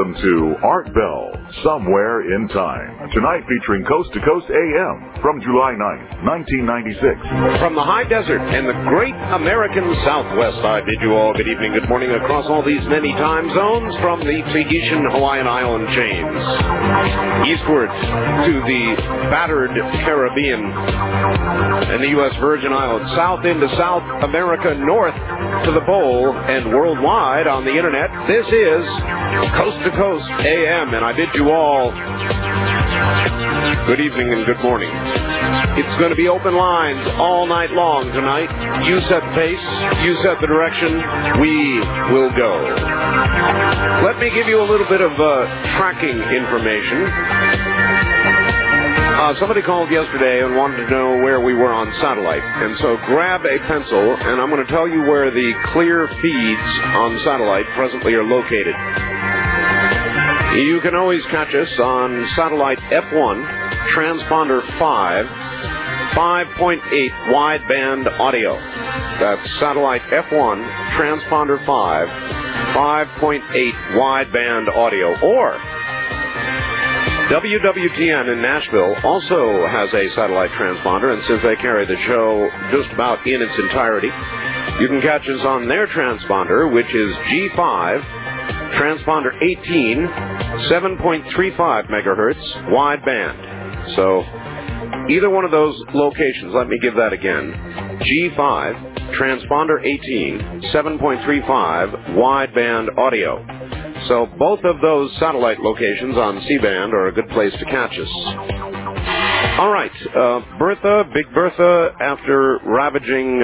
Welcome to Art Bell, Somewhere in Time. Tonight featuring Coast to Coast AM from July 9th, 1996. From the high desert and the great American Southwest, I bid you all good evening, good morning across all these many time zones from the Tahitian Hawaiian island chains. Eastward to the battered Caribbean and the U.S. Virgin Islands. South into South America, north to the pole, and worldwide on the internet. This is Coast to Coast AM, and I bid you all good evening and good morning. It's going to be open lines all night long tonight. You set the pace, you set the direction, we will go. Let me give you a little bit of tracking information. Somebody called yesterday and wanted to know where we were on satellite. And so grab a pencil, and I'm going to tell you where the clear feeds on satellite presently are located. You can always catch us on satellite F1, transponder 5, 5.8 wideband audio. That's satellite F1, transponder 5, 5.8 wideband audio. Or WWTN in Nashville also has a satellite transponder, and since they carry the show just about in its entirety, you can catch us on their transponder, which is G5, transponder 18, 7.35 megahertz, wideband. So either one of those locations, let me give that again, G5, transponder 18, 7.35, wideband audio. So both of those satellite locations on C-band are a good place to catch us. All right, Bertha, Big Bertha, after ravaging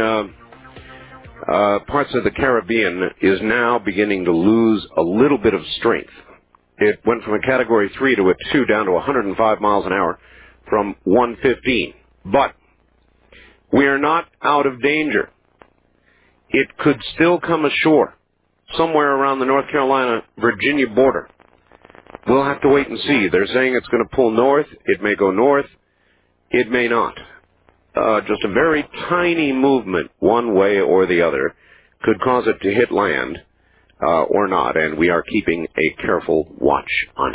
parts of the Caribbean, is now beginning to lose a little bit of strength. It went from a Category 3 to a 2 down to 105 miles an hour from 115. But we are not out of danger. It could still come ashore somewhere around the North Carolina-Virginia border. We'll have to wait and see. They're saying it's going to pull north. It may go north. It may not. Just a very tiny movement one way or the other could cause it to hit land or not, and we are keeping a careful watch on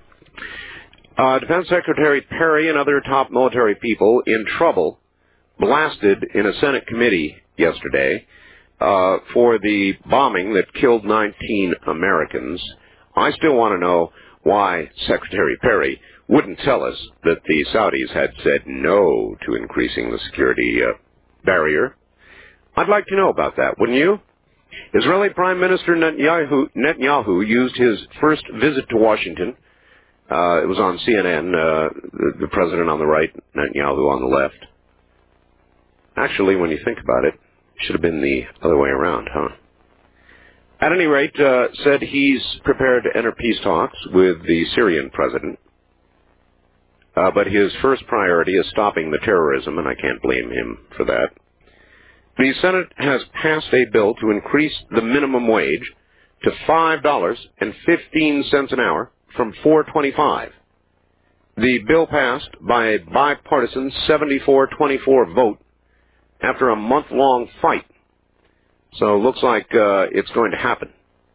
it. Defense Secretary Perry and other top military people in trouble blasted in a Senate committee yesterday for the bombing that killed 19 Americans. I still want to know why Secretary Perry wouldn't tell us that the Saudis had said no to increasing the security barrier. I'd like to know about that, wouldn't you? Israeli Prime Minister Netanyahu used his first visit to Washington. It was on CNN, the president on the right, Netanyahu on the left. Actually, when you think about it, should have been the other way around, huh? At any rate, said he's prepared to enter peace talks with the Syrian president. But his first priority is stopping the terrorism, and I can't blame him for that. The Senate has passed a bill to increase the minimum wage to $5.15 an hour from $4.25. The bill passed by a bipartisan 74-24 vote after a month-long fight. So it looks like it's going to happen.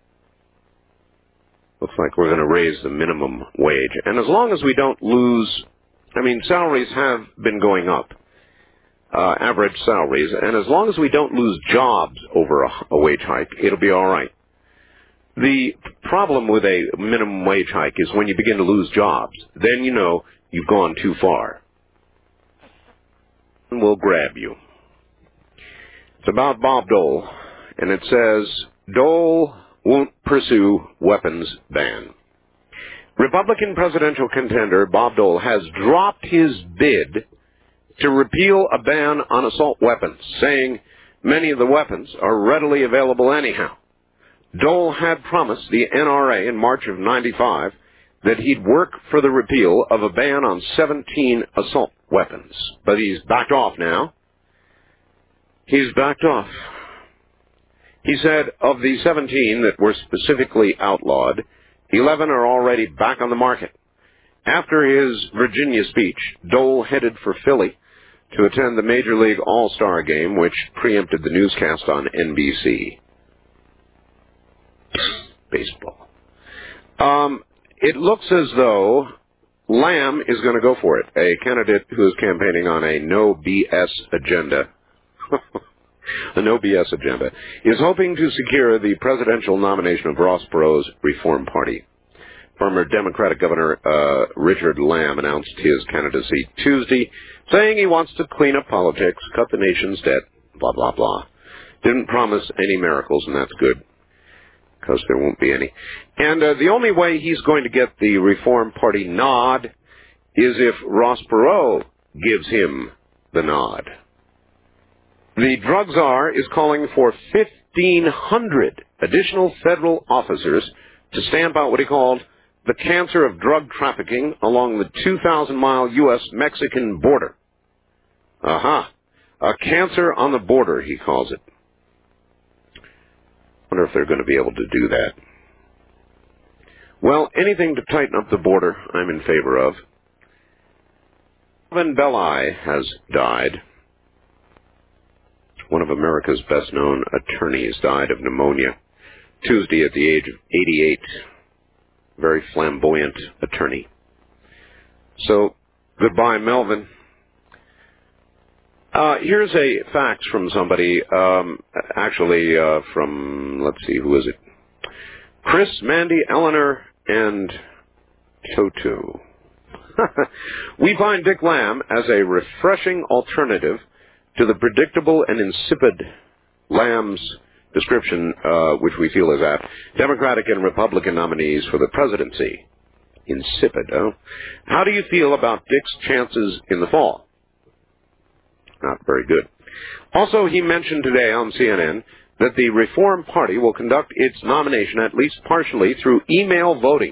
Looks like we're going to raise the minimum wage. And as long as we don't lose, salaries have been going up, average salaries, and as long as we don't lose jobs over a wage hike, it'll be all right. The problem with a minimum wage hike is when you begin to lose jobs, then you know you've gone too far. And we'll grab you. It's about Bob Dole, and it says, Dole won't pursue weapons ban. Republican presidential contender Bob Dole has dropped his bid to repeal a ban on assault weapons, saying many of the weapons are readily available anyhow. Dole had promised the NRA in March of '95 that he'd work for the repeal of a ban on 17 assault weapons, but he's backed off now. He's backed off. He said of the 17 that were specifically outlawed, 11 are already back on the market. After his Virginia speech, Dole headed for Philly to attend the Major League All-Star Game, which preempted the newscast on NBC. Baseball. it looks as though Lamb is going to go for it, a candidate who is campaigning on a no BS agenda. A no BS agenda, is hoping to secure the presidential nomination of Ross Perot's Reform Party. Former Democratic Governor Richard Lamb announced his candidacy Tuesday, saying he wants to clean up politics, cut the nation's debt, blah, blah, blah. Didn't promise any miracles, and that's good, because there won't be any. And the only way he's going to get the Reform Party nod is if Ross Perot gives him the nod. The drug czar is calling for 1,500 additional federal officers to stamp out what he called the cancer of drug trafficking along the 2,000-mile U.S.-Mexican border. Aha. A cancer on the border, he calls it. Wonder if they're going to be able to do that. Well, anything to tighten up the border, I'm in favor of. Melvin Belli has died. One of America's best-known attorneys died of pneumonia Tuesday at the age of 88. Very flamboyant attorney. So, goodbye, Melvin. Here's a fax from somebody, actually from, let's see, who is it? Chris, Mandy, Eleanor, and Toto. We find Dick Lamb as a refreshing alternative to the predictable and insipid Lamb's description, which we feel is apt, Democratic and Republican nominees for the presidency. Insipid, huh? How do you feel about Dick's chances in the fall? Not very good. Also, he mentioned today on CNN that the Reform Party will conduct its nomination at least partially through email voting.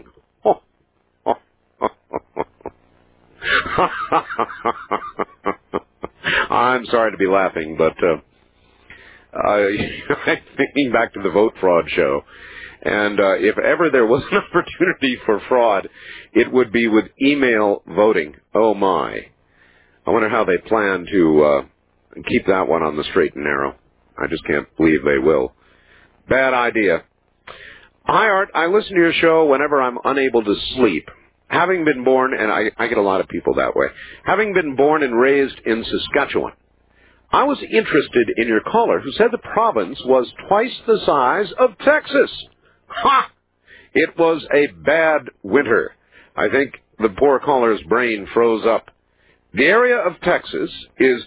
I'm sorry to be laughing, but I'm thinking back to the vote fraud show. And if ever there was an opportunity for fraud, it would be with email voting. Oh, my. I wonder how they plan to keep that one on the straight and narrow. I just can't believe they will. Bad idea. Hi, Art. I listen to your show whenever I'm unable to sleep. Having been born, and I get a lot of people that way, having been born and raised in Saskatchewan, I was interested in your caller who said the province was twice the size of Texas. Ha! It was a bad winter. I think the poor caller's brain froze up. The area of Texas is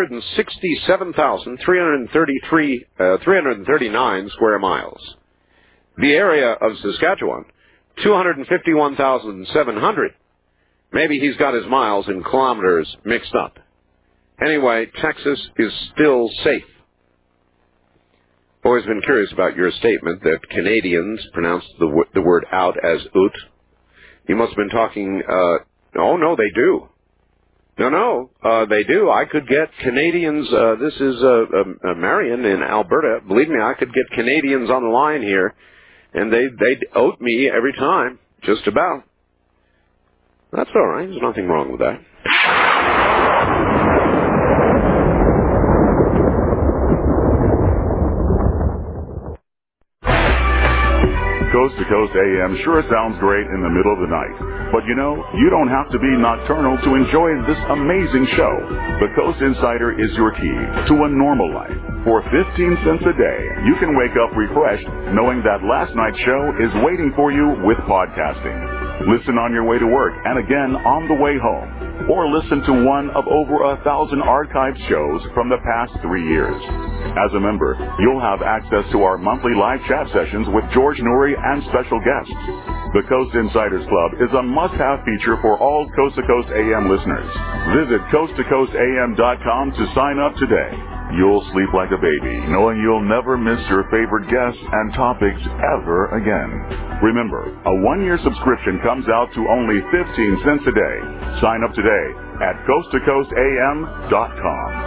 267,339 square miles. The area of Saskatchewan, 251,700. Maybe he's got his miles and kilometers mixed up. Anyway, Texas is still safe. Always been curious about your statement that Canadians pronounce the word out as oot. You must have been talking, oh, no, they do. No, they do. I could get Canadians, this is Marion in Alberta. Believe me, I could get Canadians on the line here, and they'd oat me every time, just about. That's all right. There's nothing wrong with that. Coast to Coast AM sure sounds great in the middle of the night. But you know, you don't have to be nocturnal to enjoy this amazing show. The Coast Insider is your key to a normal life. For 15 cents a day, you can wake up refreshed knowing that last night's show is waiting for you with podcasting. Listen on your way to work and again on the way home. Or listen to one of over 1,000 archived shows from the past 3 years. As a member, you'll have access to our monthly live chat sessions with George Noory and special guests. The Coast Insiders Club is a must-have feature for all Coast to Coast AM listeners. Visit coasttocoastam.com to sign up today. You'll sleep like a baby, knowing you'll never miss your favorite guests and topics ever again. Remember, a 1-year subscription comes out to only 15 cents a day. Sign up today at coasttocoastam.com.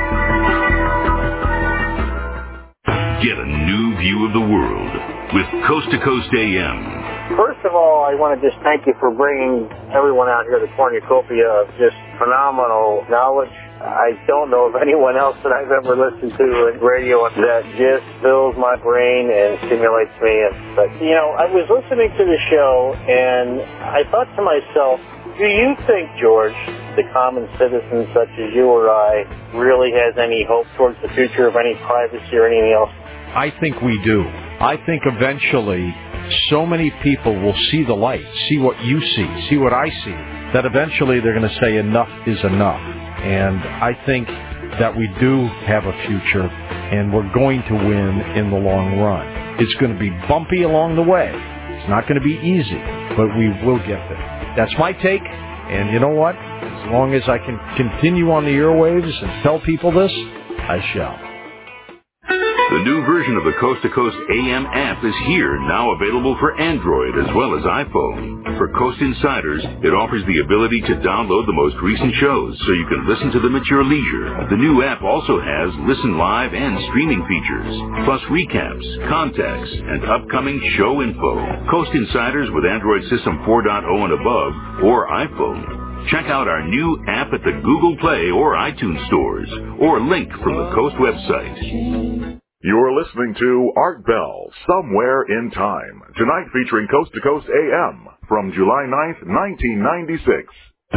Get a new view of the world with Coast to Coast AM. First of all, I want to just thank you for bringing everyone out here to Cornucopia of just phenomenal knowledge I don't know of anyone else that I've ever listened to in radio that just fills my brain and stimulates me. But, you know, I was listening to the show, and I thought to myself, do you think, George, the common citizen such as you or I really has any hope towards the future of any privacy or anything else? I think we do. I think eventually so many people will see the light, see what you see what I see, that eventually they're going to say enough is enough. And I think that we do have a future, and we're going to win in the long run. It's going to be bumpy along the way. It's not going to be easy, but we will get there. That's my take, and you know what? As long as I can continue on the airwaves and tell people this, I shall. The new version of the Coast to Coast AM app is here, now available for Android as well as iPhone. For Coast Insiders, it offers the ability to download the most recent shows so you can listen to them at your leisure. The new app also has listen live and streaming features, plus recaps, contacts, and upcoming show info. Coast Insiders with Android System 4.0 and above, or iPhone. Check out our new app at the Google Play or iTunes stores, or link from the Coast website. You're listening to Art Bell, Somewhere in Time, tonight featuring Coast to Coast AM from July 9th, 1996.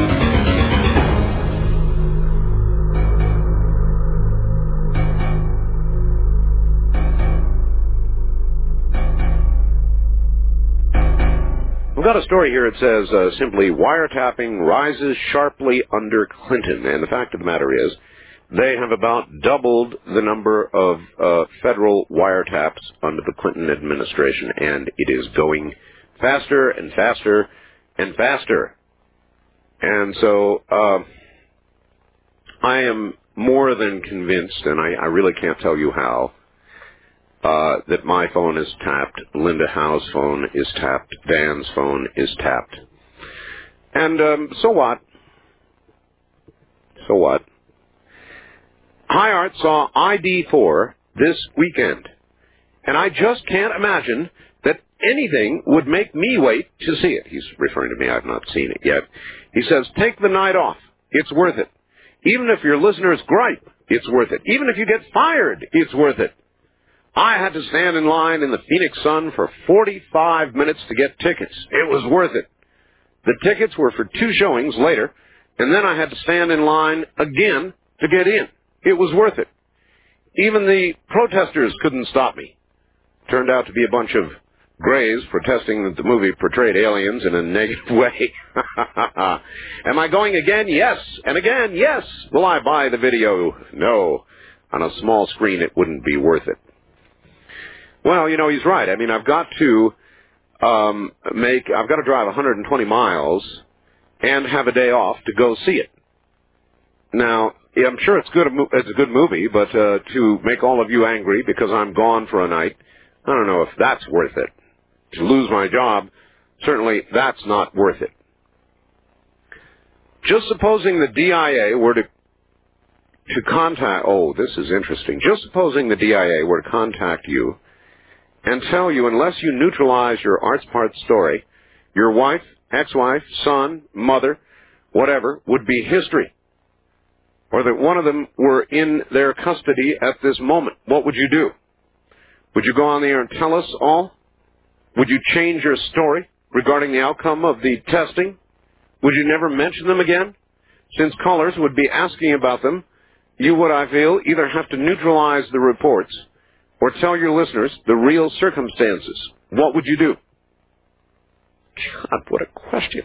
We've got a story here. It says simply, wiretapping rises sharply under Clinton. And the fact of the matter is, they have about doubled the number of federal wiretaps under the Clinton administration, and it is going faster and faster and faster. And so I am more than convinced, and I really can't tell you how, that my phone is tapped, Linda Howe's phone is tapped, Dan's phone is tapped. And so what? So what? Hi Art saw ID4 this weekend, and I just can't imagine that anything would make me wait to see it. He's referring to me. I've not seen it yet. He says, take the night off. It's worth it. Even if your listeners gripe, it's worth it. Even if you get fired, it's worth it. I had to stand in line in the Phoenix Sun for 45 minutes to get tickets. It was worth it. The tickets were for 2 showings later, and then I had to stand in line again to get in. It was worth it. Even the protesters couldn't stop me. Turned out to be a bunch of grays protesting that the movie portrayed aliens in a negative way. Am I going again? Yes. And again, yes. Will I buy the video? No. On a small screen, it wouldn't be worth it. Well, you know, he's right. I mean, I've got to drive 120 miles and have a day off to go see it. Now, I'm sure it's a good movie, but to make all of you angry because I'm gone for a night, I don't know if that's worth it. To lose my job, certainly that's not worth it. Just supposing the DIA were to contact, this is interesting. Just supposing the DIA were to contact you and tell you, unless you neutralize your Arts Part story, your wife, ex-wife, son, mother, whatever, would be history. Or that one of them were in their custody at this moment, what would you do? Would you go on the air and tell us all? Would you change your story regarding the outcome of the testing? Would you never mention them again? Since callers would be asking about them, you would, I feel, either have to neutralize the reports or tell your listeners the real circumstances. What would you do? God, what a question.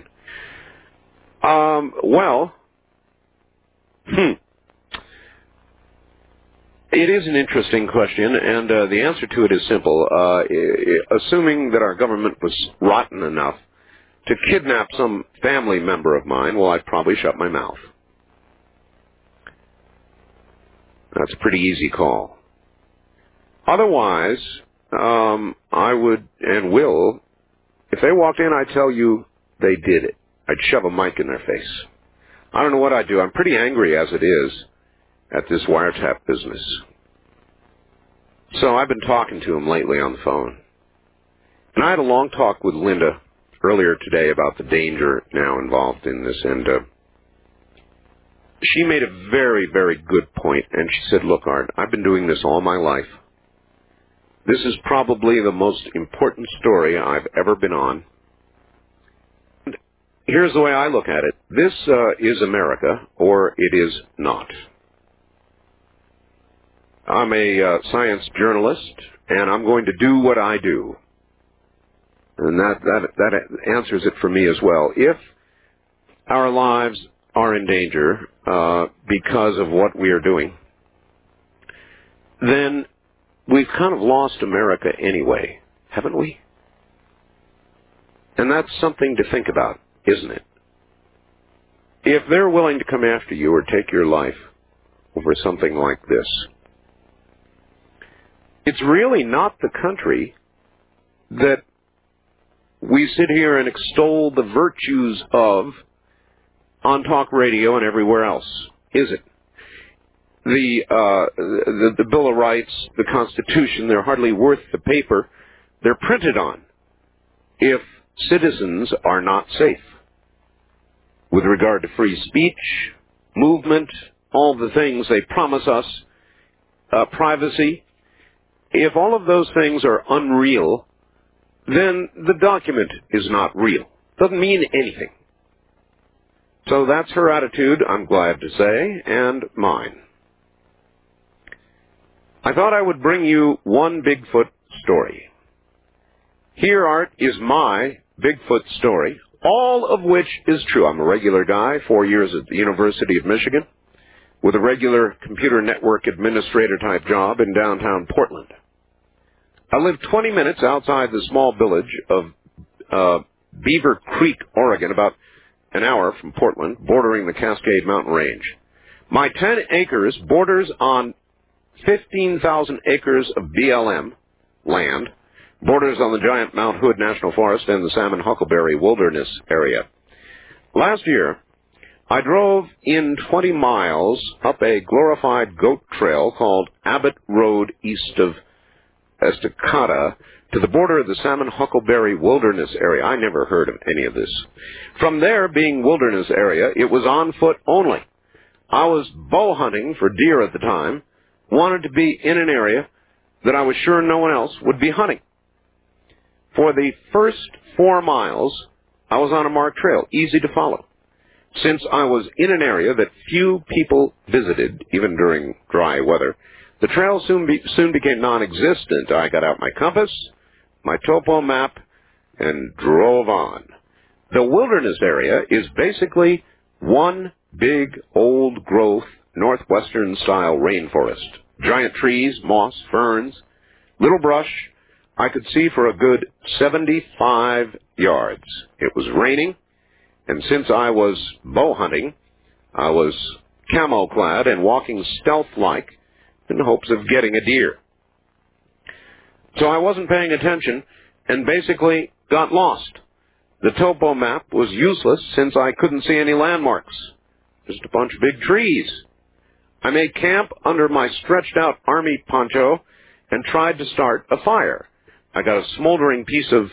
It is an interesting question, and the answer to it is simple. Assuming that our government was rotten enough to kidnap some family member of mine, well, I'd probably shut my mouth. That's a pretty easy call. Otherwise, I would and will, if they walked in, I'd tell you they did it. I'd shove a mic in their face. I don't know what I'd do. I'm pretty angry as it is at this wiretap business. So I've been talking to him lately on the phone. And I had a long talk with Linda earlier today about the danger now involved in this. And she made a very, very good point, and she said, look, Art, I've been doing this all my life. This is probably the most important story I've ever been on. And here's the way I look at it. This is America, or it is not. I'm a science journalist, and I'm going to do what I do. And that answers it for me as well. If our lives are in danger because of what we are doing, then we've kind of lost America anyway, haven't we? And that's something to think about, isn't it? If they're willing to come after you or take your life over something like this, it's really not the country that we sit here and extol the virtues of on talk radio and everywhere else, is it? The Bill of Rights, the Constitution, they're hardly worth the paper they're printed on if citizens are not safe. With regard to free speech, movement, all the things they promise us, privacy, if all of those things are unreal, then the document is not real. Doesn't mean anything. So that's her attitude, I'm glad to say, and mine. I thought I would bring you one Bigfoot story. Here, Art, is my Bigfoot story, all of which is true. I'm a regular guy, 4 years at the University of Michigan, with a regular computer network administrator type job in downtown Portland. I live 20 minutes outside the small village of Beaver Creek, Oregon, about an hour from Portland, bordering the Cascade Mountain Range. My 10 acres borders on 15,000 acres of BLM land, borders on the giant Mount Hood National Forest and the Salmon Huckleberry Wilderness area. Last year, I drove in 20 miles up a glorified goat trail called Abbott Road east of Estacada to the border of the Salmon Huckleberry Wilderness area. I never heard of any of this. From there, being wilderness area, it was on foot only. I was bow hunting for deer at the time, wanted to be in an area that I was sure no one else would be hunting. For the first 4 miles, I was on a marked trail, easy to follow. Since I was in an area that few people visited, even during dry weather, the trail soon became non-existent. I got out my compass, my topo map, and drove on. The wilderness area is basically one big, old-growth, northwestern-style rainforest. Giant trees, moss, ferns, little brush. I could see for a good 75 yards. It was raining, and since I was bow hunting, I was camo-clad and walking stealth-like in hopes of getting a deer. So I wasn't paying attention and basically got lost. The topo map was useless since I couldn't see any landmarks. Just a bunch of big trees. I made camp under my stretched-out army poncho and tried to start a fire. I got a smoldering piece of,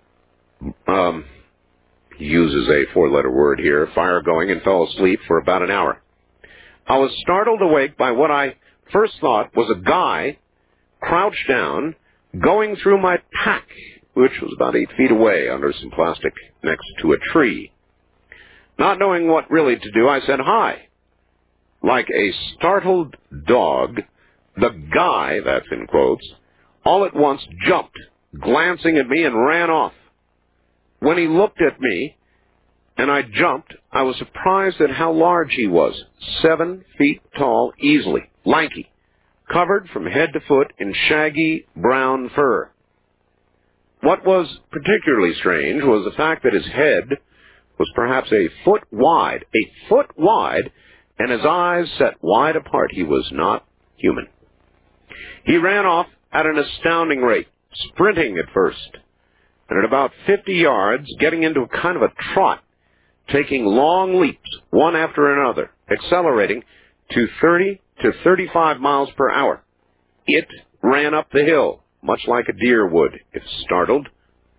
he uses a 4-letter word here, fire going, and fell asleep for about an hour. I was startled awake by what I first thought was a guy crouched down, going through my pack, which was about 8 feet away under some plastic next to a tree. Not knowing what really to do, I said hi. Like a startled dog, the guy, that's in quotes, all at once jumped, glancing at me, and ran off. When he looked at me and I jumped, I was surprised at how large he was. 7 feet tall, easily, lanky, covered from head to foot in shaggy brown fur. What was particularly strange was the fact that his head was perhaps a foot wide, and his eyes set wide apart. He was not human. He ran off at an astounding rate, sprinting at first, and at about 50 yards, getting into a kind of a trot, taking long leaps, one after another, accelerating to 30 to 35 miles per hour. It ran up the hill, much like a deer would if startled.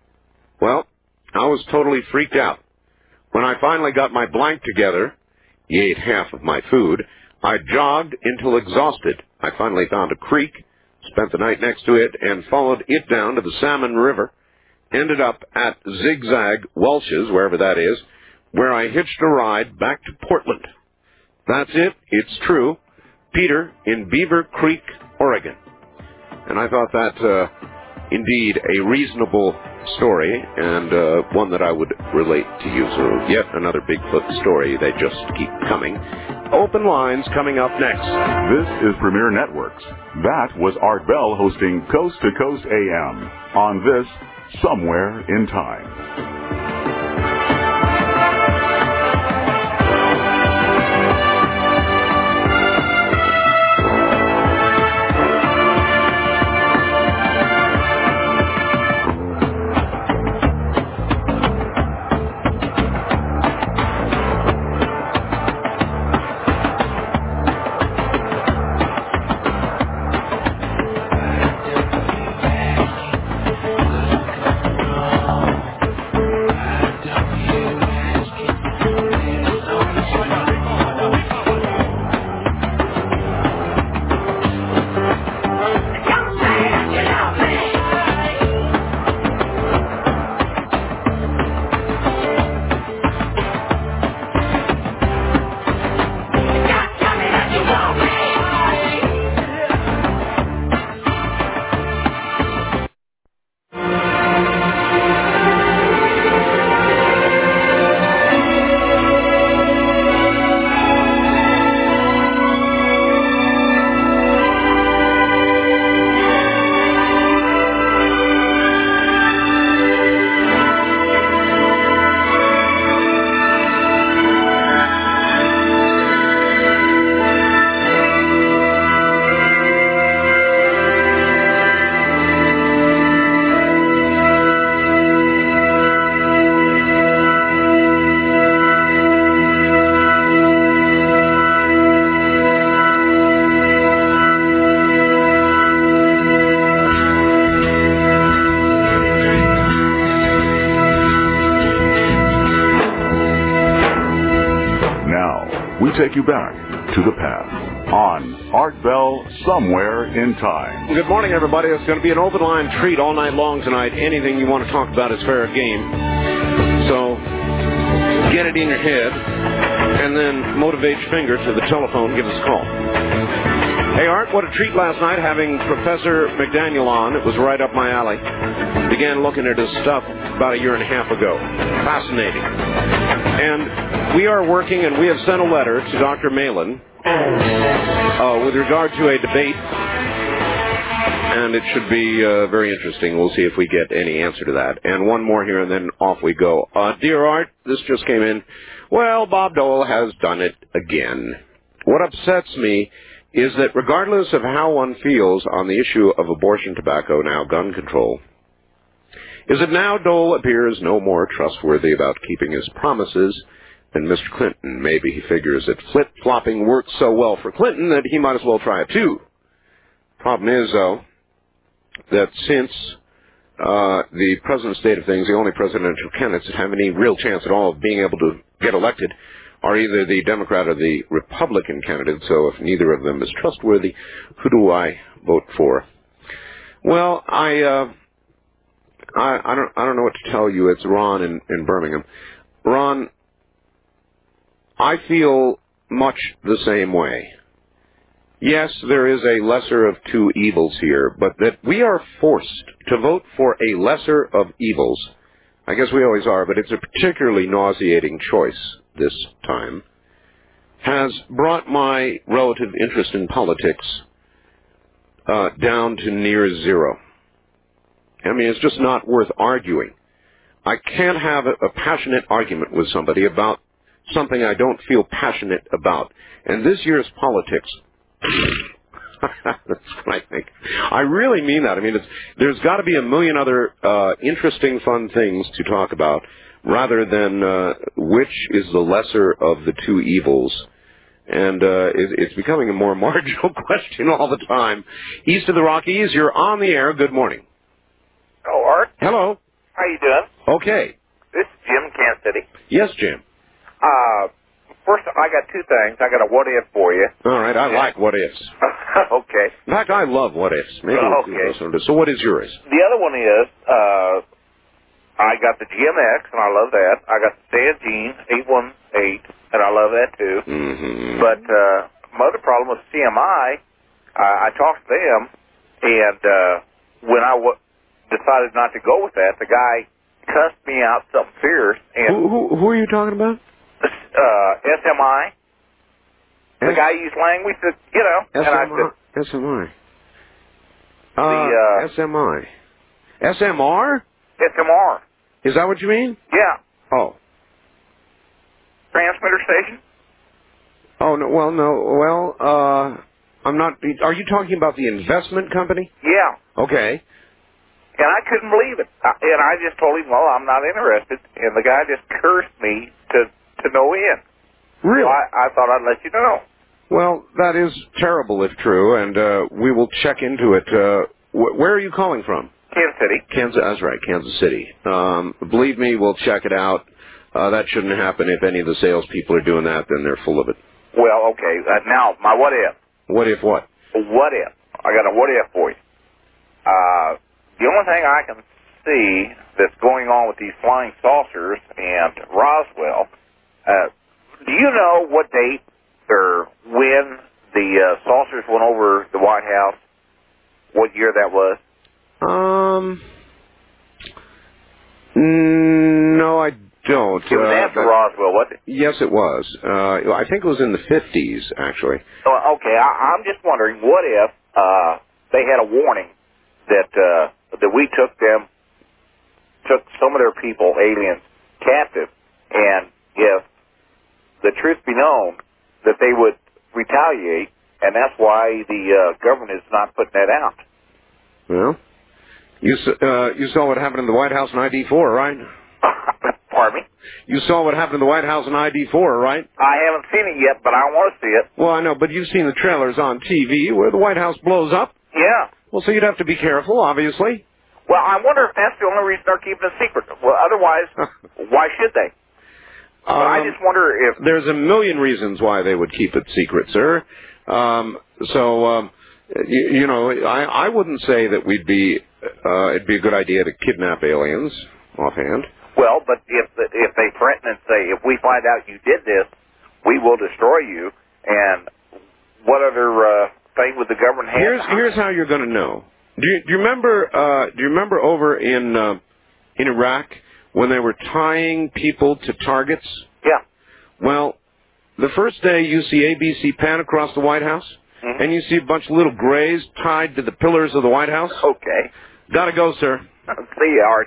Well, I was totally freaked out. When I finally got my blank together, He ate half of my food. I jogged until exhausted. I finally found a creek, spent the night next to it, and followed it down to the Salmon River. Ended up at Zigzag Welch's, wherever that is, where I hitched a ride back to Portland. That's it. It's true. Peter in Beaver Creek, Oregon. And I thought that, indeed, a reasonable story, and one that I would relate to you. So yet another Bigfoot story. They just keep coming. Open lines coming up next. This is Premier Networks. That was Art Bell hosting Coast to Coast AM on this Somewhere in Time. Take you back to the past on Art Bell Somewhere in Time. Good morning, everybody. It's going to be an open line treat all night long tonight. Anything you want to talk about is fair game. So get it in your head and then motivate your finger to the telephone. Give us a call. Hey, Art, what a treat last night having Professor McDaniel on. It was right up my alley. Began looking at his stuff about a year and a half ago. Fascinating. And we are working, and we have sent a letter to Dr. Malin with regard to a debate, and it should be very interesting. We'll see if we get any answer to that. And one more here, and then off we go. Dear Art, this just came in. Well, Bob Dole has done it again. What upsets me is that regardless of how one feels on the issue of abortion, tobacco, now gun control, is that now Dole appears no more trustworthy about keeping his promises than Mr. Clinton. Maybe he figures that flip-flopping worked so well for Clinton that he might as well try it too. Problem is, though, that since the present state of things, the only presidential candidates that have any real chance at all of being able to get elected are either the Democrat or the Republican candidate. So if neither of them is trustworthy, who do I vote for? Well, I don't know what to tell you. It's Ron in Birmingham. Ron, I feel much the same way. Yes, there is a lesser of two evils here, but that we are forced to vote for a lesser of evils, I guess we always are, but it's a particularly nauseating choice this time, has brought my relative interest in politics down to near zero. I mean, it's just not worth arguing. I can't have a passionate argument with somebody about something I don't feel passionate about. And this year's politics, that's what I think. I really mean that. I mean, there's got to be a million other interesting, fun things to talk about rather than which is the lesser of the two evils. And it's becoming a more marginal question all the time. East of the Rockies, you're on the air. Good morning. Oh, Art. Hello. How you doing? Okay. This is Jim, Kansas City. Yes, Jim. first, I got two things. I got a what if for you. All right, I like what ifs. Okay. In fact, I love what ifs. Maybe Okay. So what is yours? The other one is, I got the GMX, and I love that. I got the Sanjean 818, and I love that too. Mm-hmm. But my other problem with CMI, I talked to them, and when I decided not to go with that, the guy cussed me out something fierce. And Who are you talking about? SMI. The guy used language that, you know. SMI. And I said, SMI. SMI. SMR? SMR. Is that what you mean? Yeah. Oh. Transmitter station? Oh, no. Well, I'm not. Are you talking about the investment company? Yeah. Okay. And I couldn't believe it. And I just told him, well, I'm not interested. And the guy just cursed me to no end. Really? So I thought I'd let you know. Well, that is terrible if true, and we will check into it. Where are you calling from? Kansas City. That's right, Kansas City. Believe me, we'll check it out. That shouldn't happen. If any of the salespeople are doing that, then they're full of it. Well, okay. Now, my what if. What if what? What if? I got a what if for you. The only thing I can see that's going on with these flying saucers and Roswell, do you know what date or when the saucers went over the White House? What year that was? No, I don't. It was after Roswell, wasn't it? Yes, it was. I think it was in the 50s, actually. Oh, okay, I'm just wondering, what if they had a warning that we took some of their people, aliens, captive, and if the truth be known, that they would retaliate, and that's why the government is not putting that out. Well, you saw what happened in the White House in ID4, right? Pardon me? You saw what happened in the White House in ID4, right? I haven't seen it yet, but I want to see it. Well, I know, but you've seen the trailers on TV where the White House blows up. Yeah. Well, so you'd have to be careful, obviously. Well, I wonder if that's the only reason they're keeping it secret. Well, otherwise, why should they? But I just wonder if... There's a million reasons why they would keep it secret, sir. You know, I wouldn't say that it'd be a good idea to kidnap aliens offhand. Well, but if they threaten and say, if we find out you did this, we will destroy you, and what other thing would the government have? Here's how you're going to know. Do you remember over in Iraq when they were tying people to targets? Yeah. Well, the first day you see ABC pan across the White House, and you see a bunch of little grays tied to the pillars of the White House. Okay. Gotta go, sir. See you, Art.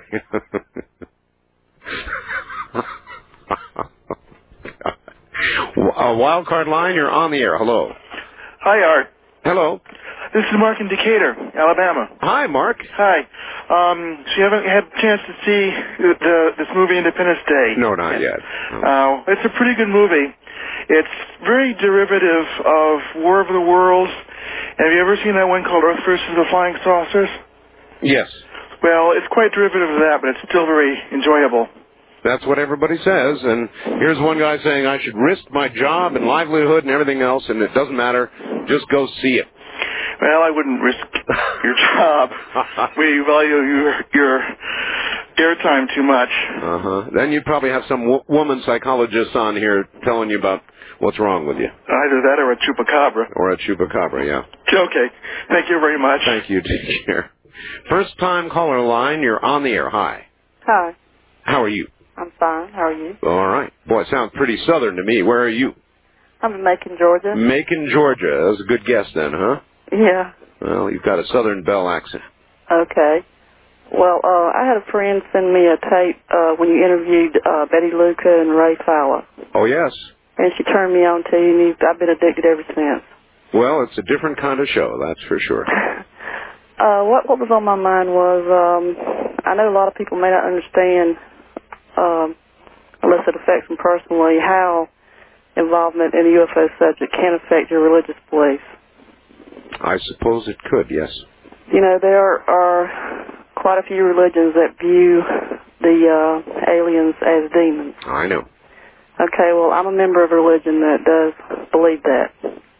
Wild card line, you're on the air. Hello. Hi, Art. Hello. This is Mark in Decatur, Alabama. Hi, Mark. Hi. So you haven't had a chance to see this movie, Independence Day? No, not yet. It's a pretty good movie. It's very derivative of War of the Worlds. Have you ever seen that one called Earth versus the Flying Saucers? Yes. Well, it's quite derivative of that, but it's still very enjoyable. That's what everybody says, and here's one guy saying I should risk my job and livelihood and everything else, and it doesn't matter, just go see it. Well, I wouldn't risk your job. We value your airtime too much. Then you'd probably have some woman psychologist on here telling you about what's wrong with you. Either that or a chupacabra. Or a chupacabra, yeah. Okay. Thank you very much. Thank you. Take care. First time caller line, you're on the air. Hi. Hi. How are you? I'm fine. How are you? All right. Boy, it sounds pretty southern to me. Where are you? I'm in Macon, Georgia. Macon, Georgia. That was a good guess then, huh? Yeah. Well, you've got a Southern Belle accent. Okay. Well, I had a friend send me a tape when you interviewed Betty Luca and Ray Fowler. Oh, yes. And she turned me on to you, and I've been addicted ever since. Well, it's a different kind of show, that's for sure. What was on my mind was, I know a lot of people may not understand, unless it affects them personally, how involvement in the UFO subject can affect your religious beliefs. I suppose it could, yes. You know, there are quite a few religions that view the aliens as demons. I know. Okay, well, I'm a member of a religion that does believe that.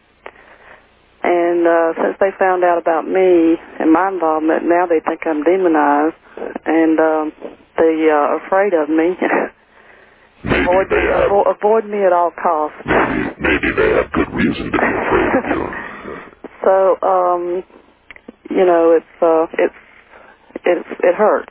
And since they found out about me and my involvement, now they think I'm demonized, and they are afraid of me. Avoid me at all costs. Maybe they have good reason to be afraid of you. So, you know, it hurts.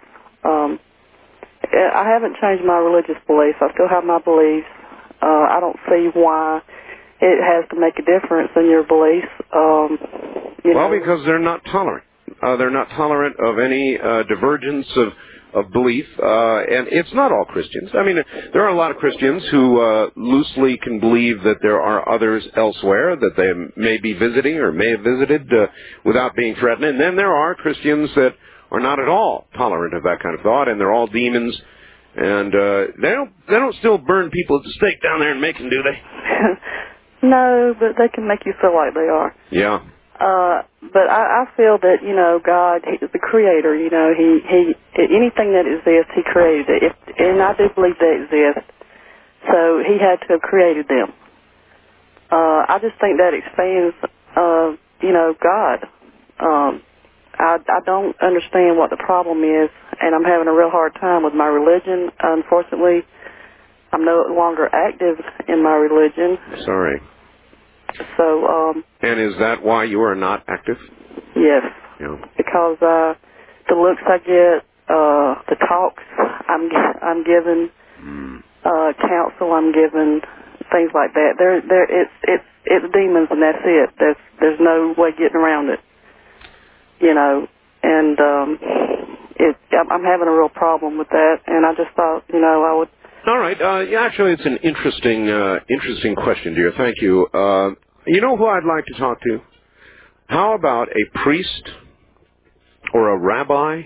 I haven't changed my religious beliefs. I still have my beliefs. I don't see why it has to make a difference in your beliefs. Well, because they're not tolerant. They're not tolerant of any divergence of belief, and it's not all Christians. I mean, there are a lot of Christians who loosely can believe that there are others elsewhere that they may be visiting or may have visited without being threatened. And then there are Christians that are not at all tolerant of that kind of thought, and they're all demons. And they don't still burn people at the stake down there in Macon, do they? No, but they can make you feel like they are. Yeah. But I feel that, you know, God, He is the Creator. You know, He anything that exists, He created it. And I do believe they exist. So He had to have created them. I just think that expands, you know, God. I don't understand what the problem is, and I'm having a real hard time with my religion. Unfortunately, I'm no longer active in my religion. Sorry. So, and is that why you are not active? Yes. Yeah. Because the looks I get, the talks I'm given, counsel I'm given, things like that. It's demons, and that's it. There's no way getting around it. You know, and I'm having a real problem with that, and I just thought, you know, I would. All right. Yeah, actually, it's an interesting question, dear. Thank you. You know who I'd like to talk to? How about a priest or a rabbi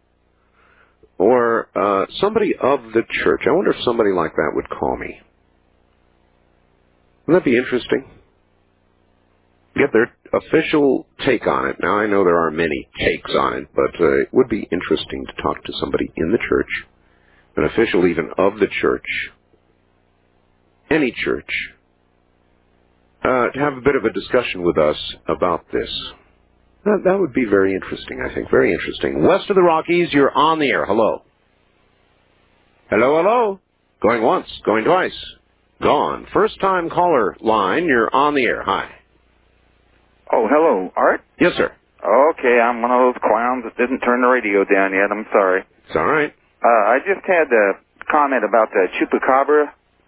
or somebody of the church? I wonder if somebody like that would call me. Wouldn't that be interesting? Get their official take on it. Now, I know there are many takes on it, but it would be interesting to talk to somebody in the church, an official even of the church, any church, to have a bit of a discussion with us about this. That would be very interesting, I think. Very interesting. West of the Rockies, you're on the air. Hello. Hello, hello. Going once, going twice. Gone. First-time caller line, you're on the air. Hi. Oh, hello, Art? Yes, sir. Okay, I'm one of those clowns that didn't turn the radio down yet. I'm sorry. It's all right. I just had a comment about the Chupacabra.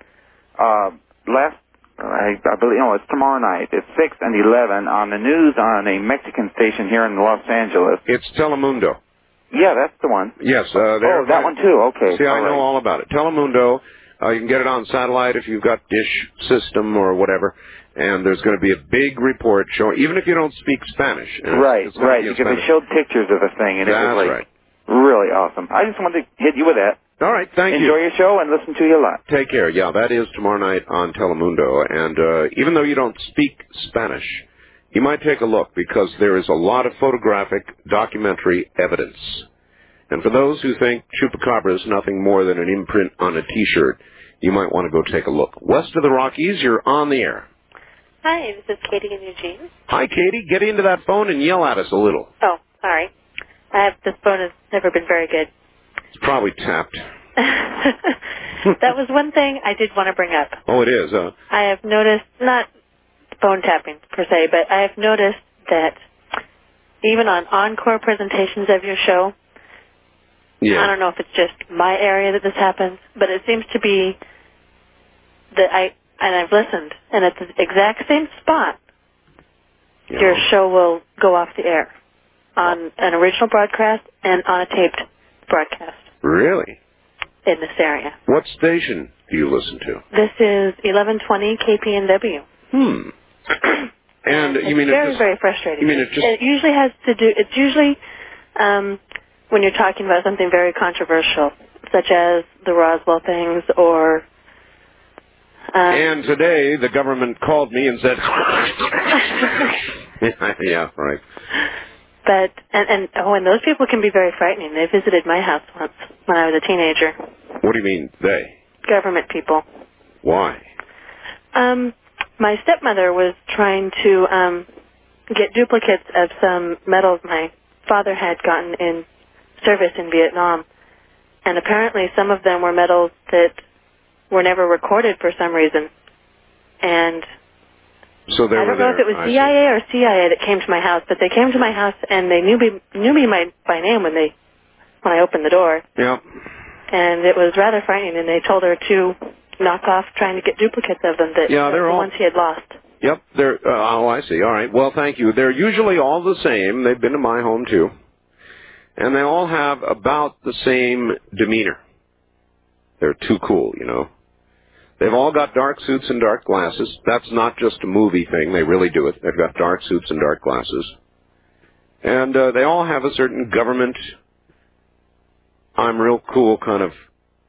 I believe, it's tomorrow night. It's 6 and 11 on the news on a Mexican station here in Los Angeles. It's Telemundo. Yeah, that's the one. Yes. That one too. Okay. See, I know all about it. Telemundo. You can get it on satellite if you've got Dish system or whatever. And there's going to be a big report showing, even if you don't speak Spanish. Right, because they showed pictures of the thing, and it was really awesome. I just wanted to hit you with that. All right, thank you. Enjoy your show and listen to you a lot. Take care. Yeah, that is tomorrow night on Telemundo. And even though you don't speak Spanish, you might take a look because there is a lot of photographic documentary evidence. And for those who think Chupacabra is nothing more than an imprint on a T-shirt, you might want to go take a look. West of the Rockies, you're on the air. Hi, this is Katie in Eugene. Hi, Katie. Get into that phone and yell at us a little. Oh, sorry. This phone has never been very good. It's probably tapped. That was one thing I did want to bring up. Oh, it is. I have noticed, not phone tapping per se, but I have noticed that even on encore presentations of your show, I don't know if it's just my area that this happens, but it seems to be that I've listened, and at the exact same spot, your show will go off the air on an original broadcast and on a taped broadcast. Really? In this area. What station do you listen to? This is 1120 KPNW. And you mean it's very frustrating. You mean it usually has to do. It's usually when you're talking about something very controversial, such as the Roswell things or. And today the government called me and said, yeah, right. But, and those people can be very frightening. They visited my house once when I was a teenager. What do you mean, they? Government people. Why? My stepmother was trying to get duplicates of some medals my father had gotten in service in Vietnam. And apparently some of them were medals that were never recorded for some reason. And so they I don't know if it was DIA or CIA that came to my house, but they came to my house and they knew me by name when I opened the door. Yep. And it was rather frightening, and they told her to knock off trying to get duplicates of them that the ones he had lost. Yep. Oh, I see. All right. Well, thank you. They're usually all the same. They've been to my home, too. And they all have about the same demeanor. They're too cool, you know. They've all got dark suits and dark glasses. That's not just a movie thing. They really do it. They've got dark suits and dark glasses. And they all have a certain government, I'm real cool kind of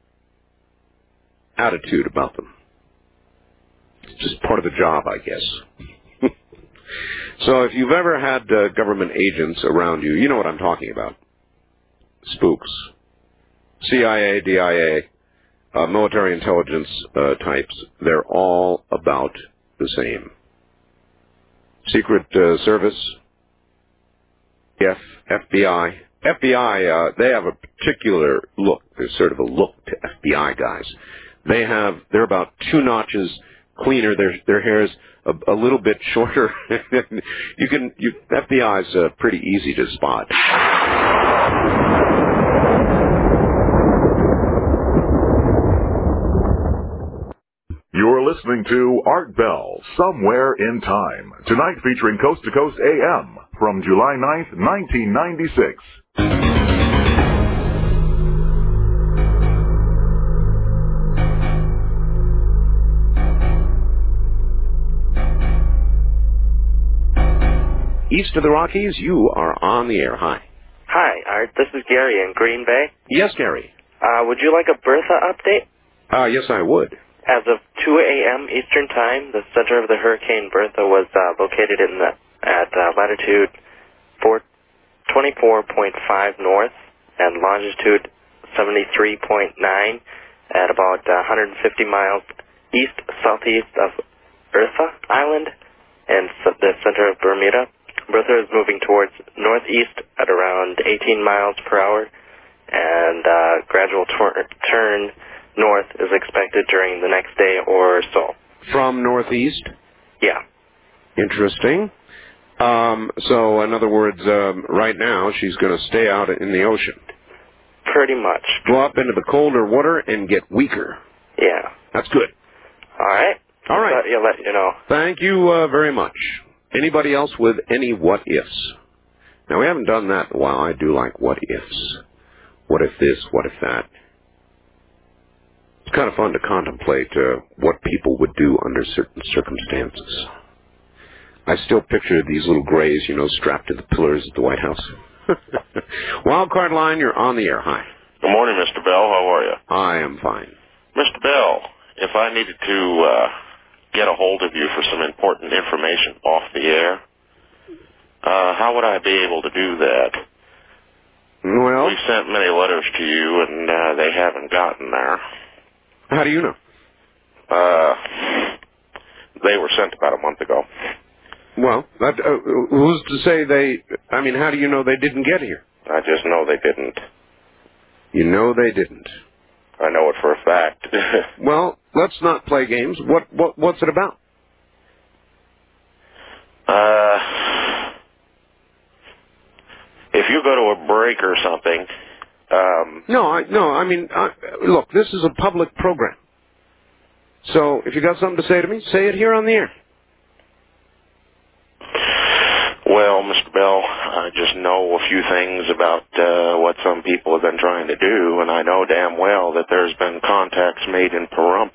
attitude about them. It's just part of the job, I guess. So if you've ever had government agents around you, you know what I'm talking about. Spooks. CIA, DIA, military intelligence types. They're all about the same. Secret Service, FBI. FBI, they have a particular look. There's sort of a look to FBI guys. They're about 2 notches cleaner. Their hair's a little bit shorter. FBI's pretty easy to spot. You're listening to Art Bell, Somewhere in Time. Tonight featuring Coast to Coast AM from July 9th, 1996. East of the Rockies, you are on the air. Hi. Hi, Art. This is Gary in Green Bay. Yes, Gary. Would you like a Bertha update? Yes, I would. As of 2 a.m. Eastern Time, the center of the Hurricane Bertha was located at latitude 24.5 north and longitude 73.9 at about 150 miles east-southeast of Ursa Island and the center of Bermuda. Bertha is moving towards northeast at around 18 miles per hour, and gradual turn north is expected during the next day or so. From northeast? Yeah. Interesting. So, in other words, right now she's going to stay out in the ocean. Pretty much. Go up into the colder water and get weaker. Yeah. That's good. All right. All right. I'll let you know. Thank you very much. Anybody else with any what-ifs? Now, we haven't done that in a while. I do like what-ifs. What if this? What if that? It's kind of fun to contemplate what people would do under certain circumstances. I still picture these little grays, strapped to the pillars at the White House. Wildcard line, you're on the air. Hi. Good morning, Mr. Bell. How are you? I am fine. Mr. Bell, if I needed to get a hold of you for some important information off the air, how would I be able to do that? Well, we've sent many letters to you, and they haven't gotten there. How do you know? They were sent about a month ago. Well, who's to say how do you know they didn't get here? I just know they didn't. You know they didn't. I know it for a fact. Well, let's not play games. What's it about? If you go to a break or something. Look, this is a public program. So if you got something to say to me, say it here on the air. Well, Mr. Bell, I just know a few things about what some people have been trying to do, and I know damn well that there's been contacts made in Pahrump.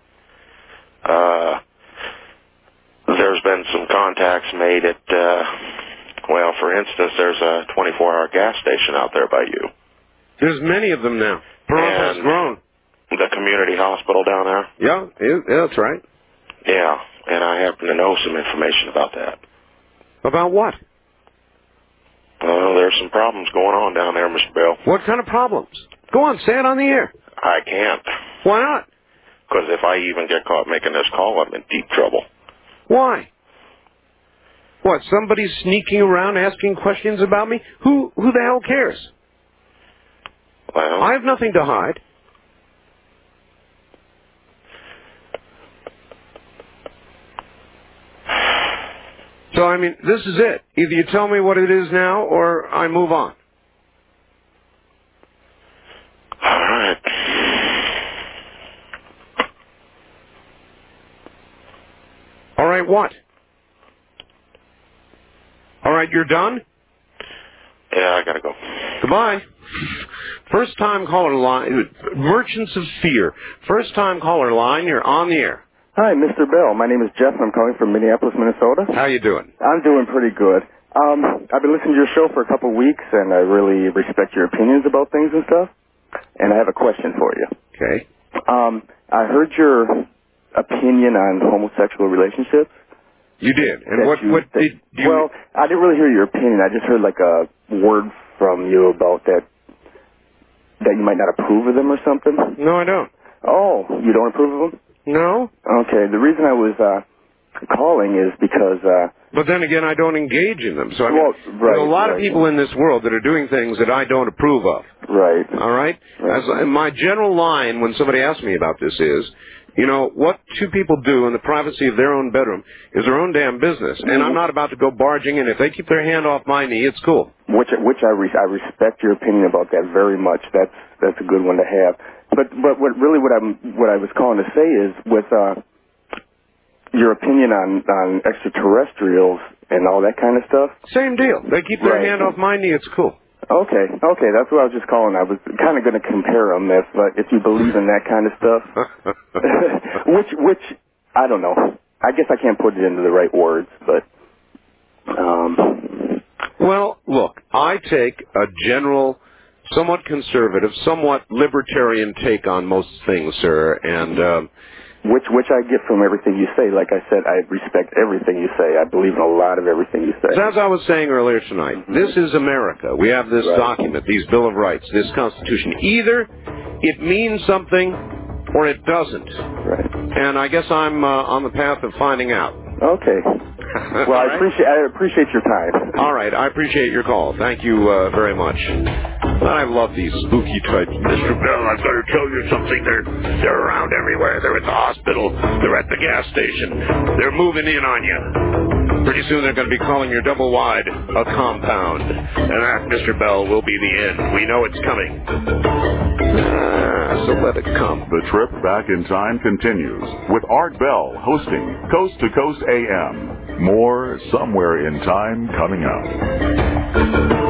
There's been some contacts made at, for instance, there's a 24-hour gas station out there by you. There's many of them now. Pahrump has grown. The community hospital down there? Yeah, that's right. Yeah, and I happen to know some information about that. About what? Well, there's some problems going on down there, Mr. Bell. What kind of problems? Go on, say it on the air. I can't. Why not? Because if I even get caught making this call, I'm in deep trouble. Why? What, somebody's sneaking around asking questions about me? Who the hell cares? Well, I have nothing to hide. So, I mean, this is it. Either you tell me what it is now, or I move on. All right. All right, what? All right, you're done? Yeah, I gotta go. Goodbye. First time caller line, Merchants of Fear. First time caller line, you're on the air. Hi, Mr. Bell. My name is Jeff, and I'm calling from Minneapolis, Minnesota. How you doing? I'm doing pretty good. I've been listening to your show for a couple of weeks, and I really respect your opinions about things and stuff. And I have a question for you. Okay. I heard your opinion on homosexual relationships. You did. And what did you... Well, I didn't really hear your opinion. I just heard like a word from you about that you might not approve of them or something. No, I don't. Oh, you don't approve of them? No. Okay. The reason I was calling is because... But then again, I don't engage in them. So I mean, there's a lot of people in this world that are doing things that I don't approve of. Right. All right? As my general line when somebody asks me about this is, you know, what two people do in the privacy of their own bedroom is their own damn business. And I'm not about to go barging in. If they keep their hand off my knee, it's cool. Which I respect your opinion about that very much. That's a good one to have. But what I was calling to say is with your opinion on extraterrestrials and all that kind of stuff. Same deal. They keep their hand off my knee, it's cool. Okay, that's what I was just calling. I was kind of going to compare them if you believe in that kind of stuff. which I don't know. I guess I can't put it into the right words, but. Well, look, I take a general, somewhat conservative, somewhat libertarian take on most things, sir, and. Which I get from everything you say. Like I said, I respect everything you say. I believe in a lot of everything you say. As I was saying earlier tonight, this is America. We have this document, these Bill of Rights, this Constitution. Either it means something or it doesn't. Right. And I guess I'm on the path of finding out. Okay. Well, I appreciate your time. All right. I appreciate your call. Thank you very much. I love these spooky types. Mr. Bell, I've got to tell you something. They're around everywhere. They're at the hospital. They're at the gas station. They're moving in on you. Pretty soon they're going to be calling your double wide a compound. And that, Mr. Bell, will be the end. We know it's coming. So let it come. The trip back in time continues with Art Bell hosting Coast to Coast AM. More Somewhere in Time coming up.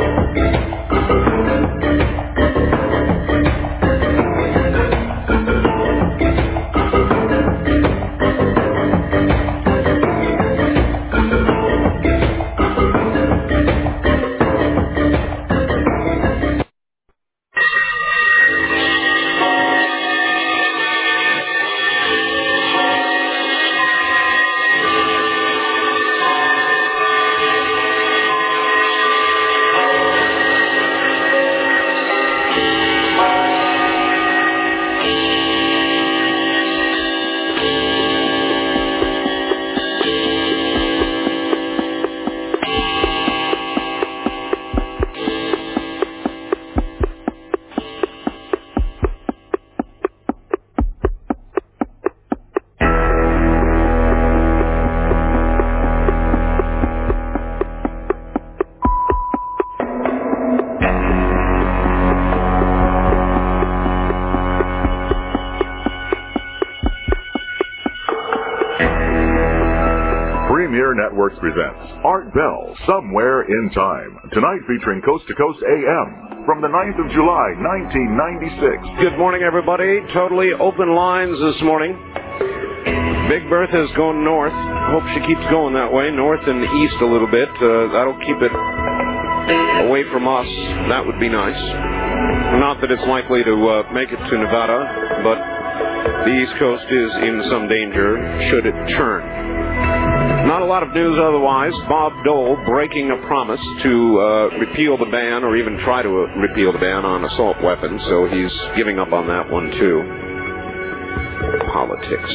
Premier Networks presents Art Bell, Somewhere in Time. Tonight featuring Coast to Coast AM from the 9th of July, 1996. Good morning, everybody. Totally open lines this morning. Big Bertha's going north. Hope she keeps going that way, north and east a little bit. That'll keep it away from us. That would be nice. Not that it's likely to make it to Nevada, but the East Coast is in some danger should it turn. Not a lot of news otherwise. Bob Dole breaking a promise to repeal the ban or even try to repeal the ban on assault weapons, so he's giving up on that one too. politics.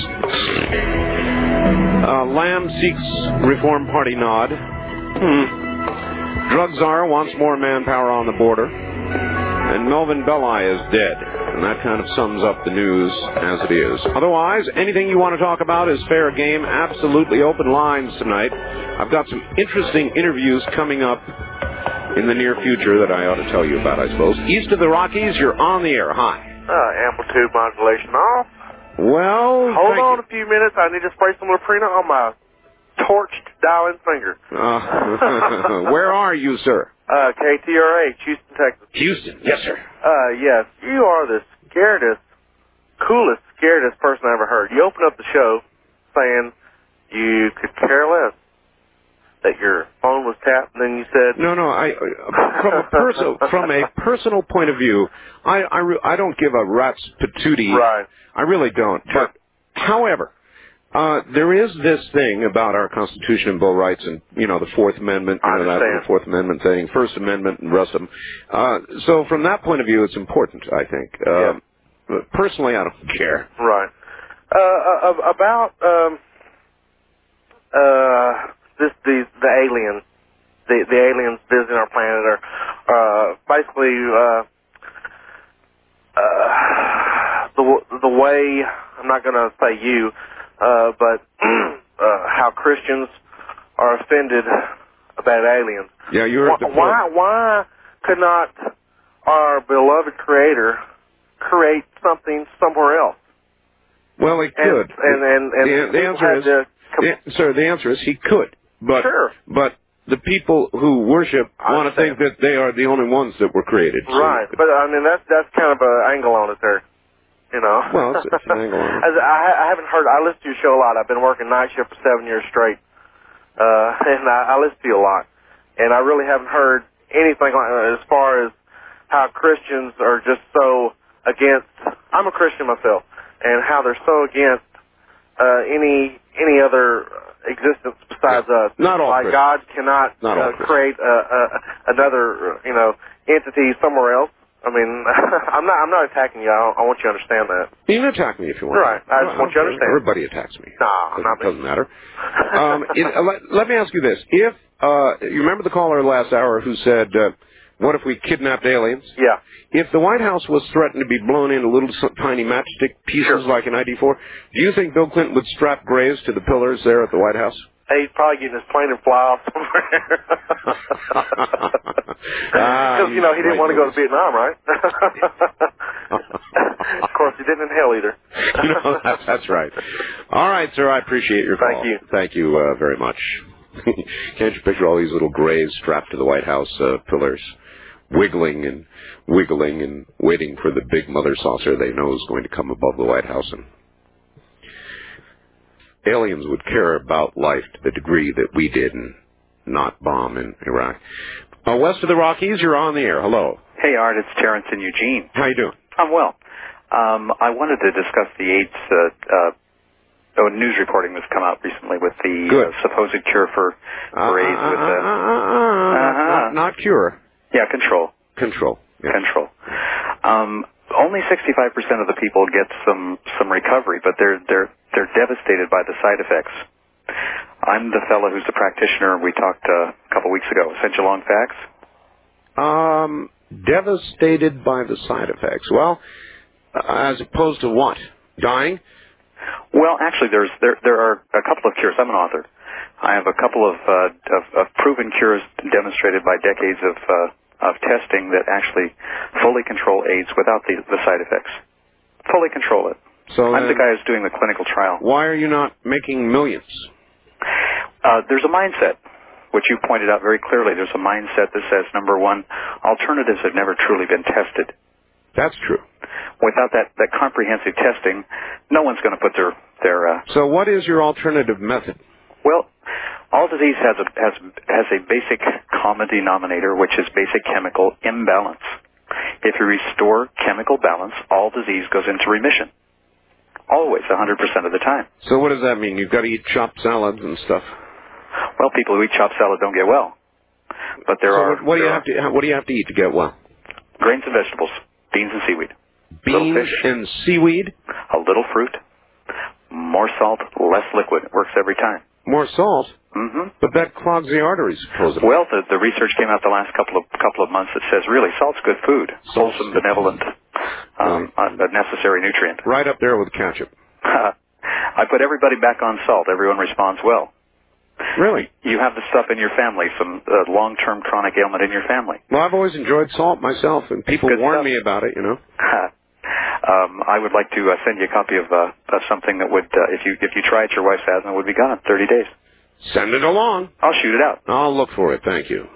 Lamb seeks Reform Party nod. Drug czar wants more manpower on the border. And Melvin Belli is dead. And that kind of sums up the news as it is. Otherwise, anything you want to talk about is fair game. Absolutely open lines tonight. I've got some interesting interviews coming up in the near future that I ought to tell you about, I suppose. East of the Rockies, you're on the air. Hi. Amplitude modulation off. Well, hold on a few minutes. I need to spray some Loprina on my torched dial-in finger. Where are you, sir? KTRH, Houston, Texas. Houston, yes, sir. Yes, you are the coolest, scaredest person I ever heard. You opened up the show saying you could care less that your phone was tapped, and then you said... No, from a personal point of view, I don't give a rat's patootie. Right. I really don't. Sure. But, however, there is this thing about our Constitution and Bill of Rights and, the Fourth Amendment, the Fourth Amendment thing, First Amendment and the rest of them. So from that point of view, it's important, I think. But personally, I don't care. Right. About the aliens, the aliens visiting our planet are basically the way, I'm not going to say you, but how Christians are offended about aliens. Yeah, you're at the point. Why could not our beloved Creator create something somewhere else? Well, he could. The answer is he could. But, sure. But the people who worship want to think that they are the only ones that were created. So. Right. But, that's kind of an angle on it there. Well, it's an angle on it. I haven't heard... I listen to your show a lot. I've been working night shift for 7 years straight. And I listen to you a lot. And I really haven't heard anything as far as how Christians are just so against... I'm a Christian myself. And how they're so against any other existence besides us. Not all like God cannot create another entity somewhere else. I mean, I'm not attacking you. I want you to understand that. You can attack me if you want. Right. I just want you to understand. Everybody attacks me. No, it doesn't matter. Let me ask you this: if you remember the caller last hour who said, "What if we kidnapped aliens?" Yeah. If the White House was threatened to be blown into little tiny matchstick pieces like in ID4, do you think Bill Clinton would strap grays to the pillars there at the White House? He'd probably get in his plane and fly off somewhere. Because, he didn't want to go to Vietnam, right? Of course, he didn't in hell either. That's right. All right, sir, I appreciate your call. Thank you. Thank you very much. Can't you picture all these little grays strapped to the White House pillars? Wiggling and wiggling and waiting for the big mother saucer they know is going to come above the White House. And aliens would care about life to the degree that we did and not bomb in Iraq. West of the Rockies, you're on the air. Hello. Hey, Art, it's Terrence in Eugene. How you doing? I'm well. I wanted to discuss the AIDS news reporting that's come out recently with the supposed cure for AIDS. Not cure. Yeah, control. Control. Yeah. Control. Only 65% of the people get some recovery, but they're devastated by the side effects. I'm the fellow who's the practitioner. We talked a couple weeks ago. Sent you long fax. Devastated by the side effects. Well, as opposed to what? Dying? Well, actually, there are a couple of cures. I'm an author. I have a couple of proven cures demonstrated by decades of testing that actually fully control AIDS without the side effects. Fully control it. So I'm the guy who's doing the clinical trial. Why are you not making millions? There's a mindset, which you pointed out very clearly. There's a mindset that says, number one, alternatives have never truly been tested. That's true. Without that comprehensive testing, no one's going to put their So what is your alternative method? Well, all disease has a basic common denominator, which is basic chemical imbalance. If you restore chemical balance, all disease goes into remission. Always, 100% of the time. So what does that mean? You've got to eat chopped salads and stuff. Well, people who eat chopped salad don't get well. But what do you have to eat to get well? Grains and vegetables, beans and seaweed. Beans and seaweed? A little fruit. more salt, less liquid. It works every time. More salt? Mm-hmm. But that clogs the arteries, supposedly. Well, the research came out the last couple of months that says really salt's good food, wholesome, benevolent, a necessary nutrient. Right up there with ketchup. I put everybody back on salt. Everyone responds well. Really? You have the stuff in your family, some long-term chronic ailment in your family. Well, I've always enjoyed salt myself, and people warn me about it, you know. I would like to send you a copy of something that would, if you try it, your wife's asthma would be gone in 30 days. Send it along. I'll shoot it out. I'll look for it, thank you.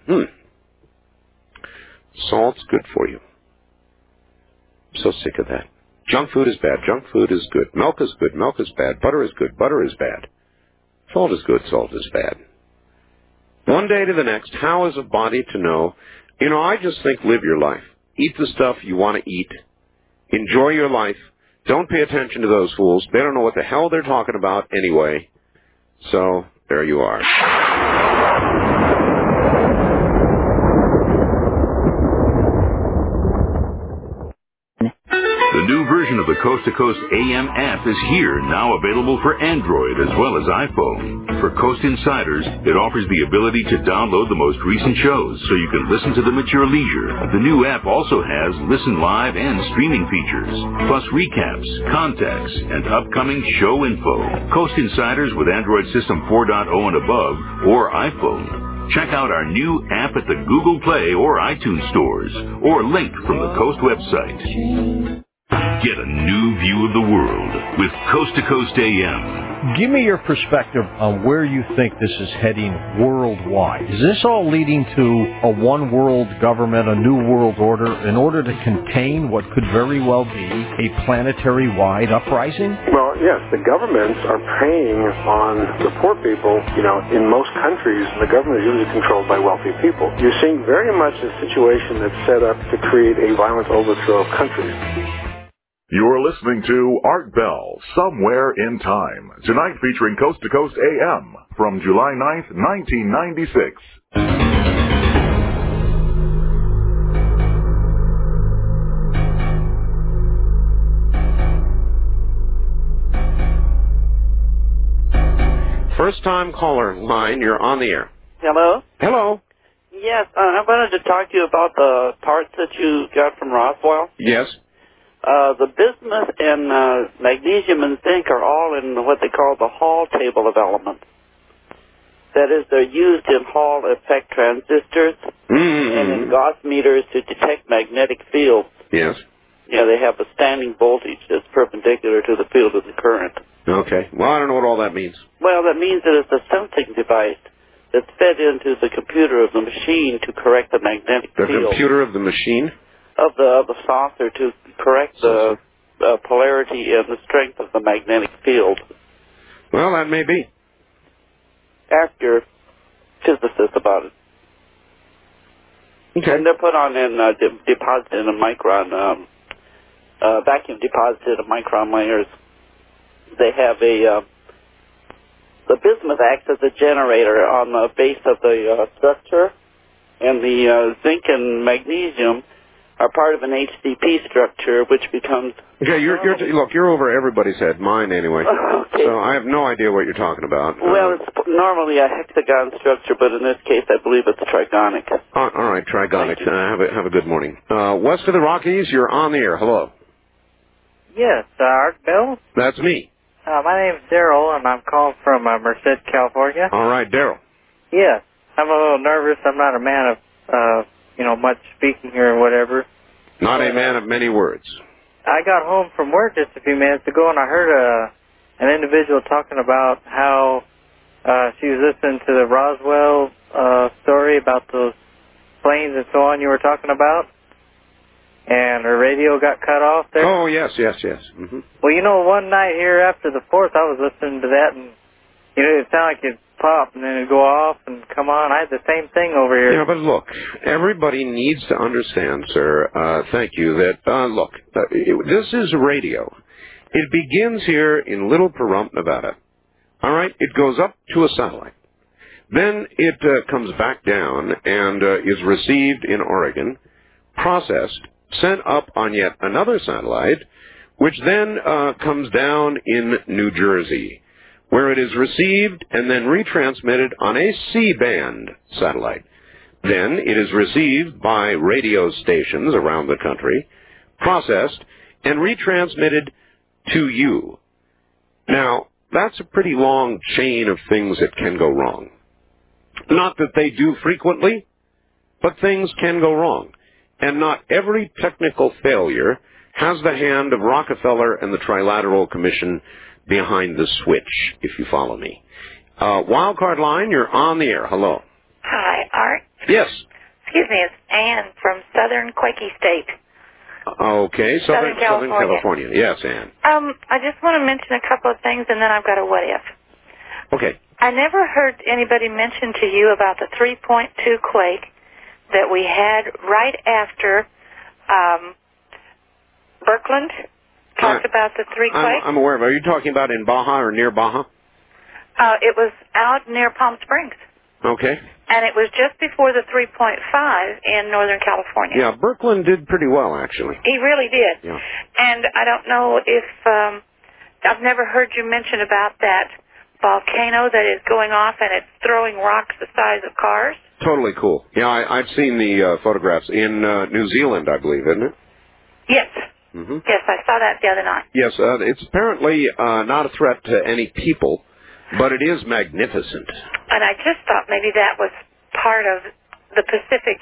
Salt's good for you. I'm so sick of that. Junk food is bad. Junk food is good. Milk is good. Milk is bad. Butter is good. Butter is bad. Salt is good. Salt is bad. One day to the next, how is a body to know? You know, I just think live your life. Eat the stuff you want to eat. Enjoy your life. Don't pay attention to those fools. They don't know what the hell they're talking about anyway. So, there you are. The new version of the Coast to Coast AM app is here, now available for Android as well as iPhone. For Coast Insiders, it offers the ability to download the most recent shows so you can listen to them at your leisure. The new app also has listen live and streaming features, plus recaps, contacts, and upcoming show info. Coast Insiders with Android System 4.0 and above, or iPhone. Check out our new app at the Google Play or iTunes stores, or link from the Coast website. Get a new view of the world with Coast to Coast AM. Give me your perspective on where you think this is heading worldwide. Is this all leading to a one world government, a new world order, in order to contain what could very well be a planetary-wide uprising? Well, yes, the governments are preying on the poor people. You know, in most countries, the government is usually controlled by wealthy people. You're seeing very much a situation that's set up to create a violent overthrow of countries. You're listening to Art Bell, Somewhere in Time, tonight featuring Coast to Coast AM from July 9th, 1996. First time caller line, you're on the air. Hello? Hello. Yes, I wanted to talk to you about the parts that you got from Roswell. Yes. The bismuth and magnesium and zinc are all in what they call the Hall table of elements. That is, they're used in Hall effect transistors and in Gauss meters to detect magnetic fields. Yes. Yeah, they have a standing voltage that's perpendicular to the field of the current. Okay. Well, I don't know what all that means. Well, that means that it's a sensing device that's fed into the computer of the machine to correct the magnetic field. The computer of the machine? Of the saucer to correct the polarity and the strength of the magnetic field. Well, that may be. Ask your physicist about it. Okay. And they're put on and deposited in a micron, vacuum deposited in micron layers. They have the bismuth acts as a generator on the base of the structure, and the zinc and magnesium are part of an HCP structure, which becomes... Okay, look, you're over everybody's head, mine anyway. Okay. So I have no idea what you're talking about. Well, it's normally a hexagon structure, but in this case, I believe it's trigonic. All right, trigonic. Have a good morning. West of the Rockies, you're on the air. Hello. Yes, Art Bell? That's me. My name's Daryl, and I'm calling from Merced, California. All right, Daryl. Yes, I'm a little nervous. I'm not a man of... much speaking here or whatever. Not a man of many words. I got home from work just a few minutes ago, and I heard an individual talking about how she was listening to the Roswell story about those planes and so on you were talking about, and her radio got cut off there. Oh, yes. Mm-hmm. Well, one night here after the 4th, I was listening to that, and it sounded like it'd pop and then it'd go off and come on. I had the same thing over here. Yeah, but look, everybody needs to understand, sir, thank you, that, this is radio. It begins here in Little Pahrump, Nevada. All right? It goes up to a satellite. Then it comes back down and is received in Oregon, processed, sent up on yet another satellite, which then comes down in New Jersey, where it is received and then retransmitted on a C-band satellite. Then it is received by radio stations around the country, processed, and retransmitted to you. Now, that's a pretty long chain of things that can go wrong. Not that they do frequently, but things can go wrong. And not every technical failure has the hand of Rockefeller and the Trilateral Commission behind the switch, if you follow me. Wildcard line, you're on the air. Hello. Hi, Art. Yes. Excuse me, it's Ann from Southern Quakey State. Okay, Southern California. Yes, Ann. I just want to mention a couple of things, and then I've got a what if. Okay. I never heard anybody mention to you about the 3.2 quake that we had right after Birkeland talked about the 3 quake. I'm aware of it. Are you talking about in Baja or near Baja? It was out near Palm Springs. Okay. And it was just before the 3.5 in Northern California. Yeah, Birkeland did pretty well, actually. He really did. Yeah. And I don't know if I've never heard you mention about that volcano that is going off and it's throwing rocks the size of cars. Totally cool. Yeah, I've seen the photographs in New Zealand, I believe, isn't it? Yes. Mm-hmm. Yes, I saw that the other night. Yes, it's apparently not a threat to any people, but it is magnificent. And I just thought maybe that was part of the Pacific.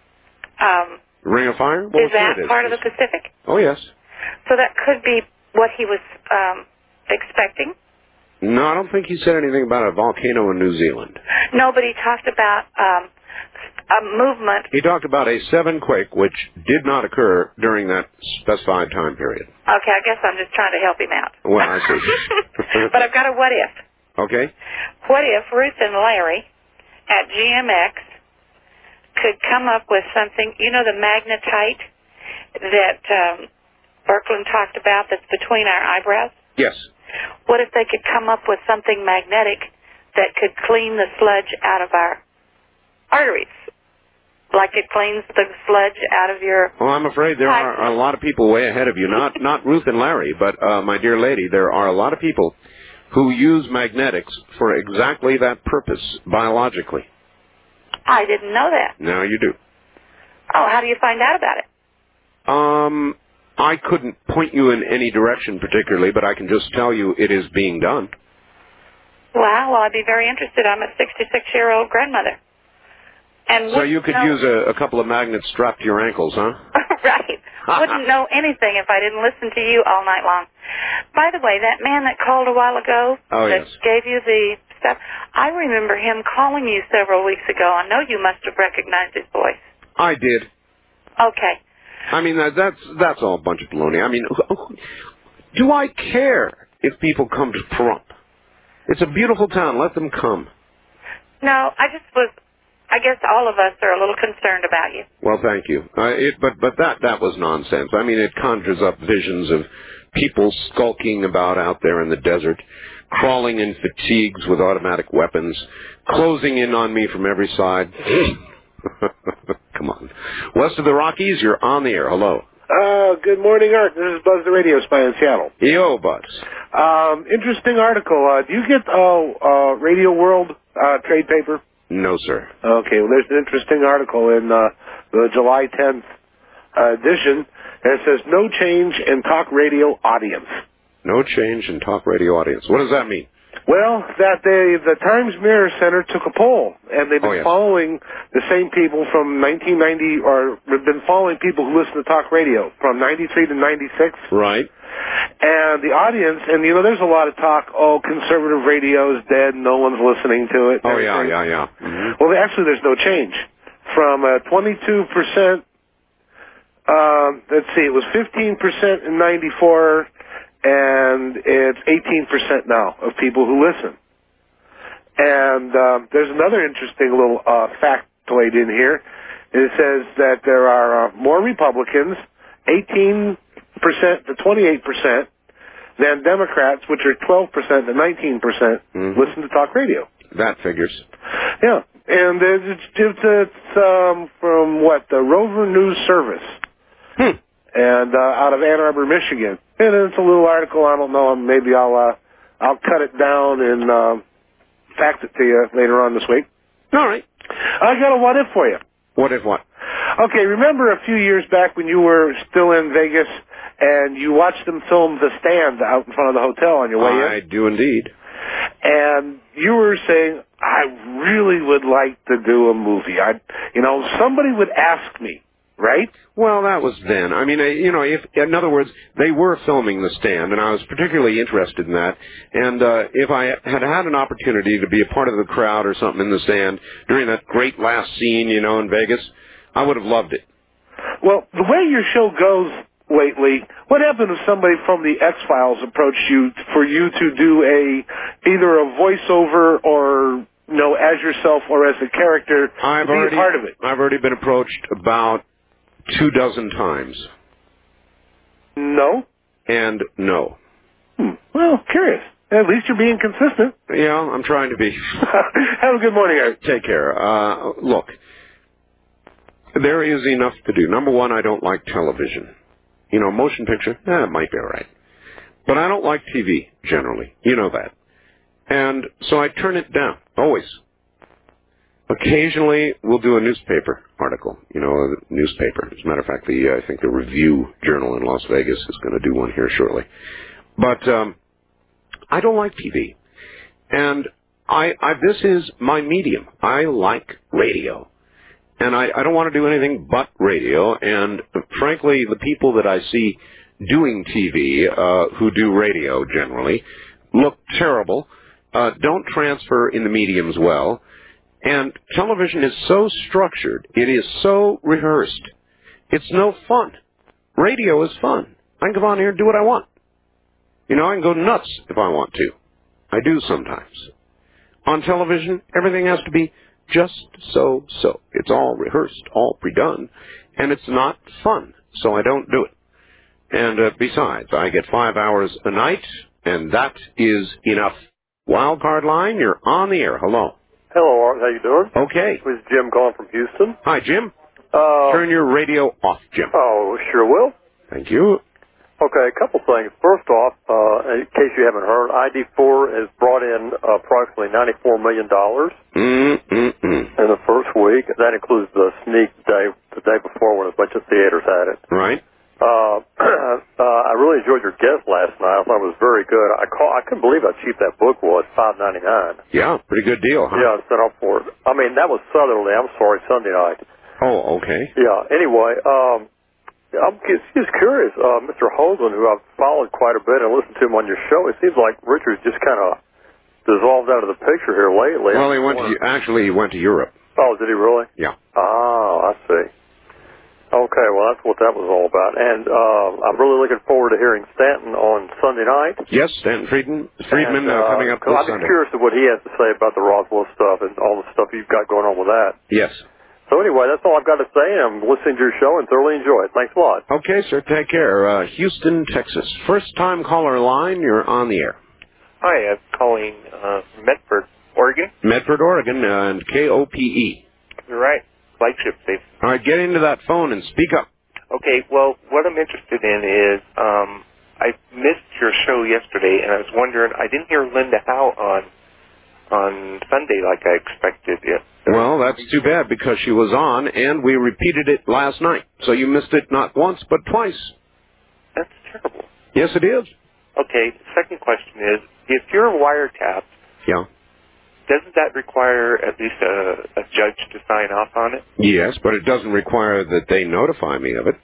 Ring of Fire? Well, is that part of the Pacific? Oh, yes. So that could be what he was expecting? No, I don't think he said anything about a volcano in New Zealand. No, but he talked about a movement. He talked about a 7 quake, which did not occur during that specified time period. Okay, I guess I'm just trying to help him out. Well, I see. But I've got a what if. Okay. What if Ruth and Larry at GMX could come up with something, you know, the magnetite that Birkeland talked about that's between our eyebrows? Yes. What if they could come up with something magnetic that could clean the sludge out of our arteries? Like it cleans the sludge out of your... Well, I'm afraid there are a lot of people way ahead of you. Not Ruth and Larry, but my dear lady, there are a lot of people who use magnetics for exactly that purpose, biologically. I didn't know that. Now you do. Oh, how do you find out about it? I couldn't point you in any direction particularly, but I can just tell you it is being done. Wow, well, I'd be very interested. I'm a 66-year-old grandmother. And so you could use a couple of magnets strapped to your ankles, huh? Right. Wouldn't know anything if I didn't listen to you all night long. By the way, that man that called a while ago that gave you the stuff, I remember him calling you several weeks ago. I know you must have recognized his voice. I did. Okay. I mean, that's all a bunch of baloney. I mean, do I care if people come to Pahrump? It's a beautiful town. Let them come. No, I guess all of us are a little concerned about you. Well, thank you. But that was nonsense. I mean, it conjures up visions of people skulking about out there in the desert, crawling in fatigues with automatic weapons, closing in on me from every side. Come on. West of the Rockies, you're on the air. Hello. Good morning, Art. This is Buzz the Radio Spy in Seattle. Yo, Buzz. Interesting article. Do you get Radio World trade paper? No, sir. Okay, well, there's an interesting article in the July 10th edition that says, no change in talk radio audience. No change in talk radio audience. What does that mean? Well, that the Times Mirror Center took a poll, and they've been following the same people from 1990, or have been following people who listen to talk radio from 93 to 96. Right. And the audience, and you know, there's a lot of talk, conservative radio is dead, no one's listening to it. Oh, yeah. Mm-hmm. Well, actually, there's no change. From 22%, let's see, it was 15% in 94, and it's 18% now of people who listen. And there's another interesting little factoid in here. It says that there are more Republicans, 18% to 28%, than Democrats, which are 12% to 19%, listen to talk radio. That figures. Yeah. And it's from, the Rover News Service. and out of Ann Arbor, Michigan. And it's a little article. I don't know. Maybe I'll cut it down and fax it to you later on this week. All right. I got a what if for you. What if what? Okay, remember a few years back when you were still in Vegas and you watched them film The Stand out in front of the hotel on your way in? I do indeed. And you were saying, I really would like to do a movie. Somebody would ask me, right? Well, that was then. I mean, if, in other words, they were filming The Stand, and I was particularly interested in that. And if I had had an opportunity to be a part of the crowd or something in The Stand during that great last scene, in Vegas, I would have loved it. Well, the way your show goes lately, what happened if somebody from the X-Files approached you for you to do either a voiceover or as yourself or as a character to be a part of it? I've already been approached about 24 times. No? And no. Well, curious. At least you're being consistent. Yeah, I'm trying to be. Have a good morning, Eric. Take care. Look, there is enough to do. Number one, I don't like television. Motion picture, it might be all right. But I don't like TV, generally. You know that. And so I turn it down, always. Occasionally, we'll do a newspaper article, a newspaper. As a matter of fact, I think the Review Journal in Las Vegas is going to do one here shortly. But I don't like TV. And this is my medium. I like radio. And I don't want to do anything but radio. And frankly, the people that I see doing TV, who do radio generally, look terrible, don't transfer in the mediums well. And television is so structured. It is so rehearsed. It's no fun. Radio is fun. I can come on here and do what I want. I can go nuts if I want to. I do sometimes. On television, everything has to be just so. It's all rehearsed, all pre-done, and it's not fun, so I don't do it. And besides, I get 5 hours a night, and that is enough. Wildcard line, you're on the air. Hello. Hello, Art. How you doing? Okay. This is Jim calling from Houston. Hi, Jim. Turn your radio off, Jim. Oh, sure will. Thank you. Okay, a couple things. First off, in case you haven't heard, ID4 has brought in approximately $94 million in the first week. That includes the sneak day, the day before when a bunch of theaters had it. Right. I really enjoyed your guest last night. I thought it was very good. I couldn't believe how cheap that book was, $5.99. Yeah, pretty good deal, huh? Yeah, I set up for it. I mean, that was Southerly. I'm sorry, Sunday night. Oh, okay. Yeah. Anyway, I'm just curious, Mr. Hosen, who I've followed quite a bit and listened to him on your show, it seems like Richard's just kind of dissolved out of the picture here lately. Well, he went to Europe. Oh, did he really? Yeah. Oh, I see. Okay, well, that's what that was all about. And I'm really looking forward to hearing Stanton on Sunday night. Yes, Stanton Friedman coming up this I'm Sunday. curious of what he has to say about the Roswell stuff and all the stuff you've got going on with that. Yes. So anyway, that's all I've got to say. I'm listening to your show and thoroughly enjoy it. Thanks a lot. Okay, sir. Take care. Houston, Texas. First-time caller line. You're on the air. Hi, I'm calling from Medford, Oregon. Medford, Oregon, and KOPE. You're right. Flagship station. All right, get into that phone and speak up. Okay, well, what I'm interested in is I missed your show yesterday, and I was wondering, I didn't hear Linda Howe on Sunday like I expected it. Well, that's too bad because she was on, and we repeated it last night. So you missed it not once, but twice. That's terrible. Yes, it is. Okay, second question is, if you're wiretapped, yeah, doesn't that require at least a judge to sign off on it? Yes, but it doesn't require that they notify me of it.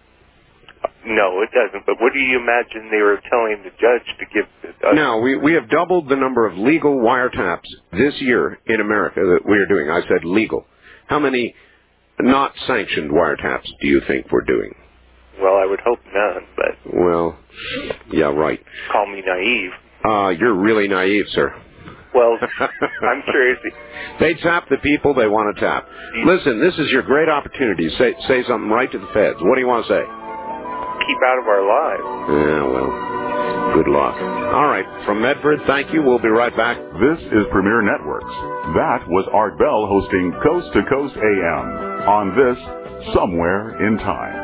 No, it doesn't. But what do you imagine they were telling the judge to give? Now, we have doubled the number of legal wiretaps this year in America that we are doing. I said legal. How many not sanctioned wiretaps do you think we're doing? Well, I would hope none, but... Well, yeah, right. Call me naive. You're really naive, sir. Well, I'm curious. They tap the people they want to tap. Listen, this is your great opportunity. Say something right to the feds. What do you want to say? Keep out of our lives. Yeah, well, good luck. All right, from Medford, thank you. We'll be right back. This is Premier Networks. That was Art Bell hosting Coast to Coast AM on this Somewhere in Time.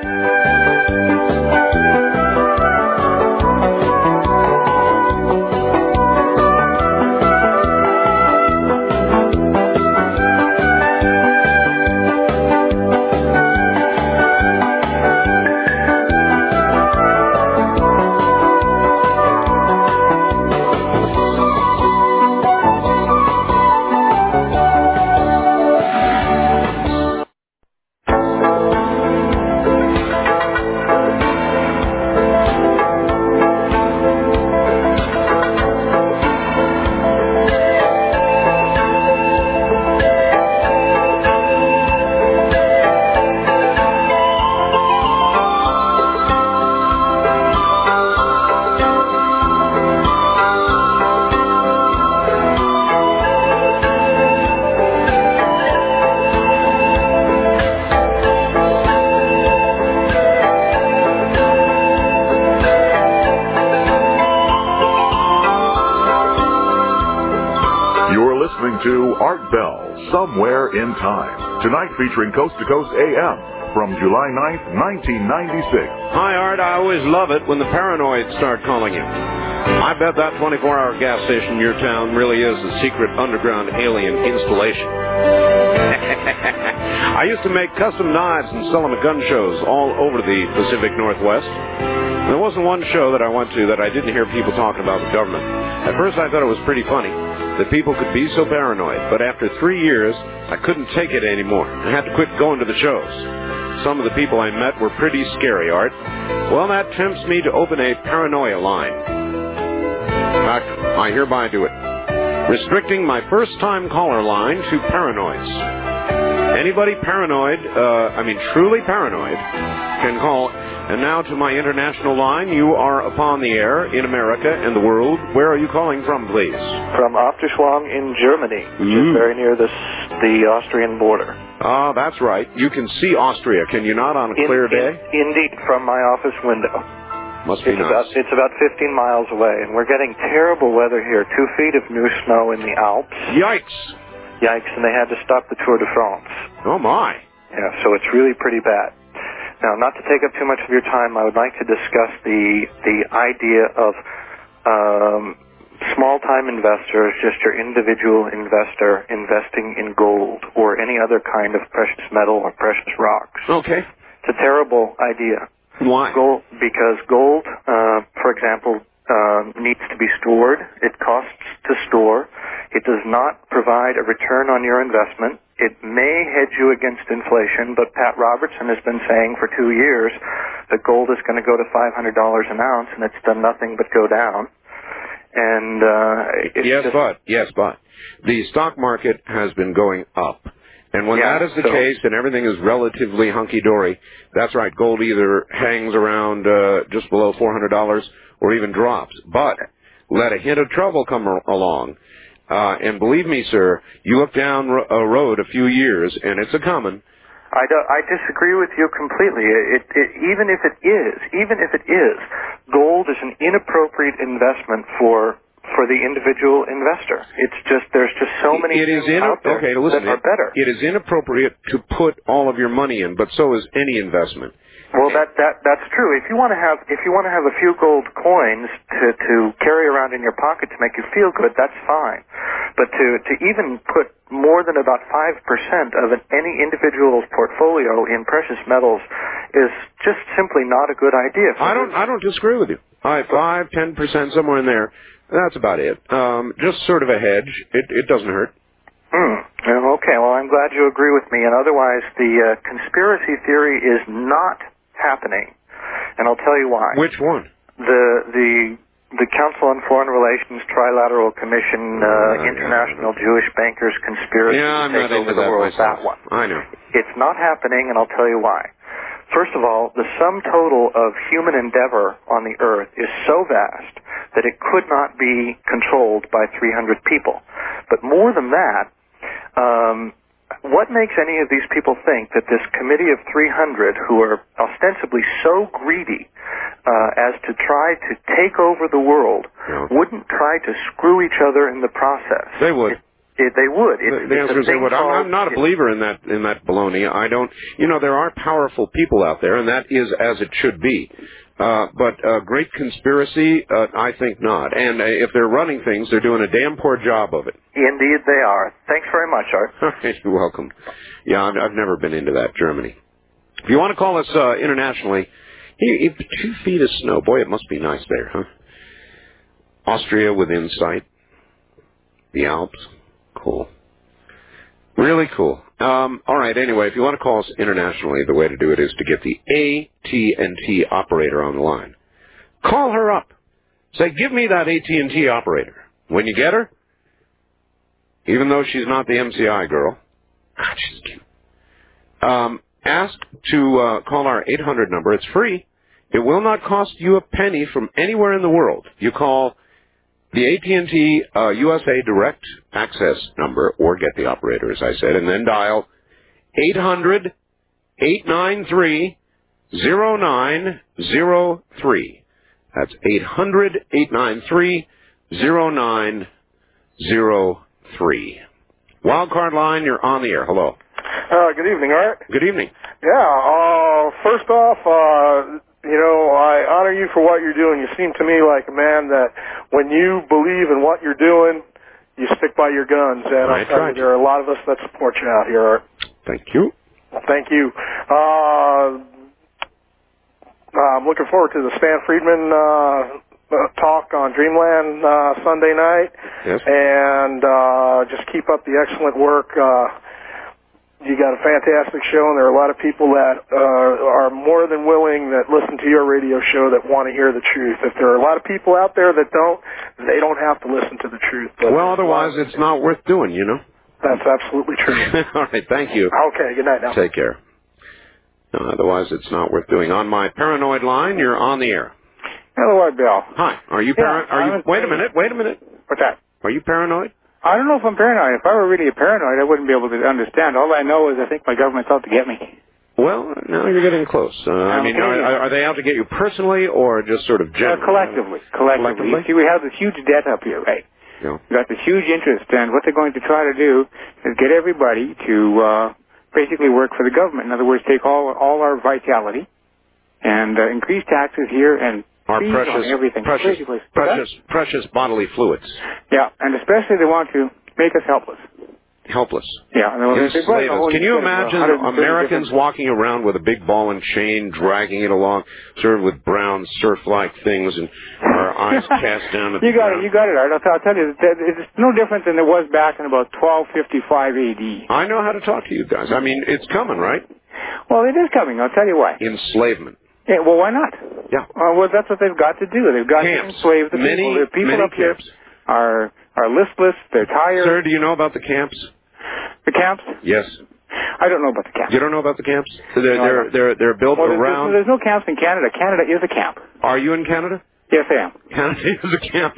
To Art Bell, Somewhere in Time. Tonight featuring Coast to Coast AM from July 9th, 1996. Hi, Art. I always love it when the paranoids start calling you. I bet that 24-hour gas station in your town really is a secret underground alien installation. I used to make custom knives and sell them at gun shows all over the Pacific Northwest. There wasn't one show that I went to that I didn't hear people talking about the government. At first I thought it was pretty funny that people could be so paranoid, but after 3 years, I couldn't take it anymore. I had to quit going to the shows. Some of the people I met were pretty scary, Art. Well, that tempts me to open a paranoia line. In fact, I hereby do it. Restricting my first-time caller line to paranoids. Anybody paranoid, truly paranoid, can call. And now to my international line. You are upon the air in America and the world. Where are you calling from, please? From Optischwang in Germany, which is very near the Austrian border. Ah, that's right. You can see Austria, can you not, on a clear day? Indeed, from my office window. Must be nice. It's about 15 miles away, and we're getting terrible weather here. 2 feet of new snow in the Alps. Yikes! Yikes, and they had to stop the Tour de France. Oh, my. Yeah, so it's really pretty bad. Now, not to take up too much of your time, I would like to discuss the idea of small-time investors, just your individual investor, investing in gold or any other kind of precious metal or precious rocks. Okay. It's a terrible idea. Why? Because gold, for example, needs to be stored. It costs to store. It does not provide a return on your investment. It may hedge you against inflation, but Pat Robertson has been saying for 2 years that gold is going to go to $500 an ounce, and it's done nothing but go down. And Yes, but the stock market has been going up. And when that is the case and everything is relatively hunky-dory, that's right, gold either hangs around just below $400 or even drops. But let a hint of trouble come along. And believe me, sir, you look down a road a few years, and it's a common. I disagree with you completely. Even if it is, gold is an inappropriate investment for the individual investor. It's just there's just so many things out there that are better. It is inappropriate to put all of your money in, but so is any investment. Well, that's true. If you want to have a few gold coins to carry around in your pocket to make you feel good, that's fine. But to even put more than about 5% of any individual's portfolio in precious metals is just simply not a good idea. I don't disagree with you. 5-10%, somewhere in there. That's about it. Just sort of a hedge. It doesn't hurt. Okay, well, I'm glad you agree with me. And otherwise, the conspiracy theory is not happening, and I'll tell you why. Which one? The Council on Foreign Relations Trilateral Commission, International Jewish Bankers Conspiracy to take over the world. That one. I know. It's not happening, and I'll tell you why. First of all, the sum total of human endeavor on the earth is so vast that it could not be controlled by 300 people. But more than that, what makes any of these people think that this committee of 300, who are ostensibly so greedy as to try to take over the world, wouldn't try to screw each other in the process? They would. They would. The answer is they would. I'm not a believer in that baloney. I don't. There are powerful people out there, and that is as it should be. But great conspiracy, I think not. And if they're running things, they're doing a damn poor job of it. Indeed, they are. Thanks very much, Art. You're welcome. Yeah, I've never been into that, Germany. If you want to call us internationally, 2 feet of snow. Boy, it must be nice there, huh? Austria within sight. The Alps. Cool. Really cool. All right, anyway, if you want to call us internationally, the way to do it is to get the AT&T operator on the line. Call her up. Say, give me that AT&T operator. When you get her, even though she's not the MCI girl, she's cute. Ask to call our 800 number. It's free. It will not cost you a penny from anywhere in the world. You call the AT&T USA Direct Access number, or get the operator, as I said, and then dial 800-893-0903. That's 800-893-0903. Wildcard line, you're on the air. Hello. Good evening, Art. Good evening. Yeah, first off, I honor you for what you're doing. You seem to me like a man that when you believe in what you're doing, you stick by your guns. And I'll tell you, there are a lot of us that support you out here, Art. Thank you. Thank you. I'm looking forward to the Stan Friedman talk on Dreamland Sunday night. Yes. And just keep up the excellent work. You got a fantastic show, and there are a lot of people that are more than willing that listen to your radio show that want to hear the truth. If there are a lot of people out there that don't, they don't have to listen to the truth. But well, otherwise it's not worth doing, That's absolutely true. All right, thank you. Okay, good night now. Take care. No, otherwise it's not worth doing. On my paranoid line, you're on the air. Hello, Art Bell. Hi. Are you paranoid? Wait a minute. What's that? Are you paranoid? I don't know if I'm paranoid. If I were really paranoid, I wouldn't be able to understand. All I know is I think my government's out to get me. Well, now you're getting close. Are they out to get you personally or just sort of generally? Collectively. You see, we have this huge debt up here, right? Yeah. We've got this huge interest, and what they're going to try to do is get everybody to basically work for the government. In other words, take all our vitality and increase taxes here and our precious bodily fluids. Yeah, and especially they want to make us helpless. Helpless. Yeah. Enslave us. Can you imagine Americans walking around with a big ball and chain, dragging it along, sort of with brown surf-like things, and our eyes cast down at the ground? You got it, Art. I'll tell you, it's no different than it was back in about 1255 A.D. I know how to talk to you guys. I mean, it's coming, right? Well, it is coming. I'll tell you why. Enslavement. Yeah, well, why not? Yeah. Well, that's what they've got to do. They've got to enslave the people. The people up here are listless. They're tired. Sir, do you know about the camps? The camps? Yes. I don't know about the camps. You don't know about the camps? They're built around. There's no camps in Canada. Canada is a camp. Are you in Canada? Yes, I am. Canada is a camp.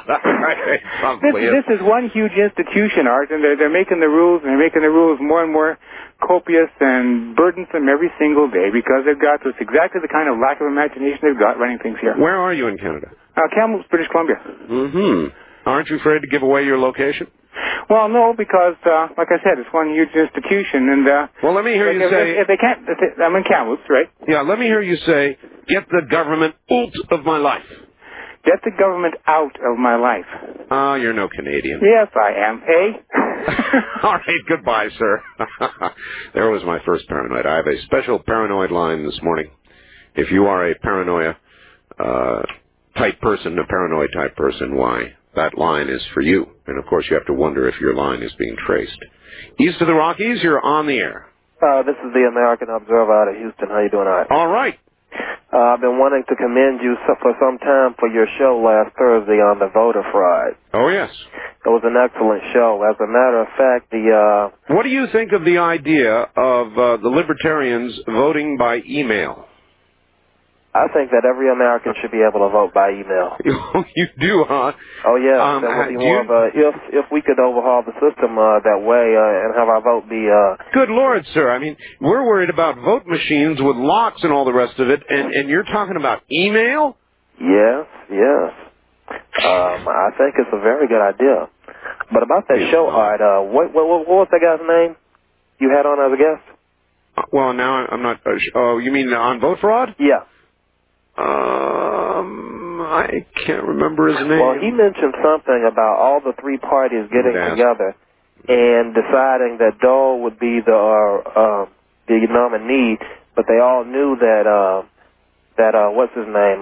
This is one huge institution, Art, and they're making the rules, and they're making the rules more and more copious and burdensome every single day because they've got this exactly the kind of lack of imagination they've got running things here. Where are you in Canada? Kamloops, British Columbia. Mm-hmm. Aren't you afraid to give away your location? Well, no, because, like I said, it's one huge institution, and... well, let me hear you say... If they can't... I'm in Kamloops, right? Yeah, let me hear you say, get the government out of my life. Get the government out of my life. Oh, you're no Canadian. Yes, I am. Hey? All right, goodbye, sir. There was my first paranoid. I have a special paranoid line this morning. If you are a paranoia type person, a paranoid type person, why? That line is for you. And, of course, you have to wonder if your line is being traced. East of the Rockies, you're on the air. This is the American Observer out of Houston. How you doing, Art? All right. I've been wanting to commend you for some time for your show last Thursday on the voter fraud. Oh, yes. It was an excellent show. As a matter of fact, what do you think of the idea of the libertarians voting by email? I think that every American should be able to vote by email. You do, huh? Oh, yeah. That would be more of a, if we could overhaul the system that way and have our vote be... Good Lord, sir. I mean, we're worried about vote machines with locks and all the rest of it, and you're talking about email? Yes. I think it's a very good idea. But about that show, Art, what was that guy's name you had on as a guest? Well, now I'm not. Oh, you mean on vote fraud? Yeah. I can't remember his name. Well, he mentioned something about all the three parties getting together and deciding that Dole would be the nominee, but they all knew that what's his name,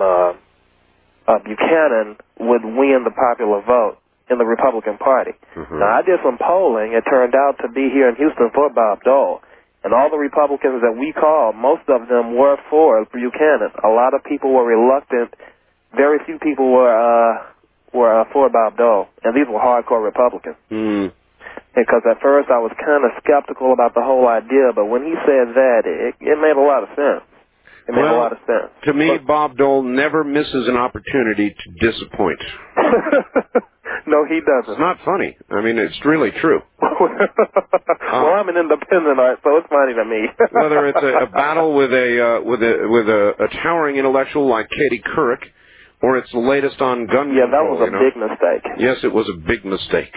Buchanan would win the popular vote in the Republican Party. Now, I did some polling. It turned out to be here in Houston for Bob Dole. And all the Republicans that we called, most of them were for Buchanan. A lot of people were reluctant. Very few people were for Bob Dole. And these were hardcore Republicans. Because at first I was kind of skeptical about the whole idea, but when he said that, it made a lot of sense. It made a lot of sense. To me, Bob Dole never misses an opportunity to disappoint. No, he doesn't. It's not funny. I mean, it's really true. Well, I'm an independent, so it's funny to me. Whether it's a battle with a towering intellectual like Katie Couric, or it's the latest on gun control. Yeah, that was a big mistake. Yes, it was a big mistake.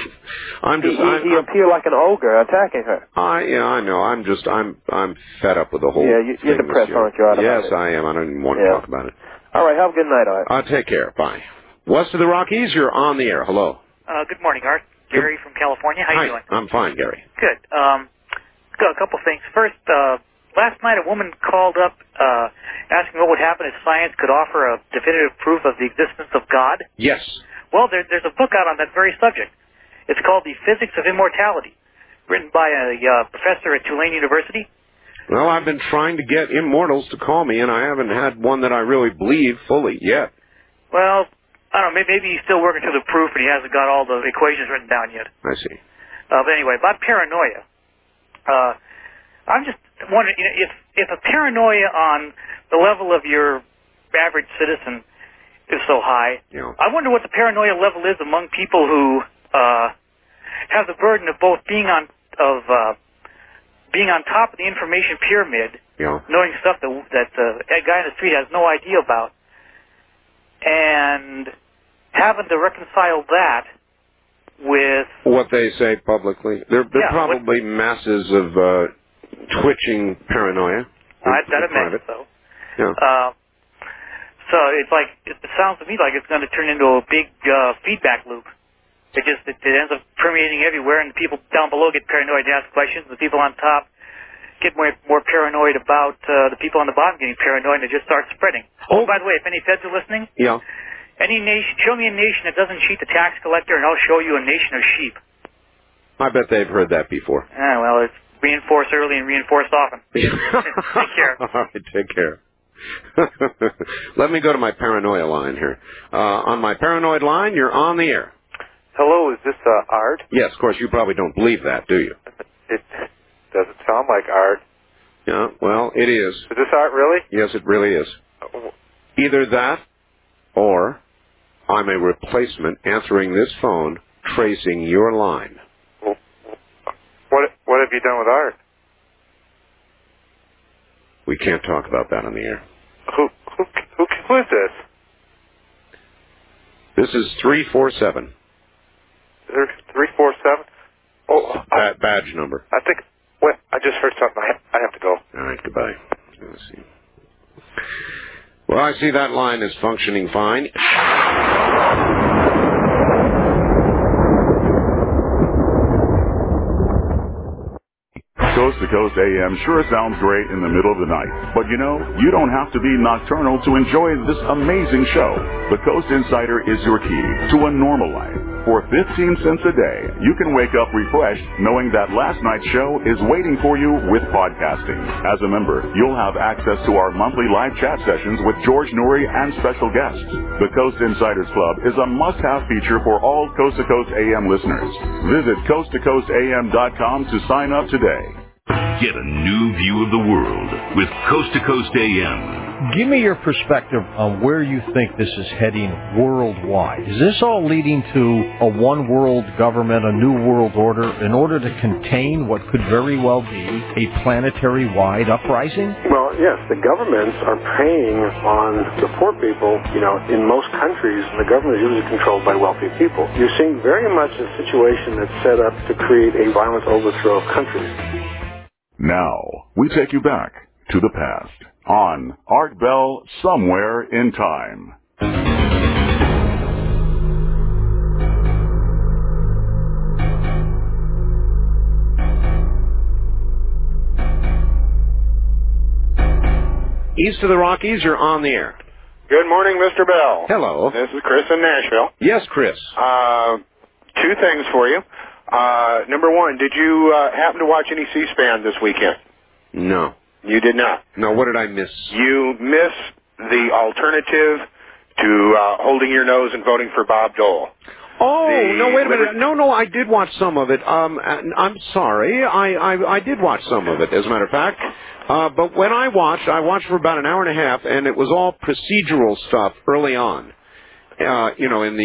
He appeared like an ogre attacking her. I know. I'm fed up with the whole thing. You're depressed, aren't you? Yes, I am. I don't even want to talk about it. All right, have a good night, Art. Take care. Bye. West of the Rockies, you're on the air. Hello. Good morning, Art. Gary from California. How you doing? I'm fine, Gary. Good. Got a couple things. First, last night a woman called up asking what would happen if science could offer a definitive proof of the existence of God. Yes. Well, there's a book out on that very subject. It's called The Physics of Immortality, written by a professor at Tulane University. Well, I've been trying to get immortals to call me, and I haven't had one that I really believe fully yet. Well, I don't know, maybe he's still working through the proof and he hasn't got all the equations written down yet. I see. But anyway, about paranoia. I'm just wondering, if a paranoia on the level of your average citizen is so high, I wonder what the paranoia level is among people who have the burden of both being on top of the information pyramid, knowing stuff that a guy in the street has no idea about, and having to reconcile that with what they say publicly. There are probably masses of twitching paranoia. I'd imagine so. Yeah. So it's like it sounds to me like it's going to turn into a big feedback loop. It ends up permeating everywhere, and the people down below get paranoid and ask questions. The people on top get more paranoid about the people on the bottom getting paranoid, and it just starts spreading. Oh, by the way, if any feds are listening, any nation, show me a nation that doesn't cheat the tax collector, and I'll show you a nation of sheep. I bet they've heard that before. Well, it's reinforce early and reinforce often. Take care. All right, take care. Let me go to my paranoia line here. On my paranoid line, you're on the air. Hello, is this Art? Yes, of course, you probably don't believe that, do you? It doesn't sound like Art. Yeah, well, it is. Is this Art, really? Yes, it really is. Either that, or I'm a replacement answering this phone, tracing your line. What have you done with Art? We can't talk about that on the air. Who is this? This is 347. 347? Oh, badge number. I think. Wait, I just heard something. I have to go. All right, goodbye. Let's see. Well, I see that line is functioning fine. Coast to Coast AM sure sounds great in the middle of the night. But you know, you don't have to be nocturnal to enjoy this amazing show. The Coast Insider is your key to a normal life. For 15 cents a day, you can wake up refreshed knowing that last night's show is waiting for you with podcasting. As a member, you'll have access to our monthly live chat sessions with George Noory and special guests. The Coast Insiders Club is a must-have feature for all Coast to Coast AM listeners. Visit coasttocoastam.com to sign up today. Get a new view of the world with Coast to Coast AM. Give me your perspective on where you think this is heading worldwide. Is this all leading to a one world government, a new world order, in order to contain what could very well be a planetary-wide uprising? Well, yes, the governments are preying on the poor people. In most countries, the government is usually controlled by wealthy people. You're seeing very much a situation that's set up to create a violent overthrow of countries. Now, we take you back to the past on Art Bell Somewhere in Time. East of the Rockies, you're on the air. Good morning, Mr. Bell. Hello. This is Chris in Nashville. Yes, Chris. Two things for you. Number one, did you happen to watch any C-SPAN this weekend? No. You did not? No, what did I miss? You missed the alternative to holding your nose and voting for Bob Dole. Oh, no, wait a minute. No, I did watch some of it. I'm sorry. I did watch some of it, as a matter of fact. But when I watched for about an hour and a half, and it was all procedural stuff early on. In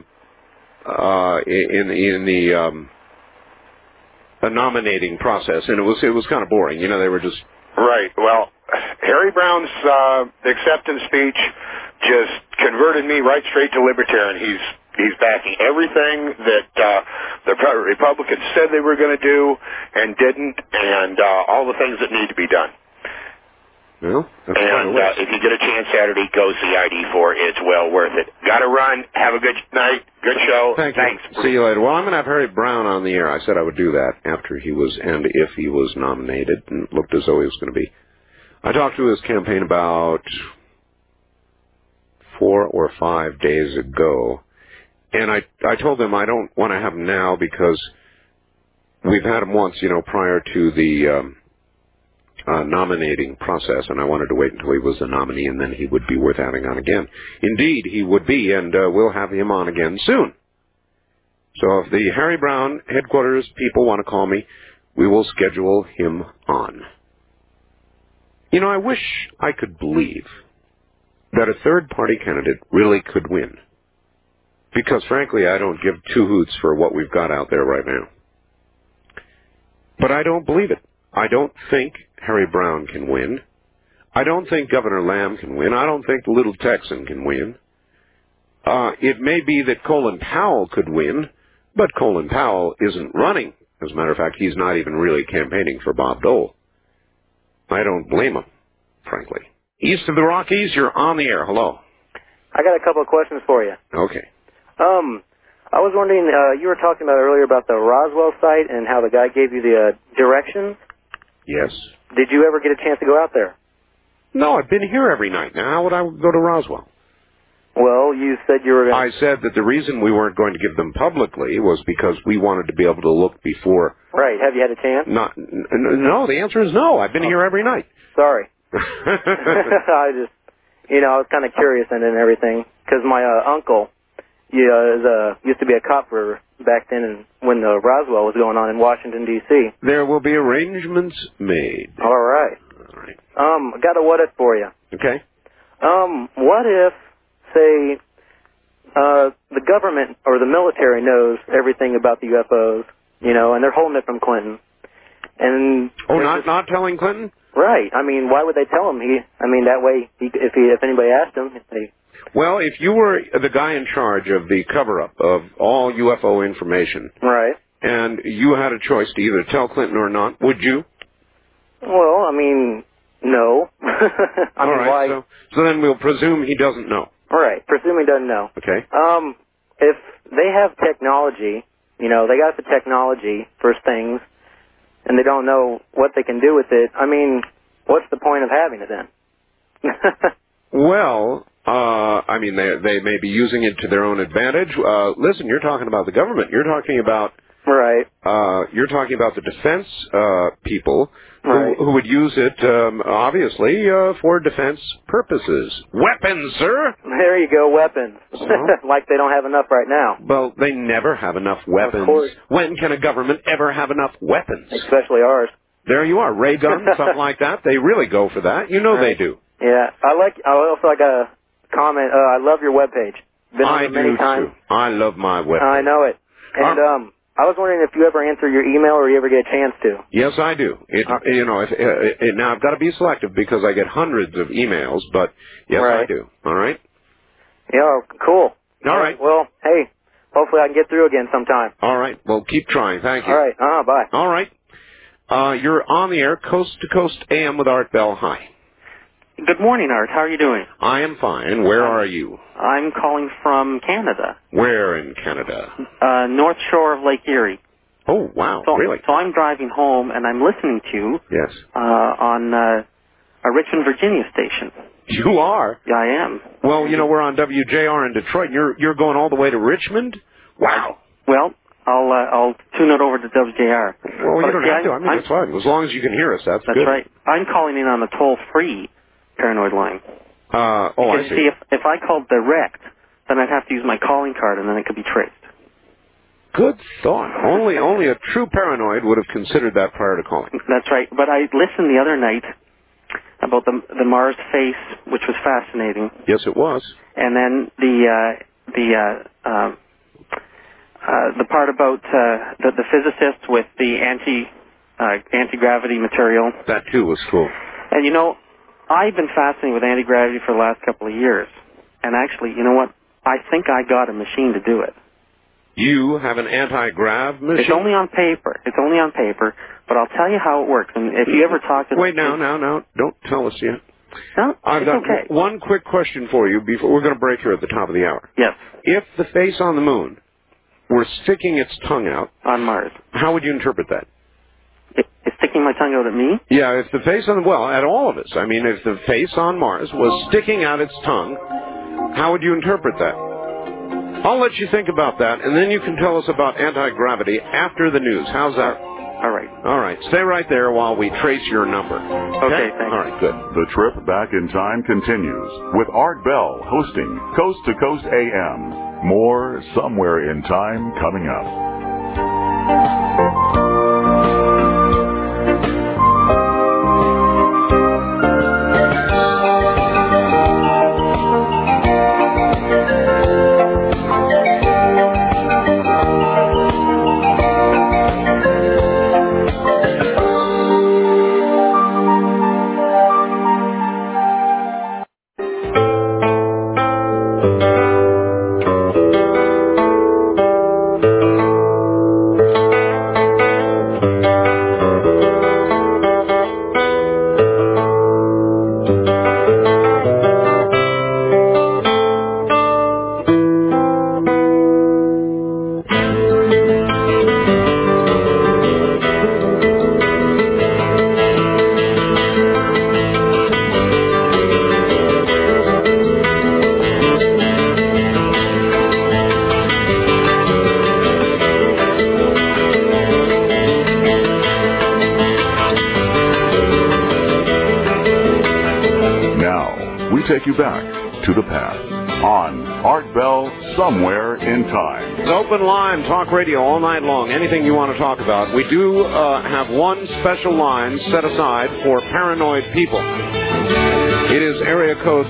the nominating process, and it was kind of boring. They were just right. Well, Harry Brown's acceptance speech just converted me right straight to libertarian. He's backing everything that the Republicans said they were going to do and didn't, and all the things that need to be done. Well, and if you get a chance Saturday, go see ID4. It's well worth it. Got to run. Have a good night. Good show. Thanks. Thanks. See you later. Well, I'm going to have Harry Brown on the air. I said I would do that after he was, and if he was nominated, and it looked as though he was going to be. I talked to his campaign about 4 or 5 days ago, and I told them I don't want to have him now because we've had him once, prior to the nominating process, and I wanted to wait until he was the nominee, and then he would be worth having on again. Indeed, he would be, and we'll have him on again soon. So if the Harry Brown headquarters people want to call me, we will schedule him on. I wish I could believe that a third-party candidate really could win. Because, frankly, I don't give two hoots for what we've got out there right now. But I don't believe it. I don't think Harry Brown can win. I don't think Governor Lamb can win. I don't think the little Texan can win. It may be that Colin Powell could win, but Colin Powell isn't running. As a matter of fact, he's not even really campaigning for Bob Dole. I don't blame him, frankly. East of the Rockies, you're on the air. Hello. I got a couple of questions for you. Okay. I was wondering, you were talking about earlier about the Roswell site and how the guy gave you the directions. Yes. Did you ever get a chance to go out there? No, I've been here every night. Now, how would I go to Roswell? Well, you said you were going I said that the reason we weren't going to give them publicly was because we wanted to be able to look before. Right. Have you had a chance? No, the answer is no. I've been here every night. Sorry. I just, I was kind of curious and everything, because my uncle used to be a cop for back then and when the Roswell was going on in Washington, D.C. There will be arrangements made. All right. I got a what if for you. Okay. What if, say, the government or the military knows everything about the UFOs, and they're holding it from Clinton. And not telling Clinton? Right. I mean, why would they tell him? That way, if anybody asked him, Well, if you were the guy in charge of the cover-up of all UFO information, right, and you had a choice to either tell Clinton or not, would you? Well, no. All right, so then we'll presume he doesn't know. All right, presume he doesn't know. Okay. If they have technology, they got the technology for things, and they don't know what they can do with it, what's the point of having it then? Well, they may be using it to their own advantage. Listen, you're talking about the government. You're talking about right. You're talking about the defense people right. who would use it, obviously, for defense purposes. Weapons, sir. There you go, weapons. Like they don't have enough right now. Well, they never have enough weapons. Of course. When can a government ever have enough weapons? Especially ours. There you are, ray guns, something like that. They really go for that. You know right. they do. Yeah, I got a comment. I love your webpage. Been on it many times. Too. I love my webpage. I know it. And I was wondering if you ever answer your email or you ever get a chance to. Yes, I do. Now I've got to be selective because I get hundreds of emails, but yes, right. I do. All right. Yeah, cool. All right. Well, hey, hopefully I can get through again sometime. All right. Well, keep trying. Thank you. All right. Bye. All right. You're on the air, Coast to Coast AM with Art Bell. Hi. Good morning, Art. How are you doing? I am fine. Where are you? I'm calling from Canada. Where in Canada? North shore of Lake Erie. Oh, wow. Really? So I'm driving home, and I'm listening to you. Yes. On a Richmond, Virginia station. You are? Yeah, I am. Well, we're on WJR in Detroit. You're going all the way to Richmond? Wow. Well, I'll tune it over to WJR. Well, you don't have to. I mean, it's fine. As long as you can hear us, that's good. That's right. I'm calling in on the toll-free Paranoid line. I see. If I called direct, then I'd have to use my calling card, and then it could be traced. Good thought. Only a true paranoid would have considered that prior to calling. That's right. But I listened the other night about the Mars face, which was fascinating. Yes, it was. And then the part about the physicists with the anti-gravity material. That too was cool. And I've been fascinated with anti-gravity for the last couple of years. And actually, you know what? I think I got a machine to do it. You have an anti-grav machine? It's only on paper, but I'll tell you how it works. And if you ever talk to... Wait, now. Don't tell us yet. No, I've got one quick question for you before we're going to break here at the top of the hour. Yes. If the face on the moon were sticking its tongue out... On Mars. How would you interpret that? It's sticking my tongue out at me? Yeah, if the face on... Well, at all of us. I mean, if the face on Mars was sticking out its tongue, how would you interpret that? I'll let you think about that, and then you can tell us about anti-gravity after the news. How's that? All right. All right. Stay right there while we trace your number. Okay, thanks. All right, good. The trip back in time continues with Art Bell hosting Coast to Coast AM. More Somewhere in Time coming up. Take you back to the past on Art Bell Somewhere in Time. It's open line, talk radio all night long, anything you want to talk about. We do have one special line set aside for paranoid people. It is area code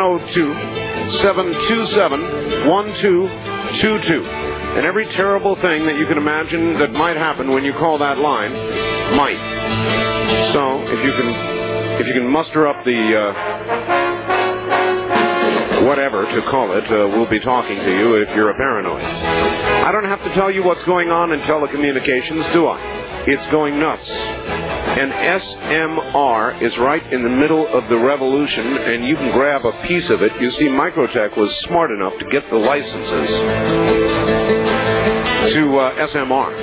702-727-1222. And every terrible thing that you can imagine that might happen when you call that line might. So if you can muster up the whatever to call it, we'll be talking to you if you're a paranoid. I don't have to tell you what's going on in telecommunications, do I? It's going nuts. And SMR is right in the middle of the revolution, and you can grab a piece of it. You see, Microtech was smart enough to get the licenses to SMR.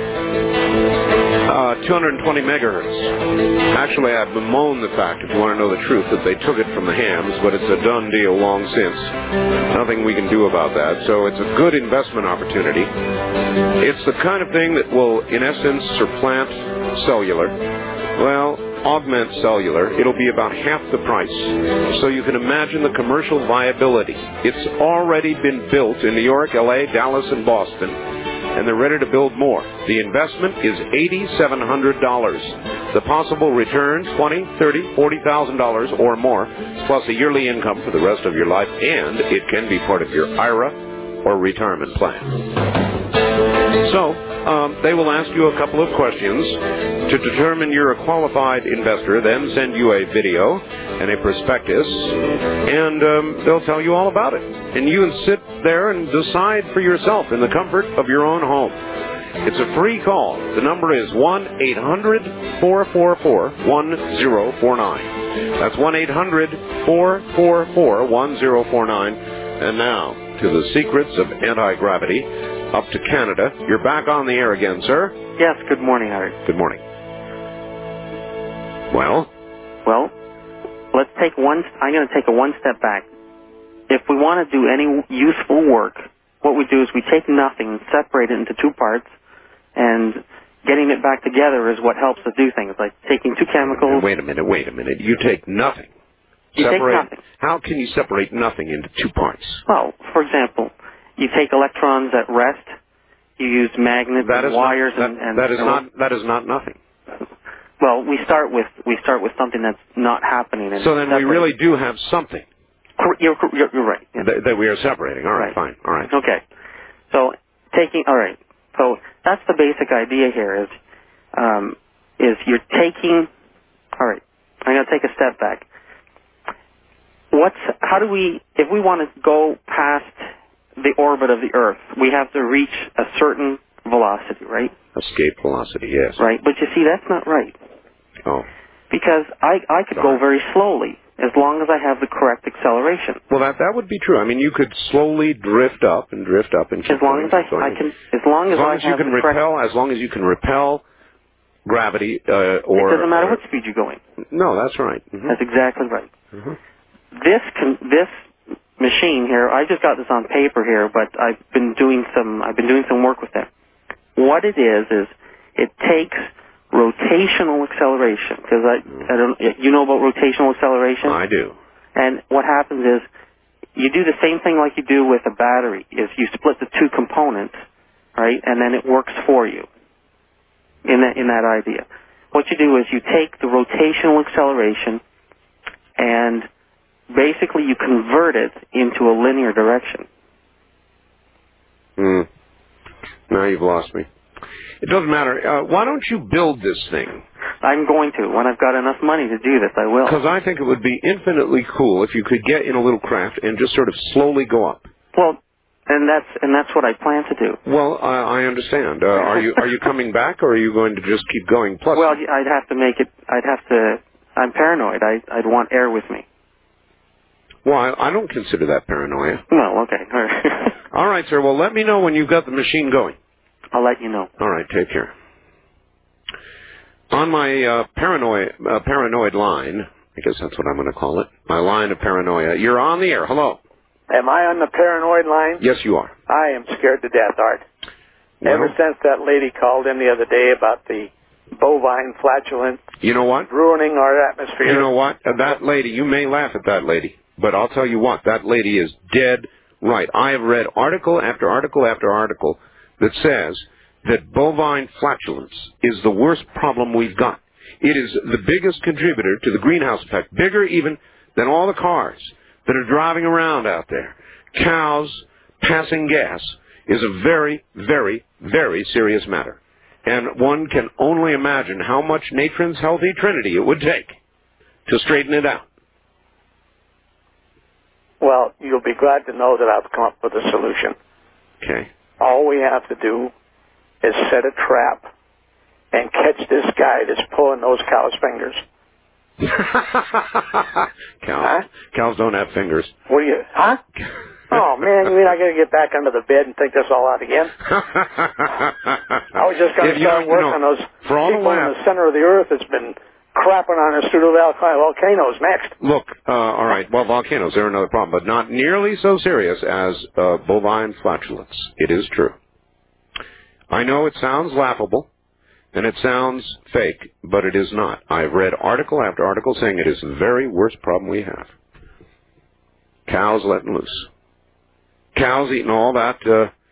220 megahertz. Actually, I bemoan the fact, if you want to know the truth, that they took it from the hams, but it's a done deal long since. Nothing we can do about that, so it's a good investment opportunity. It's the kind of thing that will, in essence, supplant cellular. Well, augment cellular. It'll be about half the price. So you can imagine the commercial viability. It's already been built in New York, LA, Dallas, and Boston. and they're ready to build more. The investment is $8,700. The possible return, $20,000, $30,000, $40,000 or more, plus a yearly income for the rest of your life, and it can be part of your IRA or retirement plan. So, they will ask you a couple of questions to determine you're a qualified investor, then send you a video and a prospectus, and they'll tell you all about it. And you can sit there and decide for yourself in the comfort of your own home. It's a free call. The number is 1-800-444-1049. That's 1-800-444-1049. And now, to the secrets of anti-gravity. Up to Canada. You're back on the air again, sir. Yes, good morning, Art. Good morning. Well, let's take I'm going to take a one step back. If we want to do any useful work, what we do is we take nothing and separate it into two parts, and getting it back together is what helps us do things, like taking two chemicals. Wait a minute. You take nothing. Take nothing. How can you separate nothing into two parts? Well, for example, you take electrons at rest. You use magnets and wires that is not nothing. Well, we start with something that's not happening. And so then we really do have something. You're right. Yeah. That we are separating. All right, fine. All right. Okay. So all right. So that's the basic idea here. Is you're taking. All right. I'm going to take a step back. If we want to go past the orbit of the Earth, we have to reach a certain velocity, right? Escape velocity, yes. Right, but you see, that's not right. Oh. Because I could go very slowly as long as I have the correct acceleration. Well, that would be true. I mean, you could slowly drift up and keep as long as you can repel gravity, or it doesn't matter what speed you're going. No, that's right. Mm-hmm. That's exactly right. Mm-hmm. This machine here, I just got this on paper here, but I've been doing some work with it. What it is it takes rotational acceleration, because you know about rotational acceleration? I do. And what happens is you do the same thing like you do with a battery, is you split the two components, right, and then it works for you in that idea. What you do is you take the rotational acceleration and basically you convert it into a linear direction. Now you've lost me. It doesn't matter. Why don't you build this thing? I'm going to. When I've got enough money to do this, I will. Because I think it would be infinitely cool if you could get in a little craft and just sort of slowly go up. Well, and that's what I plan to do. Well, I understand. Are you coming back, or are you going to just keep going? Plus, well, I'd have to make it. I'm paranoid. I'd want air with me. Well, I don't consider that paranoia. Well, okay. All right. All right, sir. Well, let me know when you've got the machine going. I'll let you know. All right, take care. On my paranoid line, I guess that's what I'm going to call it, my line of paranoia, you're on the air. Hello. Am I on the paranoid line? Yes, you are. I am scared to death, Art. Well, ever since that lady called in the other day about the bovine flatulence. You know what? Ruining our atmosphere. You know what? That lady, you may laugh at that lady, but I'll tell you what, that lady is dead right. I have read article after article after article that says that bovine flatulence is the worst problem we've got. It is the biggest contributor to the greenhouse effect, bigger even than all the cars that are driving around out there. Cows passing gas is a very, very, very serious matter. And one can only imagine how much Natron's healthy trinity it would take to straighten it out. Well, you'll be glad to know that I've come up with a solution. Okay. All we have to do is set a trap and catch this guy that's pulling those cows' fingers. Cows don't have fingers. What do you, huh? Oh, man, you mean I got to get back under the bed and think this all out again? I was just going to start working on those people in the center of the earth that's been crapping on us through the volcanoes next. Look, all right, well, volcanoes, they're another problem, but not nearly so serious as bovine flatulence. It is true. I know it sounds laughable, and it sounds fake, but it is not. I've read article after article saying it is the very worst problem we have. Cows letting loose. Cows eating all that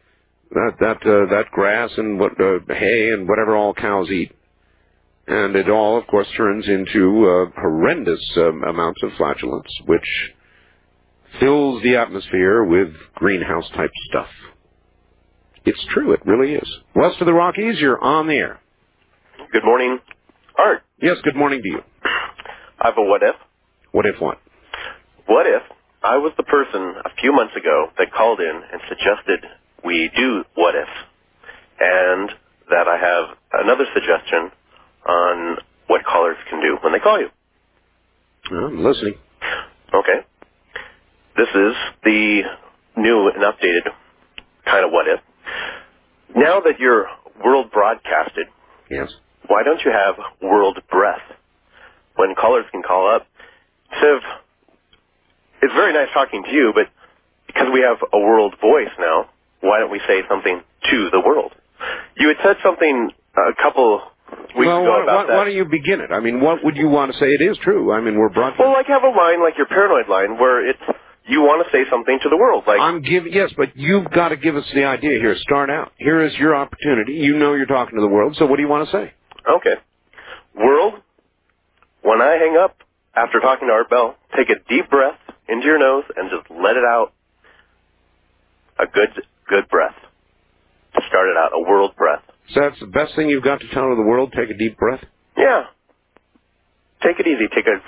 that grass and what hay and whatever all cows eat. And it all, of course, turns into horrendous amounts of flatulence, which fills the atmosphere with greenhouse-type stuff. It's true, it really is. West of the Rockies, you're on the air. Good morning, Art. Yes, good morning to you. I have a what if. What if what? What if I was the person a few months ago that called in and suggested we do what if, and that I have another suggestion on what callers can do when they call you. I'm listening. Okay. This is the new and updated kind of what if. Now that you're world broadcasted, yes, why don't you have world breath? When callers can call up, instead of, it's very nice talking to you, but because we have a world voice now, why don't we say something to the world? You had said something a couple weeks ago about that. Why don't you begin it? I mean, what would you want to say? It is true. I mean, we're broadcasting. Well, like have a line like your paranoid line where it's you want to say something to the world. Like yes, but you've got to give us the idea here. Start out. Here is your opportunity. You know you're talking to the world, so what do you want to say? Okay. World, when I hang up after talking to Art Bell, take a deep breath into your nose and just let it out. A good breath. To start it out, a world breath. So that's the best thing you've got to tell the world? Take a deep breath? Yeah. Take it easy. Take a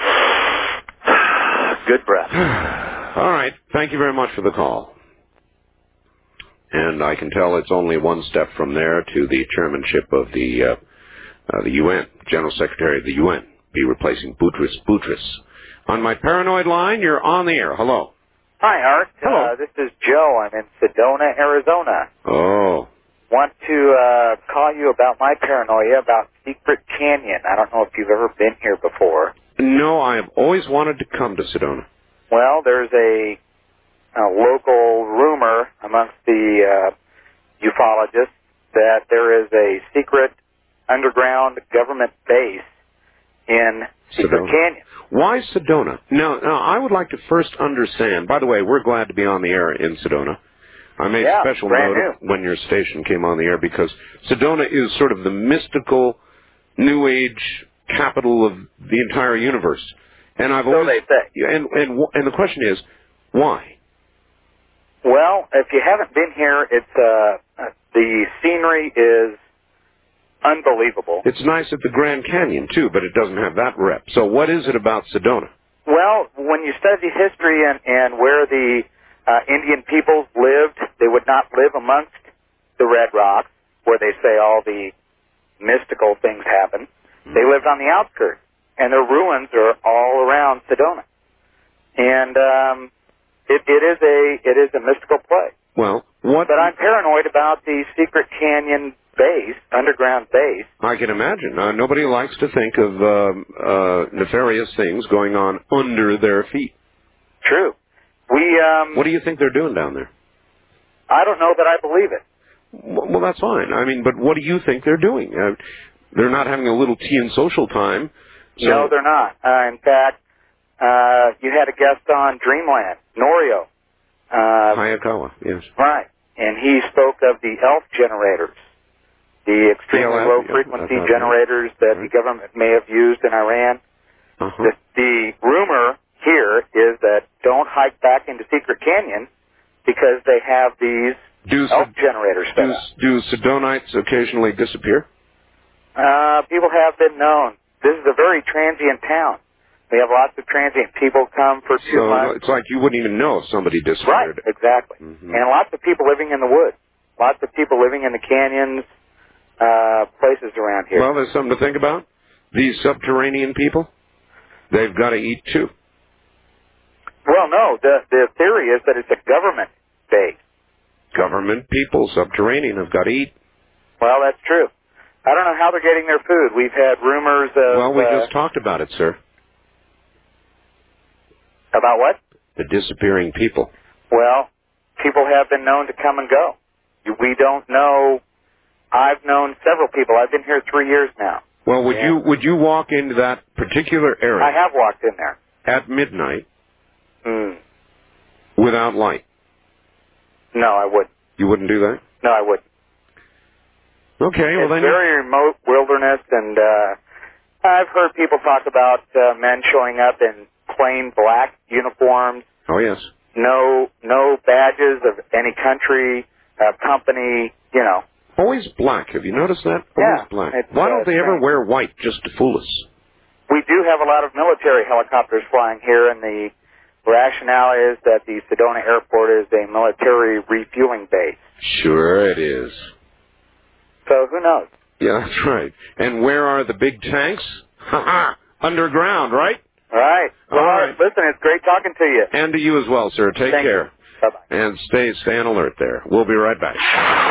good breath. All right. Thank you very much for the call. And I can tell it's only one step from there to the chairmanship of the UN, General Secretary of the UN, be replacing Boutros. On my paranoid line, you're on the air. Hello. Hi, Art. Hello. This is Joe. I'm in Sedona, Arizona. Oh. Want to call you about my paranoia about Secret Canyon. I don't know if you've ever been here before. No, I have always wanted to come to Sedona. Well, there's a local rumor amongst the ufologists that there is a secret underground government base in Secret Canyon. Why Sedona? Now, I would like to first understand. By the way, we're glad to be on the air in Sedona. I made special note when your station came on the air because Sedona is sort of the mystical, New Age capital of the entire universe. And I've always, they say. And the question is, why? Well, if you haven't been here, it's the scenery is unbelievable. It's nice at the Grand Canyon, too, but it doesn't have that rep. So what is it about Sedona? Well, when you study history and where the Indian peoples lived, they would not live amongst the Red Rocks, where they say all the mystical things happen. They lived on the outskirts, and their ruins are all around Sedona. And it is a mystical place. Well, what? But I'm paranoid about the Secret Canyon base, underground base. I can imagine. Nobody likes to think of nefarious things going on under their feet. True. What do you think they're doing down there? I don't know, but I believe it. Well, that's fine. I mean, but what do you think they're doing? They're not having a little tea and social time. So. No, they're not. In fact, you had a guest on Dreamland, Norio. Hayakawa, yes. Right. And he spoke of the ELF generators, the extremely low-frequency generators that the government may have used in Iran. The rumor here is that don't hike back into Secret Canyon because they have these ELF generators set up. Do Sedonites occasionally disappear? People have been known. This is a very transient town. We have lots of transient people come for 2 months. So it's like you wouldn't even know if somebody disappeared. Right, exactly. And lots of people living in the woods. Lots of people living in the canyons, places around here. Well, there's something to think about. These subterranean people, they've got to eat too. Well, no. The theory is that it's a government base. Government people, subterranean, have got to eat. Well, that's true. I don't know how they're getting their food. We've had rumors of... Well, we just talked about it, sir. About what? The disappearing people. Well, people have been known to come and go. We don't know. I've known several people. I've been here 3 years now. Well, would you walk into that particular area? I have walked in there. At midnight? Without light? No, I wouldn't. You wouldn't do that? No, I wouldn't. Okay, well it's then... very remote wilderness, and I've heard people talk about men showing up in plain black uniforms. Oh, yes. No badges of any country, company, you know. Always black. Have you noticed that? Always black. Why don't they ever wear white just to fool us? We do have a lot of military helicopters flying here, and the rationale is that the Sedona Airport is a military refueling base. Sure it is. So who knows? Yeah, that's right. And where are the big tanks? Ha-ha! Underground, right? All right. Well, All right. Listen, it's great talking to you. And to you as well, sir. Take care. Bye-bye. And stay on alert there. We'll be right back.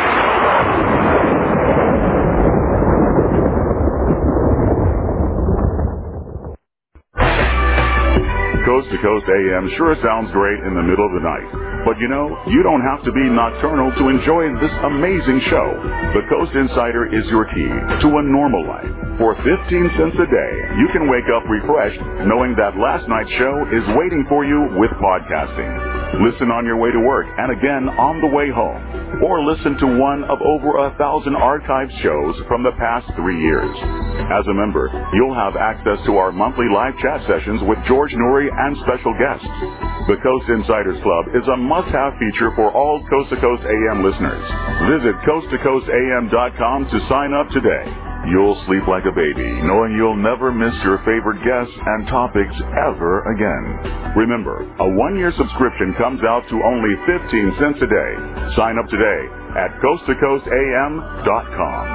Coast to Coast AM sure sounds great in the middle of the night. But you know, you don't have to be nocturnal to enjoy this amazing show. The Coast Insider is your key to a normal life. For 15 cents a day, you can wake up refreshed knowing that last night's show is waiting for you with podcasting. Listen on your way to work and again on the way home. Or listen to one of over 1,000 archived shows from the past 3 years. As a member, you'll have access to our monthly live chat sessions with George Noory and special guests. The Coast Insiders Club is a must-have feature for all Coast to Coast AM listeners. Visit coasttocoastam.com to sign up today. You'll sleep like a baby, knowing you'll never miss your favorite guests and topics ever again. Remember, a 1-year subscription comes out to only 15 cents a day. Sign up today at coasttocoastam.com.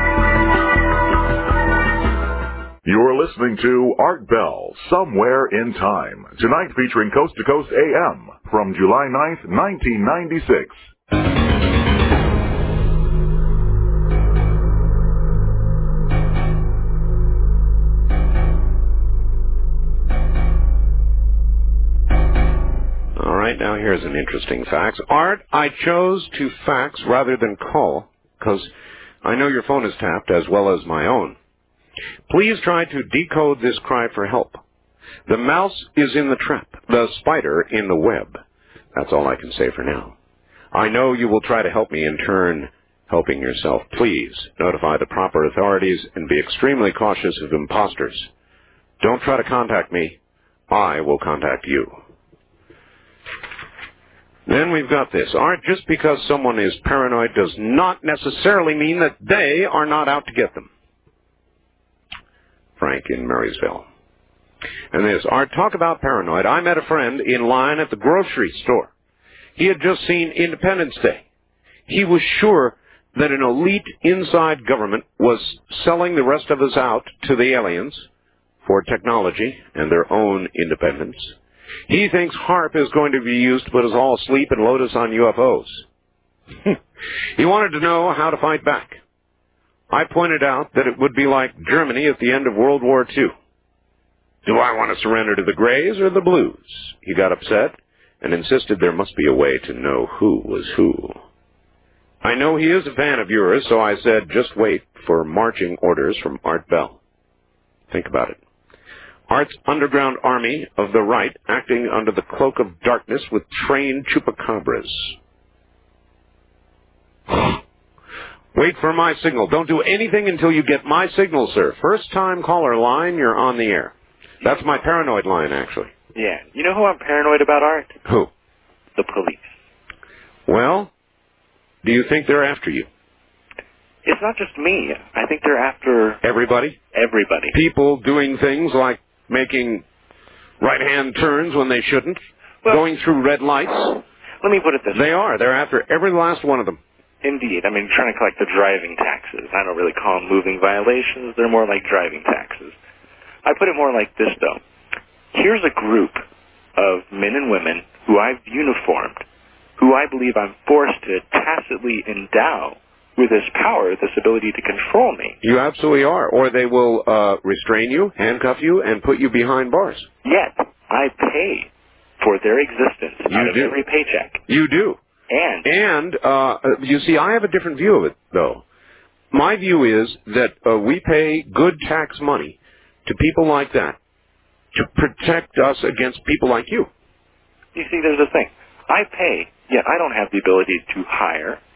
You're listening to Art Bell, Somewhere in Time. Tonight featuring Coast to Coast AM from July 9th, 1996. All right, now here's an interesting fact. Art, I chose to fax rather than call because I know your phone is tapped as well as my own. Please try to decode this cry for help. The mouse is in the trap, the spider in the web. That's all I can say for now. I know you will try to help me in turn helping yourself. Please notify the proper authorities and be extremely cautious of imposters. Don't try to contact me. I will contact you. Then we've got this. Art, just because someone is paranoid does not necessarily mean that they are not out to get them. Frank in Marysville. And this, Art, talk about paranoid. I met a friend in line at the grocery store. He had just seen Independence Day. He was sure that an elite inside government was selling the rest of us out to the aliens for technology and their own independence. He thinks HARP is going to be used to put us all asleep and load us on UFOs. He wanted to know how to fight back. I pointed out that it would be like Germany at the end of World War II. Do I want to surrender to the Greys or the Blues? He got upset and insisted there must be a way to know who was who. I know he is a fan of yours, so I said just wait for marching orders from Art Bell. Think about it. Art's underground army of the right acting under the cloak of darkness with trained chupacabras. Wait for my signal. Don't do anything until you get my signal, sir. First-time caller line, you're on the air. That's my paranoid line, actually. Yeah. You know who I'm paranoid about, Art? Who? The police. Well, do you think they're after you? It's not just me. I think they're after... Everybody? Everybody. People doing things like making right-hand turns when they shouldn't, going through red lights. Let me put it this way. They are. They're after every last one of them. Indeed. I mean, trying to collect the driving taxes. I don't really call them moving violations. They're more like driving taxes. I put it more like this, though. Here's a group of men and women who I've uniformed, who I believe I'm forced to tacitly endow with this power, this ability to control me. You absolutely are. Or they will restrain you, handcuff you, and put you behind bars. Yet, I pay for their existence out of every paycheck. You do. And you see, I have a different view of it, though. My view is that we pay good tax money to people like that to protect us against people like you. You see, there's a thing. I pay, yet I don't have the ability to hire,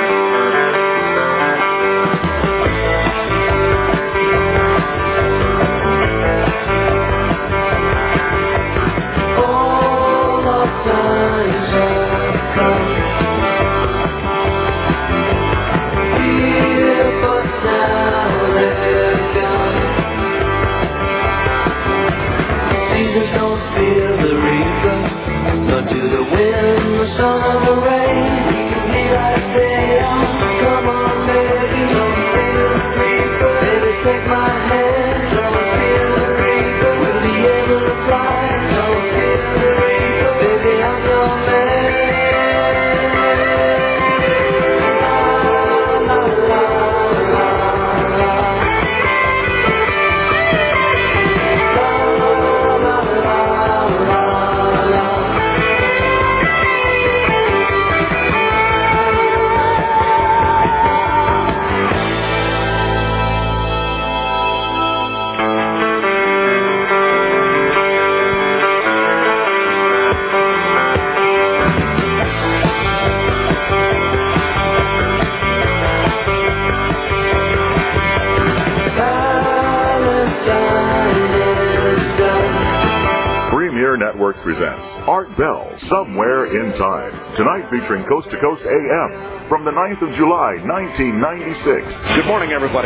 to the wind, the sun, and the rain. Here I say, come on, baby, don't feel the reaper. Baby, take my hand, don't feel the reaper. We'll be able to fly, don't feel the reaper. Baby, I'm your man. La, la, la, la, la. Premier Networks presents Art Bell, Somewhere in Time. Tonight featuring Coast to Coast AM from the 9th of July, 1996. Good morning, everybody.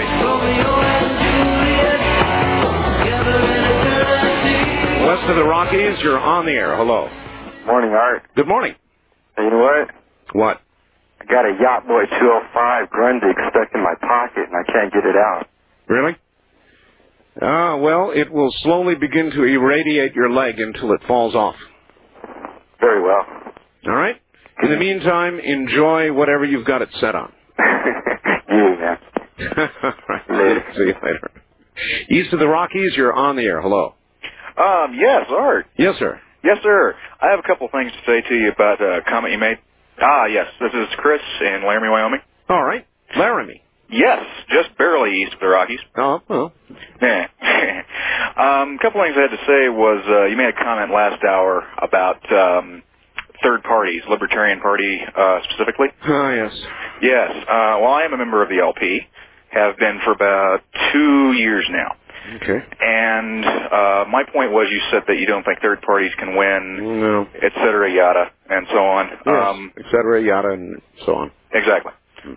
West of the Rockies, you're on the air. Hello. Morning, Art. Good morning. You know what? What? I got a Yacht Boy 205 Grundig stuck in my pocket, and I can't get it out. Really? Well, it will slowly begin to irradiate your leg until it falls off. Very well. All right? In the meantime, enjoy whatever you've got it set on. You, man. Right. See you later. East of the Rockies, you're on the air. Hello. Yes, Art. Yes, sir. Yes, sir. I have a couple things to say to you about a comment you made. Yes. This is Chris in Laramie, Wyoming. All right. Laramie. Yes, just barely east of the Rockies. Oh, well. Yeah. A couple things I had to say was you made a comment last hour about third parties, Libertarian Party specifically. Oh, yes. Yes. Well, I am a member of the LP, have been for about 2 years now. Okay. And my point was you said that you don't think third parties can win, no, et cetera, yada, and so on. Yes, et cetera, yada, and so on. Exactly.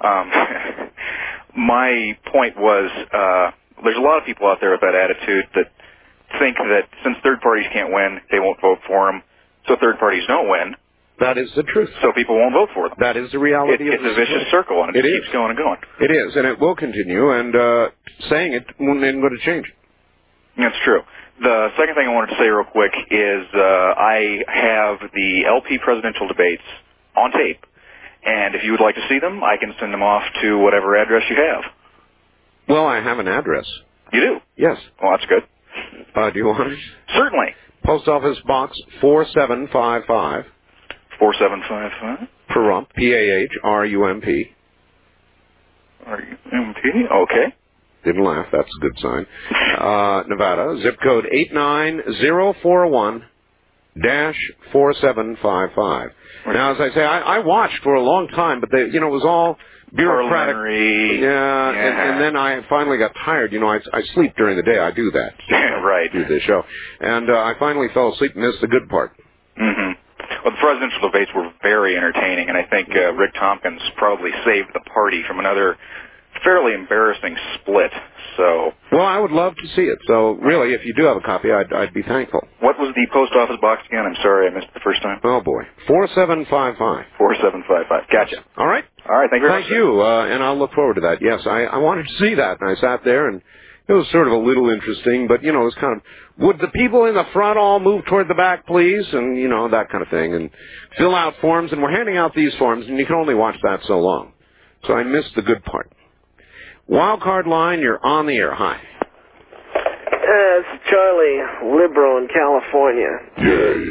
My point was there's a lot of people out there with that attitude that think that since third parties can't win, they won't vote for them. So third parties don't win. That is the truth. So people won't vote for them. That is the reality. It's a vicious circle, and it just keeps going and going. It is, and it will continue, and saying it isn't going to change. That's true. The second thing I wanted to say real quick is I have the LP presidential debates on tape, and if you would like to see them, I can send them off to whatever address you have. Well, I have an address. You do? Yes. Well, that's good. Do you want it? Certainly. Post Office Box 4755. 4755? Pahrump, P-A-H-R-U-M-P. R-U-M-P, okay. Didn't laugh, that's a good sign. Nevada, zip code 89041-4755. Now, as I say, I watched for a long time, but it was all bureaucratic. Yeah, and then I finally got tired. I sleep during the day. I do that. Right. Do this show. And I finally fell asleep and missed the good part. Mm-hmm. Well, the presidential debates were very entertaining, and I think Rick Tompkins probably saved the party from another fairly embarrassing split. So. Well, I would love to see it. So, really, if you do have a copy, I'd be thankful. What was the post office box again? I'm sorry, I missed it the first time. Oh, boy. 4755. 4755. Gotcha. All right. All right, thank you very much. Thank you, and I'll look forward to that. Yes, I wanted to see that, and I sat there, and it was sort of a little interesting, but, it was kind of, would the people in the front all move toward the back, please? And, that kind of thing, and fill out forms, and we're handing out these forms, and you can only watch that so long. So I missed the good part. Wildcard line, you're on the air. Hi. It's Charlie, liberal in California. Yay.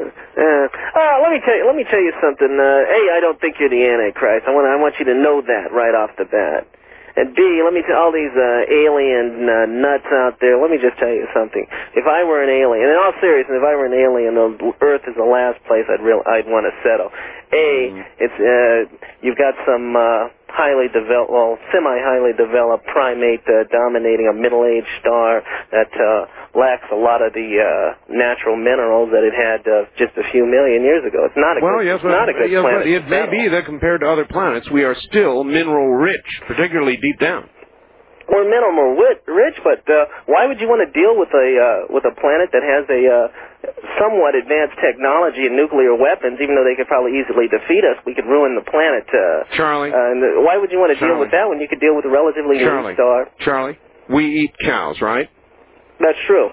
Let me tell you something. A, I don't think you're the Antichrist. I want you to know that right off the bat. And B, let me tell all these alien nuts out there. Let me just tell you something. If I were an alien, in all seriousness, if I were an alien, the Earth is the last place I'd want to settle. It's you've got some semi-highly developed primate dominating a middle-aged star that lacks a lot of the natural minerals that it had just a few million years ago. It's not a good planet. It may be that compared to other planets, we are still mineral-rich, particularly deep down. We're mineral rich, but why would you want to deal with a planet that has a somewhat advanced technology and nuclear weapons, even though they could probably easily defeat us, we could ruin the planet. Charlie. Why would you want to deal with that when you could deal with a relatively new star? Charlie, we eat cows, right? That's true.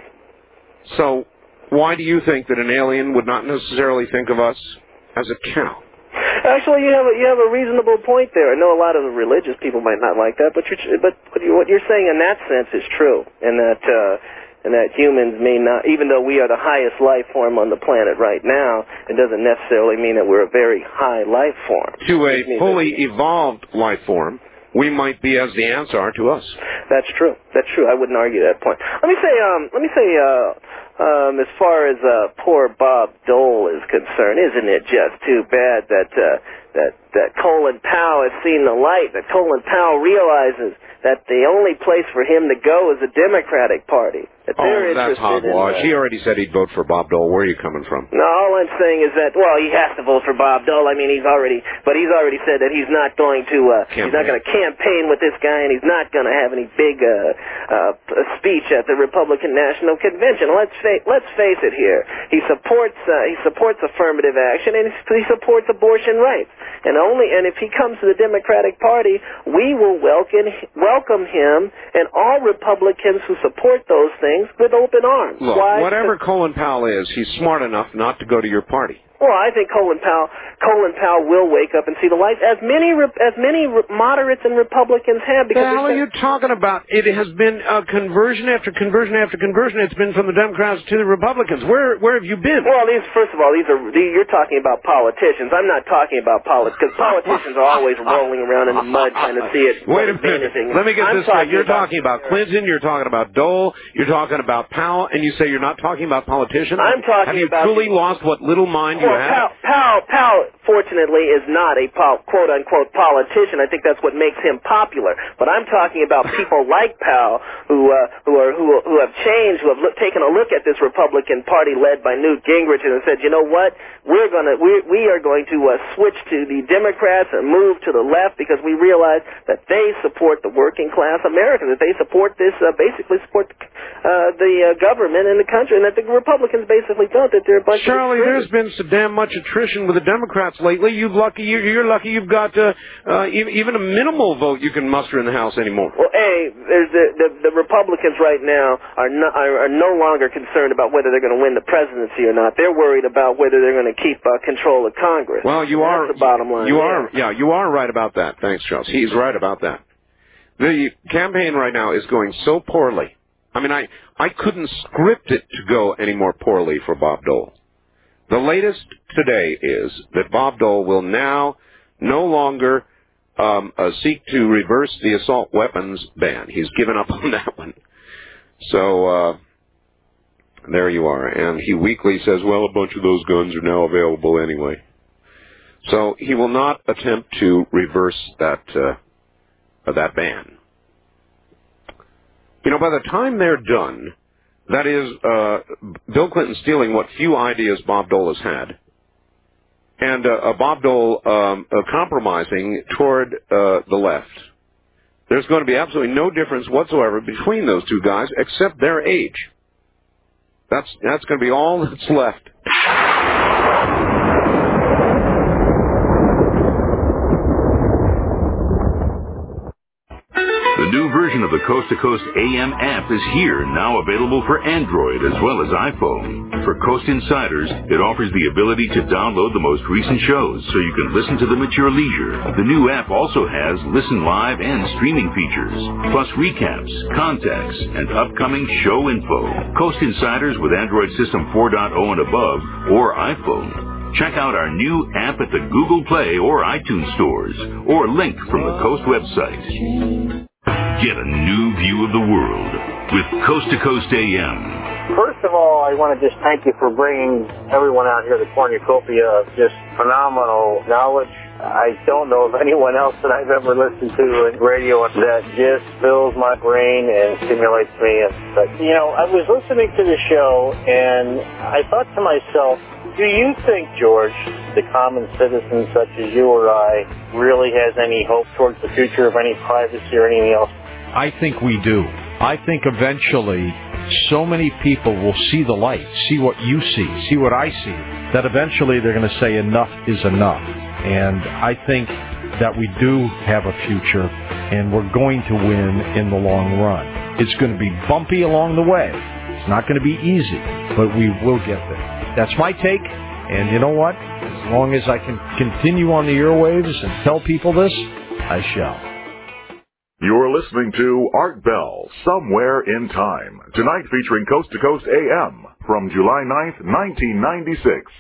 So why do you think that an alien would not necessarily think of us as a cow? Actually, you have a reasonable point there. I know a lot of the religious people might not like that, but what you're saying in that sense is true, and that humans may not, even though we are the highest life form on the planet right now, it doesn't necessarily mean that we're a very high life form. To a fully evolved life form, we might be as the ants are to us. That's true. That's true. I wouldn't argue that point. Let me say, as far as poor Bob Dole is concerned, isn't it just too bad that Colin Powell has seen the light, that Colin Powell realizes that the only place for him to go is the Democratic Party. That's hogwash. He already said he'd vote for Bob Dole. Where are you coming from? No, all I'm saying is that, well, he has to vote for Bob Dole. I mean, he's already said that he's not going to campaign with this guy, and he's not going to have any big speech at the Republican National Convention. Let's face it here. He supports affirmative action, and he supports abortion rights. And if he comes to the Democratic Party, we will welcome him and all Republicans who support those things with open arms. Look, whatever Colin Powell is, he's smart enough not to go to your party. Well, I think Colin Powell will wake up and see the light, as many moderates and Republicans have. Because the hell are you talking about? It has been conversion after conversion after conversion. It's been from the Democrats to the Republicans. Where have you been? Well, first of all, you're talking about politicians. I'm not talking about politics, because politicians are always rolling around in the mud trying to see it. Wait a minute. Let me get this straight. You're talking about Clinton. You're talking about Dole. You're talking about Powell, and you say you're not talking about politicians. I'm talking about. Have you truly lost what little mind you have? Powell, fortunately, is not a quote-unquote politician. I think that's what makes him popular. But I'm talking about people like Powell who have changed, who have taken a look at this Republican Party led by Newt Gingrich and have said, you know what, we are going to switch to the Democrats and move to the left, because we realize that they support the working class Americans, that they support this, basically support the government in the country, and that the Republicans basically don't. That they're a bunch Charlie, of there's been so damn much attrition with the Democrats lately. You're lucky you've got even a minimal vote you can muster in the House anymore. Well, there's the Republicans right now are no longer concerned about whether they're going to win the presidency or not. They're worried about whether they're going to keep control of Congress. Well, That's the bottom line. You are right about that. Thanks, Charles. He's right about that. The campaign right now is going so poorly. I mean, I couldn't script it to go any more poorly for Bob Dole. The latest today is that Bob Dole will now no longer seek to reverse the assault weapons ban. He's given up on that one. So there you are. And he weakly says, well, a bunch of those guns are now available anyway. So he will not attempt to reverse that ban. You know, by the time they're done, that is, Bill Clinton stealing what few ideas Bob Dole has had, and Bob Dole compromising toward the left. There's going to be absolutely no difference whatsoever between those two guys except their age. That's going to be all that's left. The new version of the Coast to Coast AM app is here, now available for Android as well as iPhone. For Coast Insiders, it offers the ability to download the most recent shows so you can listen to them at your leisure. The new app also has listen live and streaming features, plus recaps, contacts, and upcoming show info. Coast Insiders with Android System 4.0 and above, or iPhone. Check out our new app at the Google Play or iTunes stores, or link from the Coast website. Get a new view of the world with Coast to Coast AM. First of all, I want to just thank you for bringing everyone out here the cornucopia of just phenomenal knowledge. I don't know of anyone else that I've ever listened to in radio that just fills my brain and stimulates me. But, you know, I was listening to the show, and I thought to myself, do you think, George, the common citizen such as you or I really has any hope towards the future of any privacy or anything else? I think we do. I think eventually so many people will see the light, see what you see what I see, that eventually they're going to say enough is enough. And I think that we do have a future, and we're going to win in the long run. It's going to be bumpy along the way. It's not going to be easy, but we will get there. That's my take, and you know what? As long as I can continue on the airwaves and tell people this, I shall. You're listening to Art Bell, Somewhere in Time, tonight featuring Coast to Coast AM from July 9th, 1996.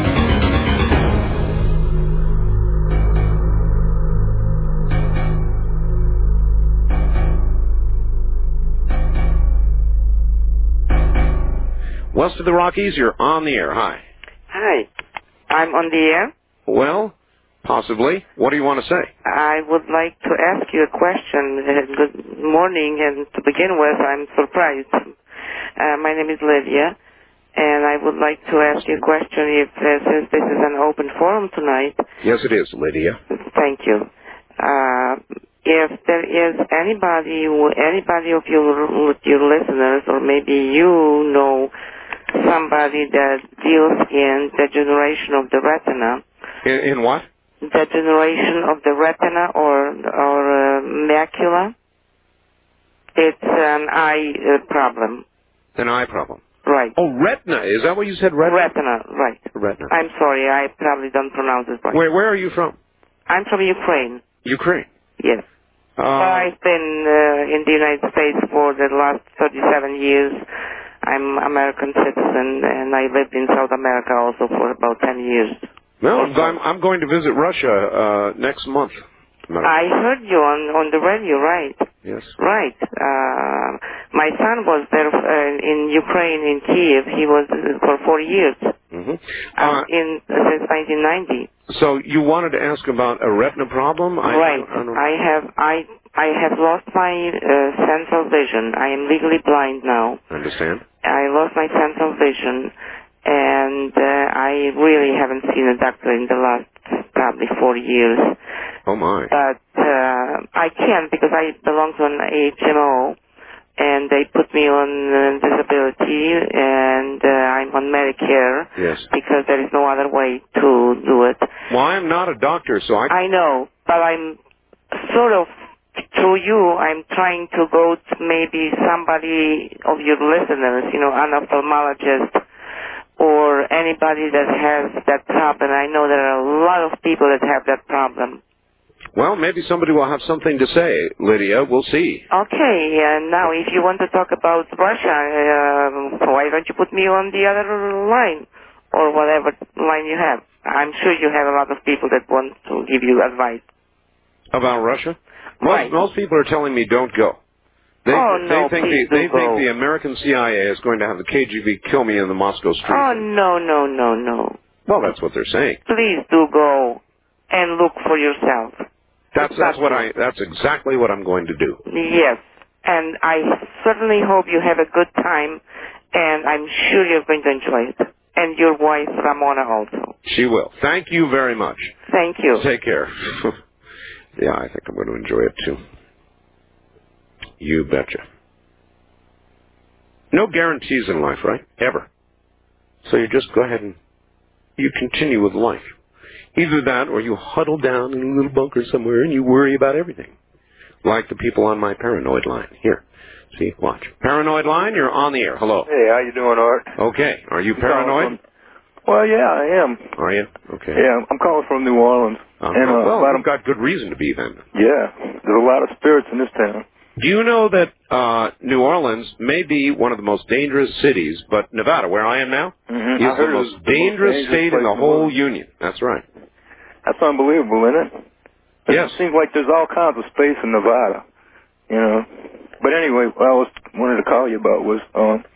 West of the Rockies, you're on the air. Hi. Hi. I'm on the air? Well, possibly. What do you want to say? I would like to ask you a question. Good morning, and to begin with, I'm surprised. My name is Lydia, and I would like to ask you a question since this is an open forum tonight. Yes, it is, Lydia. Thank you. If there is anybody of your listeners, or maybe you know somebody that deals in degeneration of the retina. In what? Degeneration of the retina or macula. It's an eye problem. An eye problem. Right. Oh, retina. Is that what you said, retina? Retina, right. Retina. I'm sorry, I probably don't pronounce it right. Where are you from? I'm from Ukraine. Ukraine? Yes. I've been in the United States for the last 37 years. I'm American citizen, and I lived in South America also for about 10 years. No, I'm going to visit Russia next month. I heard you on the radio, right? Yes. Right. My son was there in Ukraine, in Kiev. He was for 4 years. Mm-hmm. Since 1990. So you wanted to ask about a retina problem? Right. I have lost my sense of vision. I am legally blind now. I understand. I lost my sense of vision, and I really haven't seen a doctor in the last probably 4 years. Oh my! But I can't because I belong to an HMO, and they put me on disability, and I'm on Medicare. Yes. Because there is no other way to do it. Well, I'm not a doctor, so I know, but I'm sort of, through you, I'm trying to go to maybe somebody of your listeners, an ophthalmologist or anybody that has that problem. I know there are a lot of people that have that problem. Well, maybe somebody will have something to say, Lydia. We'll see. Okay, and now if you want to talk about Russia, why don't you put me on the other line or whatever line you have? I'm sure you have a lot of people that want to give you advice. About Russia? Right. Most people are telling me don't go. They think the American CIA is going to have the KGB kill me in the Moscow streets. Oh, no. Well, that's what they're saying. Please do go and look for yourself. That's exactly what I'm going to do. Yes, and I certainly hope you have a good time, and I'm sure you're going to enjoy it. And your wife, Ramona, also. She will. Thank you very much. Thank you. Take care. Yeah, I think I'm going to enjoy it, too. You betcha. No guarantees in life, right? Ever. So you just go ahead and you continue with life. Either that or you huddle down in a little bunker somewhere and you worry about everything. Like the people on my paranoid line. Here. See, watch. Paranoid line, you're on the air. Hello. Hey, how you doing, Art? Okay. Are you paranoid? Well, yeah, I am. Are you? Okay. Yeah, I'm calling from New Orleans. Well, you've got good reason to be then. Yeah, there's a lot of spirits in this town. Do you know that New Orleans may be one of the most dangerous cities, but Nevada, where I am now, is the most dangerous state in the whole Union. That's right. That's unbelievable, isn't it? Yes. It seems like there's all kinds of space in Nevada, But anyway, what I wanted to call you about was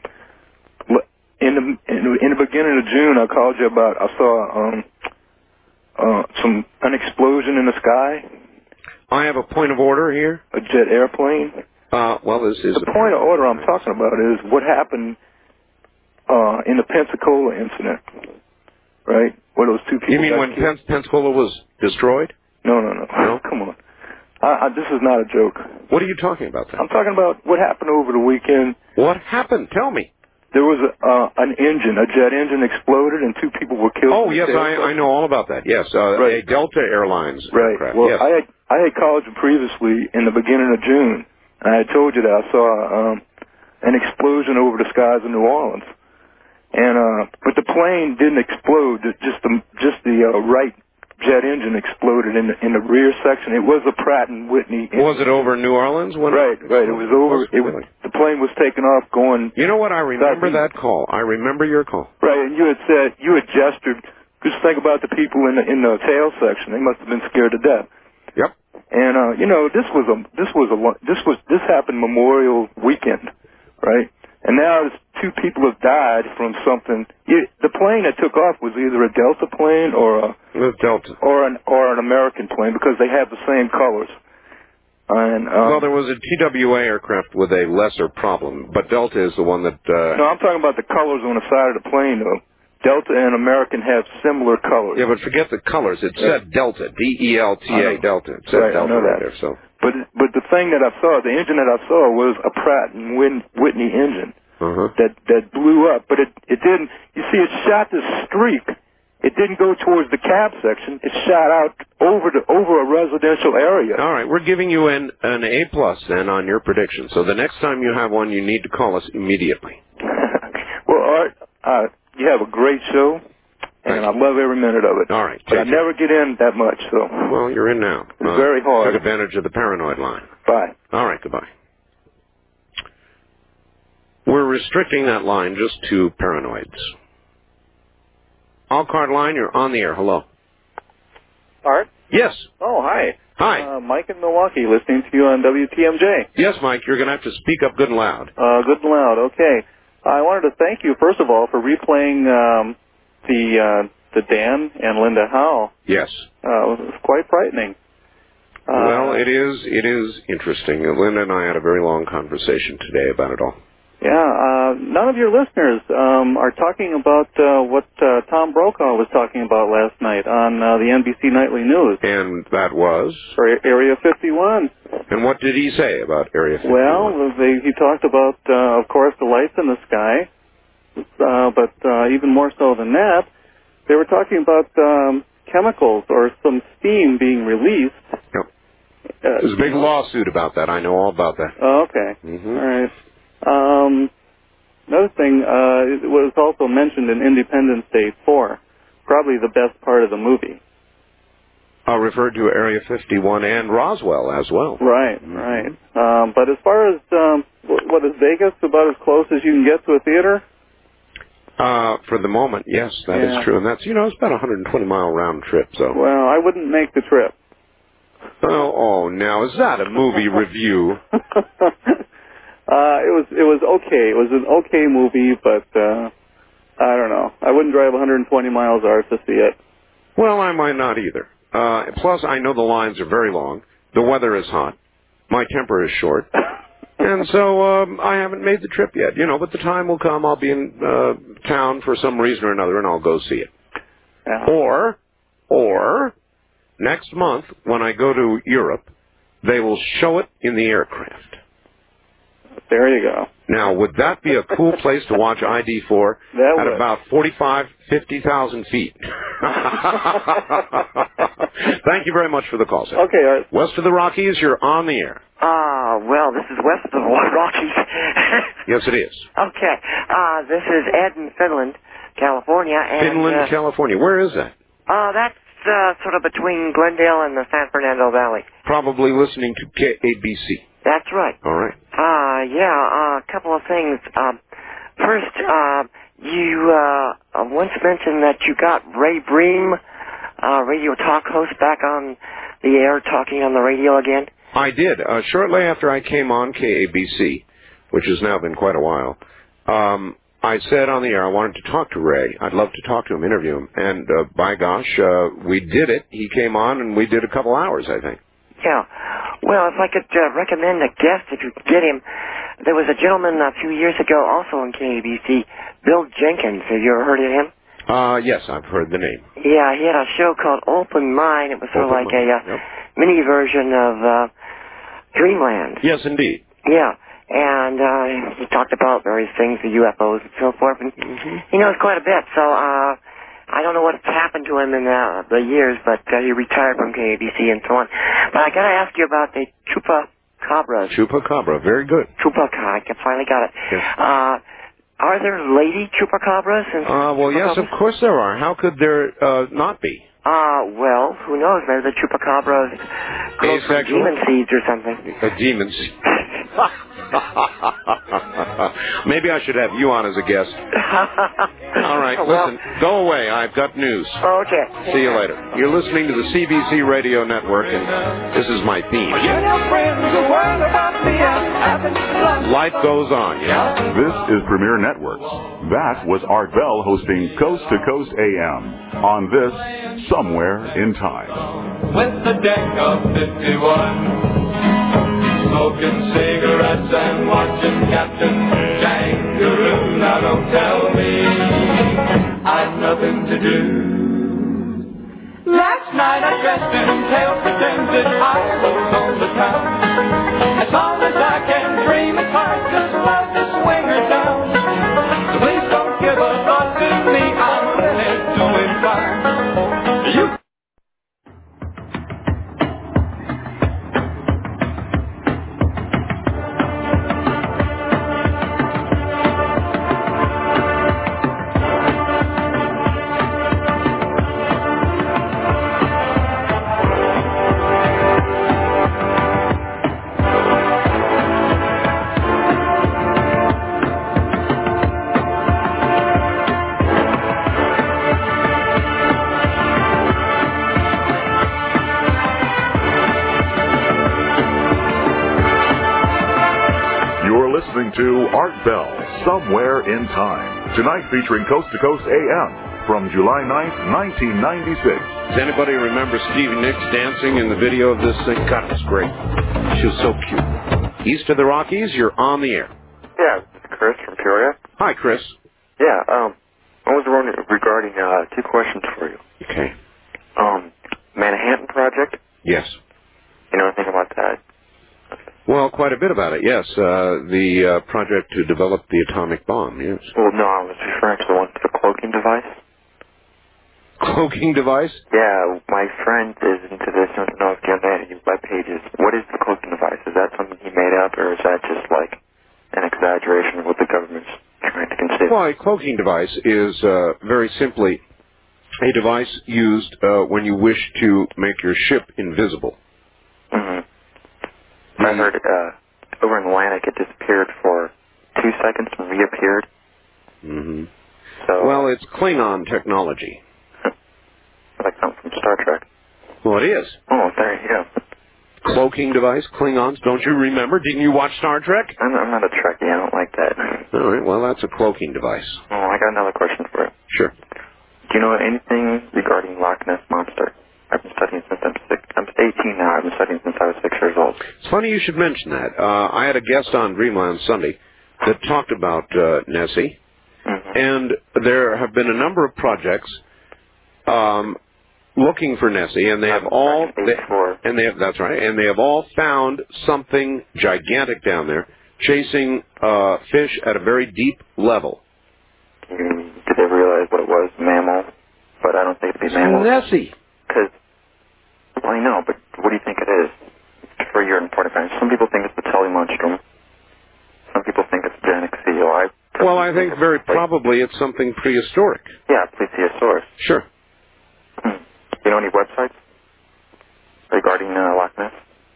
in the beginning of June, I called you about I saw an explosion in the sky. I have a point of order here. A jet airplane. Well, this is the point of order I'm talking about is what happened in the Pensacola incident, right? Where those two people. You mean when Pensacola was destroyed? No. Come on. This is not a joke. What are you talking about then? I'm talking about what happened over the weekend. What happened? Tell me. There was an engine, a jet engine exploded, and 2 people were killed. Oh, yes, I know all about that. Yes, a Delta Airlines aircraft. Well, yes. I had called you previously in the beginning of June, and I had told you that I saw an explosion over the skies of New Orleans, and but the plane didn't explode. Just the right jet engine exploded in the rear section. It was a Pratt and Whitney engine. Was it over New Orleans? Right. It was over. The plane was taking off going. You know what? I remember that call. I remember your call. Right, and you had gestured. Just think about the people in the tail section. They must have been scared to death. Yep. And this happened Memorial Weekend, right? And now 2 people have died from something. The plane that took off was either a Delta plane or an American plane because they have the same colors. And well, there was a TWA aircraft with a lesser problem, but Delta is the one that. No, I'm talking about the colors on the side of the plane, though. Delta and American have similar colors. Yeah, but forget the colors. It said Delta, DELTA, Delta. It said Delta right there. So. But the thing that I saw, the engine that I saw was a Pratt and Whitney engine that blew up. But it didn't. You see, it shot this streak. It didn't go towards the cab section. It shot out over a residential area. All right, we're giving you an A+ then on your prediction. So the next time you have one, you need to call us immediately. Well, Art, you have a great show, and I love every minute of it. All right. But I never get in that much, so. Well, you're in now. It's very hard. Took advantage of the paranoid line. Bye. All right, goodbye. We're restricting that line just to paranoids. All-card line, you're on the air. Hello. Art? Yes. Oh, hi. Hi. Mike in Milwaukee, listening to you on WTMJ. Yes, Mike, you're going to have to speak up good and loud. Good and loud, okay. I wanted to thank you, first of all, for replaying the Dan and Linda Howe. Yes. It was quite frightening. Well, it is interesting. Linda and I had a very long conversation today about it all. Yeah, none of your listeners are talking about what Tom Brokaw was talking about last night on the NBC Nightly News. And that was? Area 51. And what did he say about Area 51? Well, he talked about, of course, the lights in the sky, but even more so than that, they were talking about chemicals or some steam being released. Yep. There's a big lawsuit about that. I know all about that. Oh, okay. Mm-hmm. All right. Another thing, it was also mentioned in Independence Day 4, probably the best part of the movie. Referred to Area 51 and Roswell as well. Right, right. But as far as, what is Vegas, about as close as you can get to a theater? For the moment, yes, that is true. And that's, it's about a 120-mile round trip, so. Well, I wouldn't make the trip. Oh, now, is that a movie review? It was okay. It was an okay movie, but I don't know. I wouldn't drive 120 miles to see it. Well, I might not either. Plus, I know the lines are very long. The weather is hot. My temper is short. And so I haven't made the trip yet. But the time will come. I'll be in town for some reason or another, and I'll go see it. Yeah. Or next month, when I go to Europe, they will show it in the aircraft. There you go. Now, would that be a cool place to watch ID4 at about 50,000 feet? Thank you very much for the call, sir. Okay, all right. West of the Rockies, you're on the air. Well, this is west of the Rockies. Yes, it is. Okay. This is Ed in Finland, California. And, Finland, California. Where is that? That's sort of between Glendale and the San Fernando Valley. Probably listening to KABC. That's right. All right. A couple of things. First, you once mentioned that you got Ray Bream, radio talk host, back on the air talking on the radio again. I did. Shortly after I came on KABC, which has now been quite a while, I said on the air I wanted to talk to Ray. I'd love to talk to him, interview him. And by gosh, we did it. He came on, and we did a couple hours, I think. Yeah. Well, if I could recommend a guest, if you could get him, there was a gentleman a few years ago also on KABC, Bill Jenkins. Have you ever heard of him? Yes, I've heard the name. Yeah, he had a show called Open Mind. It was sort of like a mini version of Dreamland. Yes, indeed. Yeah, and he talked about various things, the UFOs and so forth, and he knows quite a bit. So I don't know what's happened to him in the years, but he retired from KABC and so on. But I got to ask you about the Chupacabras. Chupacabra, very good. Chupacabra, I finally got it. Yes. Are there lady chupacabras? Well, yes, of course there are. How could there not be? Well, who knows? Maybe the chupacabras grow from demon seeds or something. Demon seeds. Maybe I should have you on as a guest. All right, listen, go away. I've got news. Okay. See you later. You're listening to the CBC Radio Network, and this is my theme. Life goes on, yeah? This is Premier Networks. That was Art Bell hosting Coast to Coast AM on this Somewhere in Time. With the deck of 51, smoking cigarettes and watching Captain Kangaroo. Now don't tell me I've nothing to do. Last night I dressed in tail, pretended I was on the town. As long as I can dream, it's hard to love to swing her down. So please don't give a thought to me, I'm headed to inquire. You to Art Bell, Somewhere in Time. Tonight featuring Coast to Coast AM from July 9th, 1996. Does anybody remember Stevie Nicks dancing in the video of this thing? God, it was great. She was so cute. East of the Rockies, you're on the air. Yeah, it's Chris from Peoria. Hi, Chris. Yeah, I was wondering regarding two questions for you. Okay. Manhattan Project? Yes. You know anything about that? Well, quite a bit about it, yes. The project to develop the atomic bomb, yes. Well, no, I was referring to the one for the cloaking device. Cloaking device? Yeah, my friend is into this. I don't know if you have any web pages. What is the cloaking device? Is that something he made up, or is that just like an exaggeration of what the government's trying to conceal? Well, a cloaking device is very simply a device used when you wish to make your ship invisible. Mm-hmm. I heard over in Atlantic it disappeared for 2 seconds and reappeared. Mm-hmm. So, well, it's Klingon technology. Like something from Star Trek. Well, it is. Oh, there you go. Cloaking device, Klingons. Don't you remember? Didn't you watch Star Trek? I'm not a Trekkie. I don't like that. All right. Well, that's a cloaking device. Oh, I got another question for you. Sure. Do you know anything regarding Loch Ness Monster? I've been studying since I'm 18 now. I've been studying since I was 6 years old. It's funny you should mention that. I had a guest on Dreamland Sunday that talked about Nessie, and there have been a number of projects looking for Nessie, and they have all that's right, and they have all found something gigantic down there, chasing fish at a very deep level. Did they realize what it was? Mammal, but I don't think it'd be mammal. Nessie. Because, well, I know, but what do you think it is? For your important facts. Some people think it's the telemonstrum. Some people think it's a gigantic seal. I think very probably it's something prehistoric. Yeah, plesiosaurus. Sure. You know any websites regarding Loch Ness?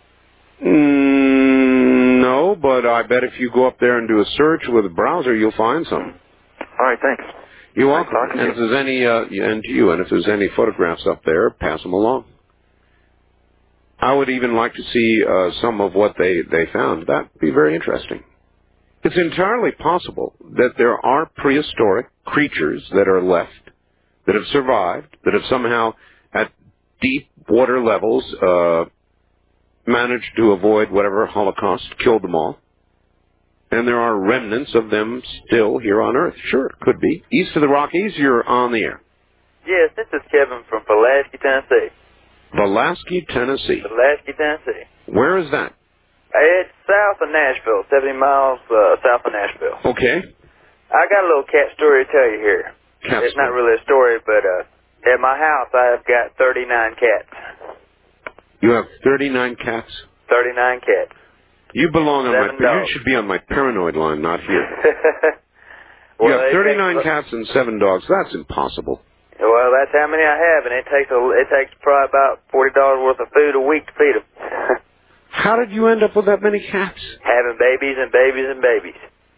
No, but I bet if you go up there and do a search with a browser, you'll find some. All right, thanks. You're welcome. And if there's any, and to you, and if there's any photographs up there, pass them along. I would even like to see some of what they found. That'd be very interesting. It's entirely possible that there are prehistoric creatures that are left, that have survived, that have somehow, at deep water levels, managed to avoid whatever Holocaust killed them all. And there are remnants of them still here on Earth. Sure, could be. East of the Rockies, you're on the air. Yes, this is Kevin from Pulaski, Tennessee. Pulaski, Tennessee. Pulaski, Tennessee. Where is that? It's south of Nashville, 70 miles south of Nashville. Okay. I got a little cat story to tell you here. It's not really a story, but at my house I've got 39 cats. You have 39 cats? 39 cats. You belong on Seven dogs. You should be on my paranoid line, not here. Well, you have 39 cats and 7 dogs. That's impossible. Well, that's how many I have, and it takes probably about $40 worth of food a week to feed them. How did you end up with that many cats? Having babies and babies and babies.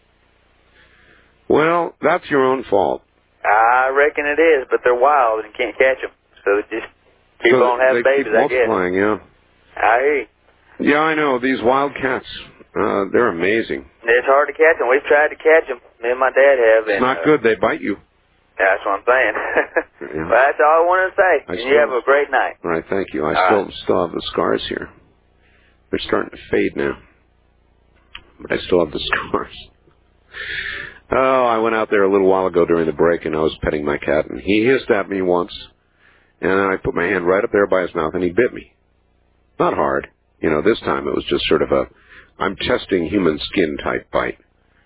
Well, that's your own fault. I reckon it is, but they're wild and you can't catch them. So just keep on having babies, I guess. Multiplying, yeah. I hear you. Yeah, I know. These wild cats, they're amazing. It's hard to catch them. We've tried to catch them. Me and my dad have. It's not good. They bite you. That's what I'm saying. Yeah. Well, that's all I wanted to say. And you have a great night. All right, thank you. I still have the scars here. They're starting to fade now. But I still have the scars. Oh, I went out there a little while ago during the break, and I was petting my cat, and he hissed at me once, and then I put my hand right up there by his mouth, and he bit me. Not hard. You know, this time it was just sort of I'm testing human skin type bite.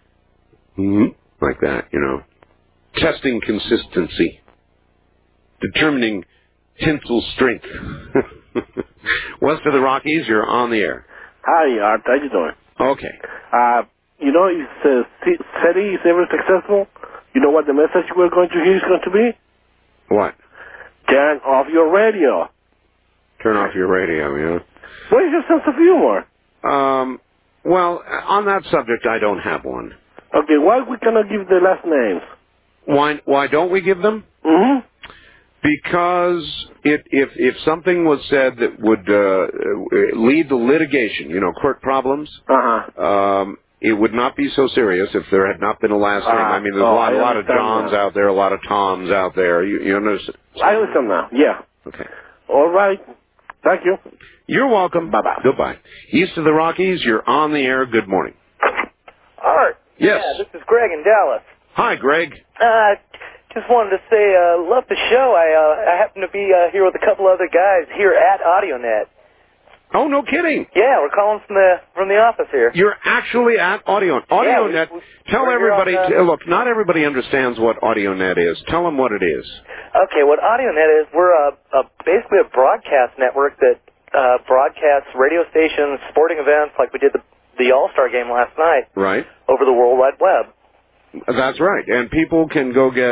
Like that, you know. Testing consistency. Determining tensile strength. West of the Rockies, you're on the air. Hi, Art. How you doing? Okay. You know, if SETI is ever successful, you know what the message we're going to hear is going to be? What? Turn off your radio. Turn off your radio, yeah. What is your sense of humor? Well, on that subject, I don't have one. Okay, why we cannot give the last names? Why don't we give them? Mm-hmm. Because if something was said that would lead to litigation, you know, court problems, it would not be so serious if there had not been a last name. I mean, there's a lot of Johns out there, a lot of Toms out there. You understand? I understand now, yeah. Okay. All right. Thank you. You're welcome. Bye-bye. Goodbye. East of the Rockies, you're on the air. Good morning. Art. Yes. Yeah, this is Greg in Dallas. Hi, Greg. Just wanted to say, love the show. I happen to be here with a couple other guys here at AudioNet. Oh, no kidding. Yeah, we're calling from the office here. You're actually at AudioNet. Tell everybody, look, not everybody understands what AudioNet is. Tell them what it is. Okay, what AudioNet is, we're basically a broadcast network that broadcasts radio stations, sporting events, like we did the All-Star game last night. Right. Over the World Wide Web. That's right. And people can go get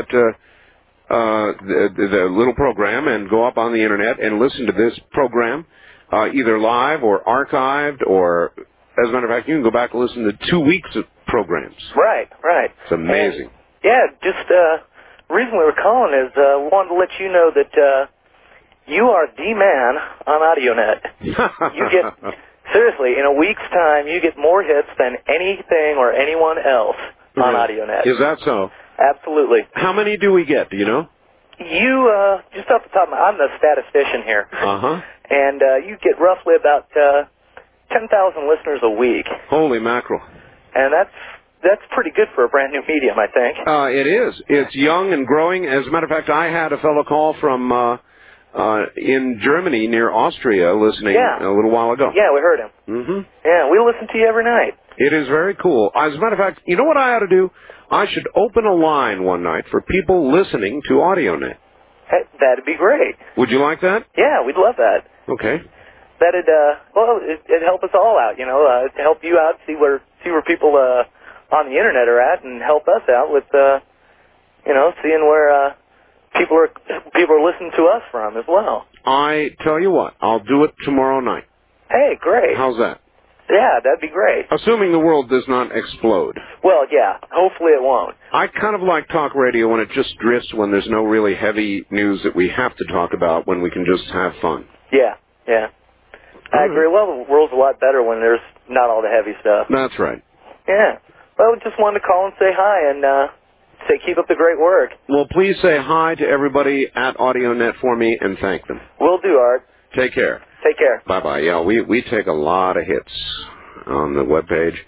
the little program and go up on the Internet and listen to this program, either live or archived, or, as a matter of fact, you can go back and listen to 2 weeks of programs. Right. It's amazing. The reason we were calling is we wanted to let you know that you are the man on AudioNet. You get, seriously, in a week's time, you get more hits than anything or anyone else on AudioNet. Is that so? Absolutely. How many do we get? Do you know? You, just off the top of my, I'm the statistician here. Uh-huh. And you get roughly about 10,000 listeners a week. Holy mackerel. And that's pretty good for a brand new medium, I think. It is. It's young and growing. As a matter of fact, I had a fellow call from in Germany near Austria listening a little while ago. Yeah, we heard him. Mm-hmm. Yeah, we listen to you every night. It is very cool. As a matter of fact, you know what I ought to do? I should open a line one night for people listening to AudioNet. Hey, that'd be great. Would you like that? Yeah, we'd love that. Okay. That'd it'd help us all out, you know, help you out, see where people on the internet are at, and help us out with seeing where people are listening to us from as well. I tell you what, I'll do it tomorrow night. Hey, great. How's that? Yeah, that'd be great. Assuming the world does not explode. Well, yeah, hopefully it won't. I kind of like talk radio when it just drifts, when there's no really heavy news that we have to talk about, when we can just have fun. Yeah. I agree. Well, the world's a lot better when there's not all the heavy stuff. That's right. Yeah. Well, just wanted to call and say hi and say keep up the great work. Well, please say hi to everybody at AudioNet for me and thank them. Will do, Art. Take care. Take care. Bye-bye. Yeah, we take a lot of hits on the webpage.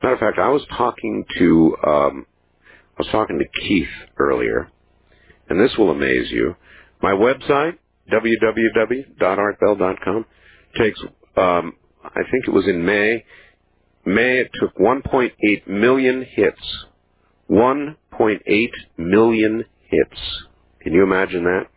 Matter of fact, I was talking to Keith earlier, and this will amaze you. My website, www.artbell.com, takes, I think it was in May, it took 1.8 million hits. 1.8 million hits. Can you imagine that?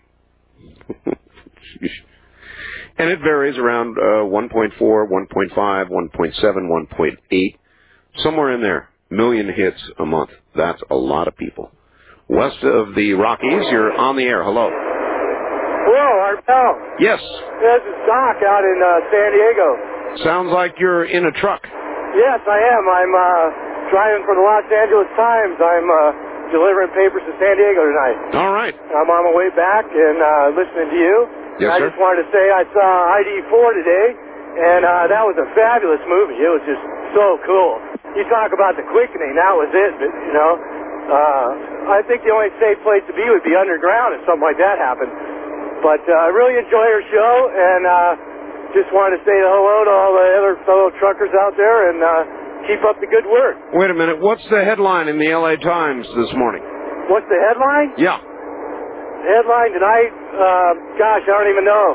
And it varies around 1.4, 1.5, 1.7, 1.8, somewhere in there. Million hits a month. That's a lot of people. West of the Rockies, you're on the air. Hello. Hello, Art Bell. Yes. This is Doc out in San Diego. Sounds like you're in a truck. Yes, I am. I'm driving for the Los Angeles Times. I'm delivering papers to San Diego tonight. All right. I'm on my way back and listening to you. Yes, I sir. just wanted to say I saw ID4 today, and that was a fabulous movie. It was just so cool. You talk about the quickening, that was it, but, you know. I think the only safe place to be would be underground if something like that happened. But I really enjoy your show, and just wanted to say hello to all the other fellow truckers out there, and keep up the good work. Wait a minute. What's the headline in the L.A. Times this morning? What's the headline? Yeah. Headline tonight? Gosh, I don't even know.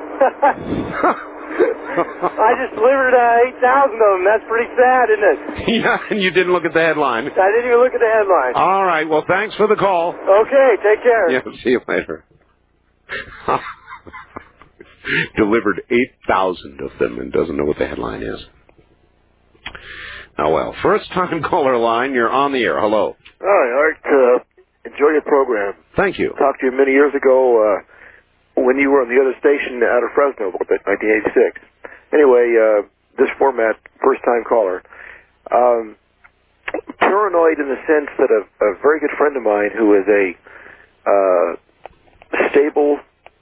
I just delivered 8,000 of them. That's pretty sad, isn't it? Yeah, and you didn't look at the headline. I didn't even look at the headline. All right. Well, thanks for the call. Okay, take care. Yeah, see you later. Delivered 8,000 of them and doesn't know what the headline is. Oh, well. First-time caller line, you're on the air. Hello. Hi, Art. Enjoy your program. Thank you. Talked to you many years ago when you were on the other station out of Fresno, 1986. Anyway, this format, first-time caller. Paranoid in the sense that a very good friend of mine who is a stable,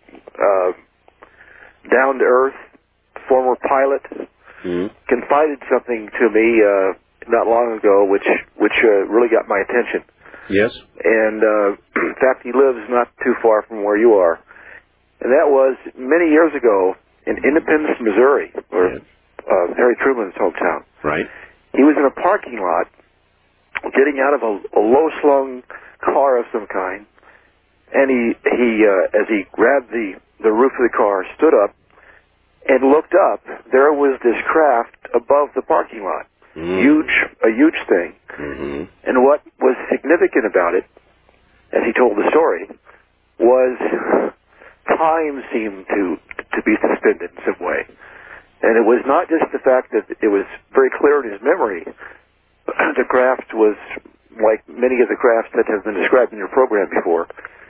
down-to-earth former pilot confided something to me not long ago, which really got my attention. Yes. And in fact, he lives not too far from where you are. And that was many years ago in Independence, Missouri, where Harry Truman's hometown. Right. He was in a parking lot, getting out of a low-slung car of some kind, and he as he grabbed the roof of the car, stood up, and looked up. There was this craft above the parking lot. A huge thing. Mm-hmm. And what was significant about it, as he told the story, was time seemed to be suspended in some way. And it was not just the fact that it was very clear in his memory. The craft was like many of the crafts that have been described in your program before.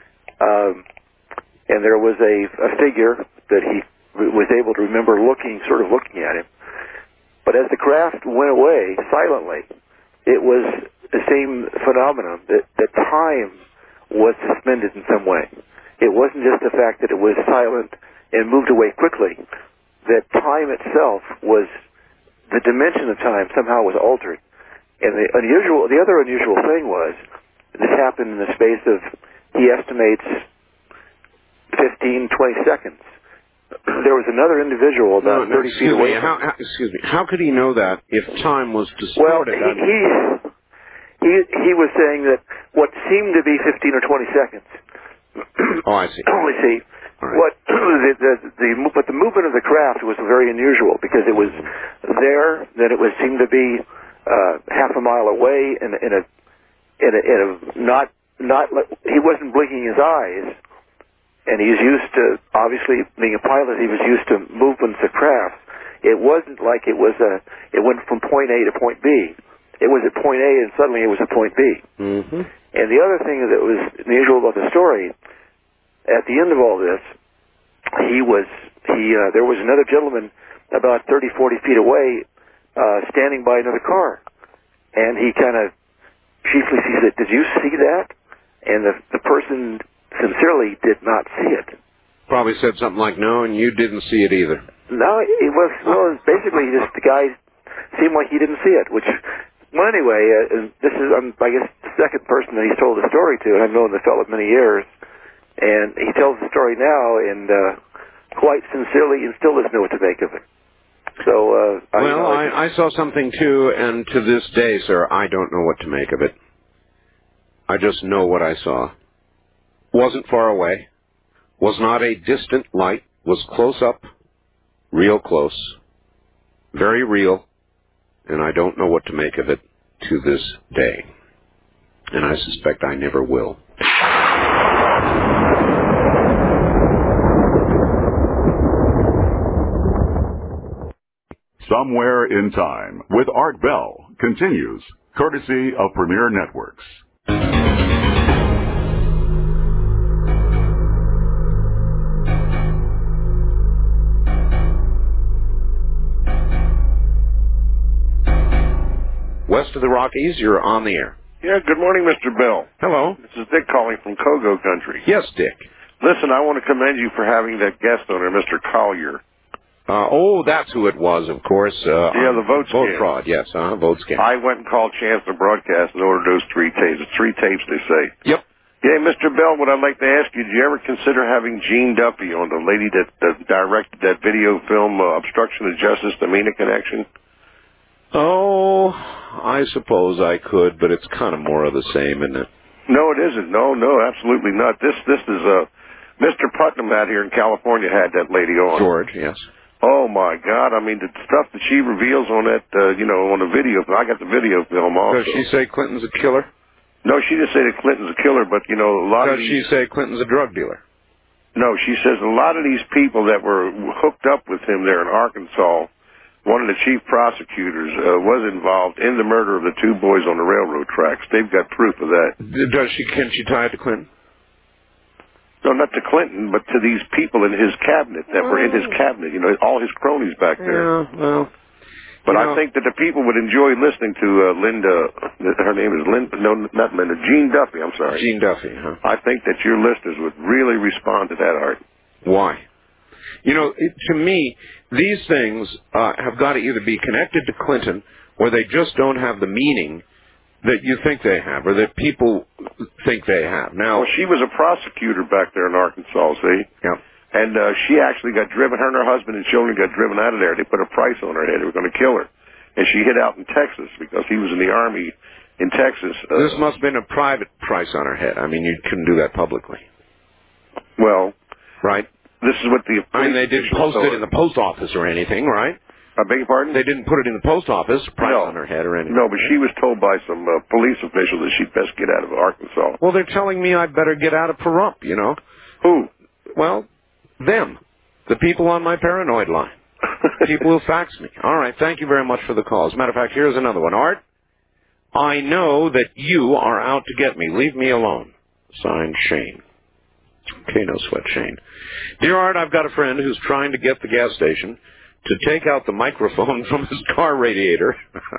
And there was a figure that he was able to remember sort of looking at him. But as the craft went away silently, it was the same phenomenon that time was suspended in some way. It wasn't just the fact that it was silent and moved away quickly, that time itself was, the dimension of time somehow was altered. And the other unusual thing was, this happened in the space of, he estimates, 15, 20 seconds. There was another individual about 30 feet away. Excuse me. How could he know that if time was distorted? Well, he was saying that what seemed to be 15 or 20 seconds. Oh, I see. Only see. Right. What but the movement of the craft was very unusual because it was there, then it was seemed to be half a mile away, in a not he wasn't blinking his eyes. And he's used to, obviously, being a pilot, he was used to movements of craft. It wasn't like it went from point A to point B. It was at point A and suddenly it was at point B. Mm-hmm. And the other thing that was unusual about the story, at the end of all this, there was another gentleman about 30, 40 feet away, standing by another car. And he kind of chiefly said, "Did you see that?" And the person sincerely did not see it. Probably said something like, "No," and you didn't see it either. No, it was basically just the guy seemed like he didn't see it. Well, anyway, this is I guess the second person that he's told the story to, and I've known the fellow many years, and he tells the story now and quite sincerely, and still doesn't know what to make of it. So, I saw something too, and to this day, sir, I don't know what to make of it. I just know what I saw. Wasn't far away. Was not a distant light. Was close up. Real close. Very real. And I don't know what to make of it to this day. And I suspect I never will. Somewhere in Time with Art Bell continues, courtesy of Premier Networks. West of the Rockies, you're on the air. Yeah, good morning, Mr. Bell. Hello. This is Dick calling from Kogo Country. Yes, Dick. Listen, I want to commend you for having that guest on there, Mr. Collier. That's who it was, of course. The vote scam. Fraud, yes, vote scam. I went and called Chancellor Broadcast and ordered those 3 tapes. 3 tapes, they say. Yep. Yeah, Mr. Bell, what I'd like to ask you, did you ever consider having Gene Duffy on, the lady that directed that video film, Obstruction of Justice, the Mina Connection? Oh, I suppose I could, but it's kind of more of the same, isn't it? No, it isn't. No, absolutely not. This is Mr. Putnam out here in California had that lady on. George, yes. Oh my God! I mean, the stuff that she reveals on that, on the video. I got the video film also. Does she say Clinton's a killer? No, she didn't say that Clinton's a killer, but a lot of these... Does she say Clinton's a drug dealer? No, she says a lot of these people that were hooked up with him there in Arkansas, one of the chief prosecutors was involved in the murder of the 2 boys on the railroad tracks. They've got proof of that. Can she tie it to Clinton? No, not to Clinton, but to these people in his cabinet that were in his cabinet. All his cronies back there. Yeah, well. But I think that the people would enjoy listening to Linda. Her name is Linda. No, not Linda. Gene Duffy. I'm sorry. Gene Duffy. Huh? I think that your listeners would really respond to that, Art. Why? To me, these things have got to either be connected to Clinton, or they just don't have the meaning that you think they have, or that people think they have. Now, well, she was a prosecutor back there in Arkansas, see? Yeah. And she actually got driven, her and her husband and children got driven out of there. They put a price on her head. They were going to kill her. And she hid out in Texas because he was in the Army in Texas. This must have been a private price on her head. I mean, you couldn't do that publicly. Well. Right. This is what the... they didn't post it in the post office or anything, right? I beg your pardon? They didn't put it in the post office, price on her head or anything. No, but she was told by some police officials that she'd best get out of Arkansas. Well, they're telling me I'd better get out of Pahrump, Who? Well, them. The people on my paranoid line. People who fax me. All right, thank you very much for the call. As a matter of fact, here's another one. Art, I know that you are out to get me. Leave me alone. Signed, Shane. Okay, no sweat, Shane. Dear Art, I've got a friend who's trying to get the gas station to take out the microphone from his car radiator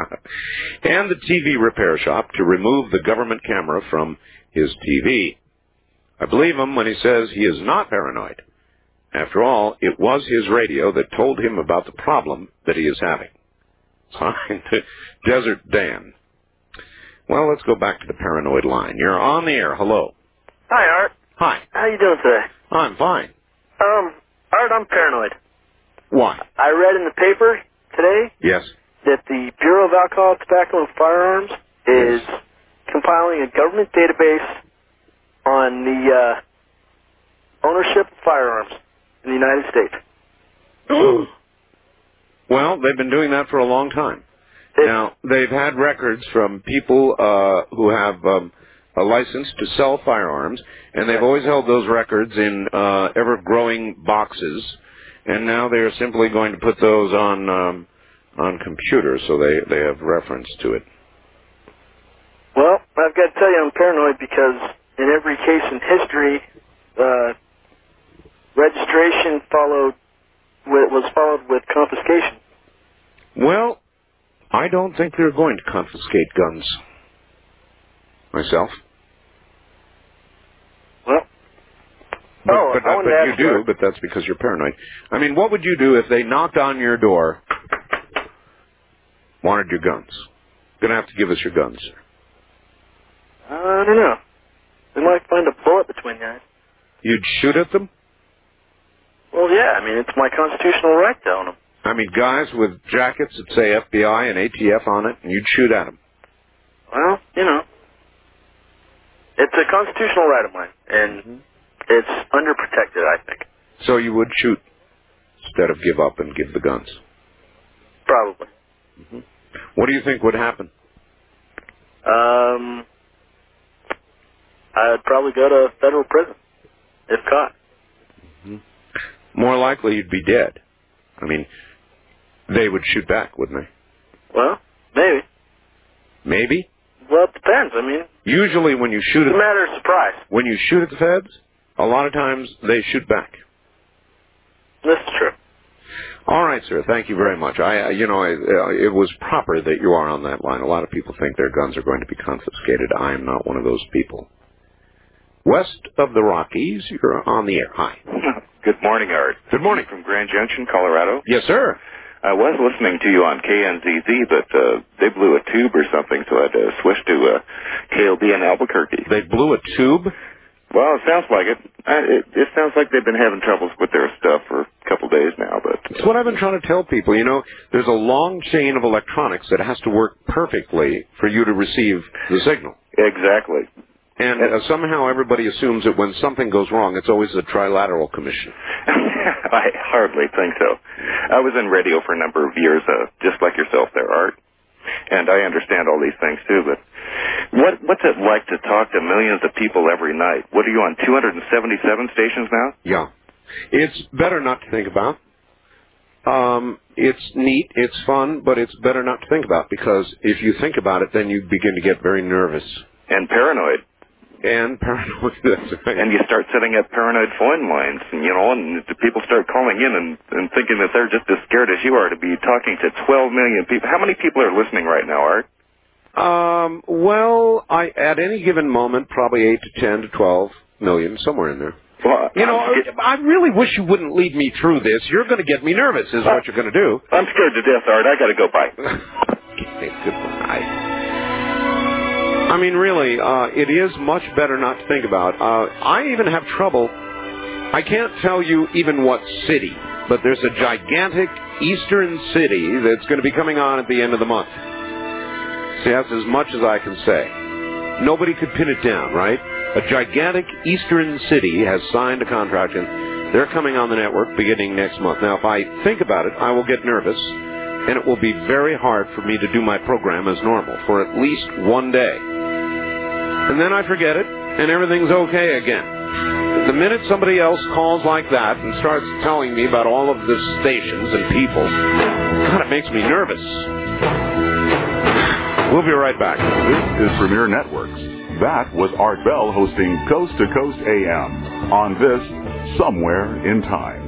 and the TV repair shop to remove the government camera from his TV. I believe him when he says he is not paranoid. After all, it was his radio that told him about the problem that he is having. Signed, Desert Dan. Well, let's go back to the paranoid line. You're on the air. Hello. Hi, Art. Hi. How you doing today? I'm fine. Art, I'm paranoid. Why? I read in the paper today yes. that the Bureau of Alcohol, Tobacco, and Firearms is compiling a government database on the ownership of firearms in the United States. Well, they've been doing that for a long time. Now, they've had records from people who have a license to sell firearms, and they've always held those records in ever-growing boxes, and now they're simply going to put those on computers, so they have reference to it. Well, I've got to tell you I'm paranoid because in every case in history, registration was followed with confiscation. Well, I don't think they're going to confiscate guns. Myself. Well, but you do, but that's because you're paranoid. I mean, what would you do if they knocked on your door, wanted your guns? Gonna have to give us your guns, sir. I don't know. They might find a bullet between you. You'd shoot at them? Well, yeah. I mean, it's my constitutional right to own them. I mean, guys with jackets that say FBI and ATF on it, and you'd shoot at them. Well, you know, it's a constitutional right of mine, and it's underprotected, I think. So you would shoot instead of give up and give the guns? Probably. What do you think would happen? I'd probably go to federal prison if caught. More likely you'd be dead. I mean, they would shoot back, wouldn't they? Well, maybe. Maybe? Well, it depends. I mean, usually when you shoot it's a matter of surprise. When you shoot at the feds, a lot of times they shoot back. This is true. All right, sir. Thank you very much. It was proper that you are on that line. A lot of people think their guns are going to be confiscated. I am not one of those people. West of the Rockies, you're on the air. Hi. Good morning, Art. Good morning. From Grand Junction, Colorado. Yes, sir. I was listening to you on KNZZ, but they blew a tube or something, so I had to switch to KLB in Albuquerque. They blew a tube? Well, it sounds like it. It sounds like they've been having troubles with their stuff for a couple days now. But it's what I've been trying to tell people. You know, there's a long chain of electronics that has to work perfectly for you to receive the signal. Exactly. And somehow everybody assumes that when something goes wrong, it's always a trilateral commission. I hardly think so. I was in radio for a number of years, just like yourself there, Art. And I understand all these things, too. But what's it like to talk to millions of people every night? What are you on, 277 stations now? Yeah. It's better not to think about. It's neat, it's fun, but it's better not to think about, because if you think about it, then you begin to get very nervous. And paranoid. And paranoid, that's right. And you start setting up paranoid phone lines, and the people start calling in and thinking that they're just as scared as you are to be talking to 12 million people. How many people are listening right now, Art? Well, at any given moment, probably 8 to 10 to 12 million, somewhere in there. Well, I really wish you wouldn't lead me through this. You're going to get me nervous, is what you're going to do. I'm scared to death, Art. I got to go. Bye. Okay, goodbye. I mean, really, it is much better not to think about. I even have trouble. I can't tell you even what city, but there's a gigantic eastern city that's going to be coming on at the end of the month. See, that's as much as I can say. Nobody could pin it down, right? A gigantic eastern city has signed a contract, and they're coming on the network beginning next month. Now, if I think about it, I will get nervous, and it will be very hard for me to do my program as normal for at least one day. And then I forget it, and everything's okay again. The minute somebody else calls like that and starts telling me about all of the stations and people, God, it makes me nervous. We'll be right back. This is Premier Networks. That was Art Bell hosting Coast to Coast AM on this Somewhere in Time.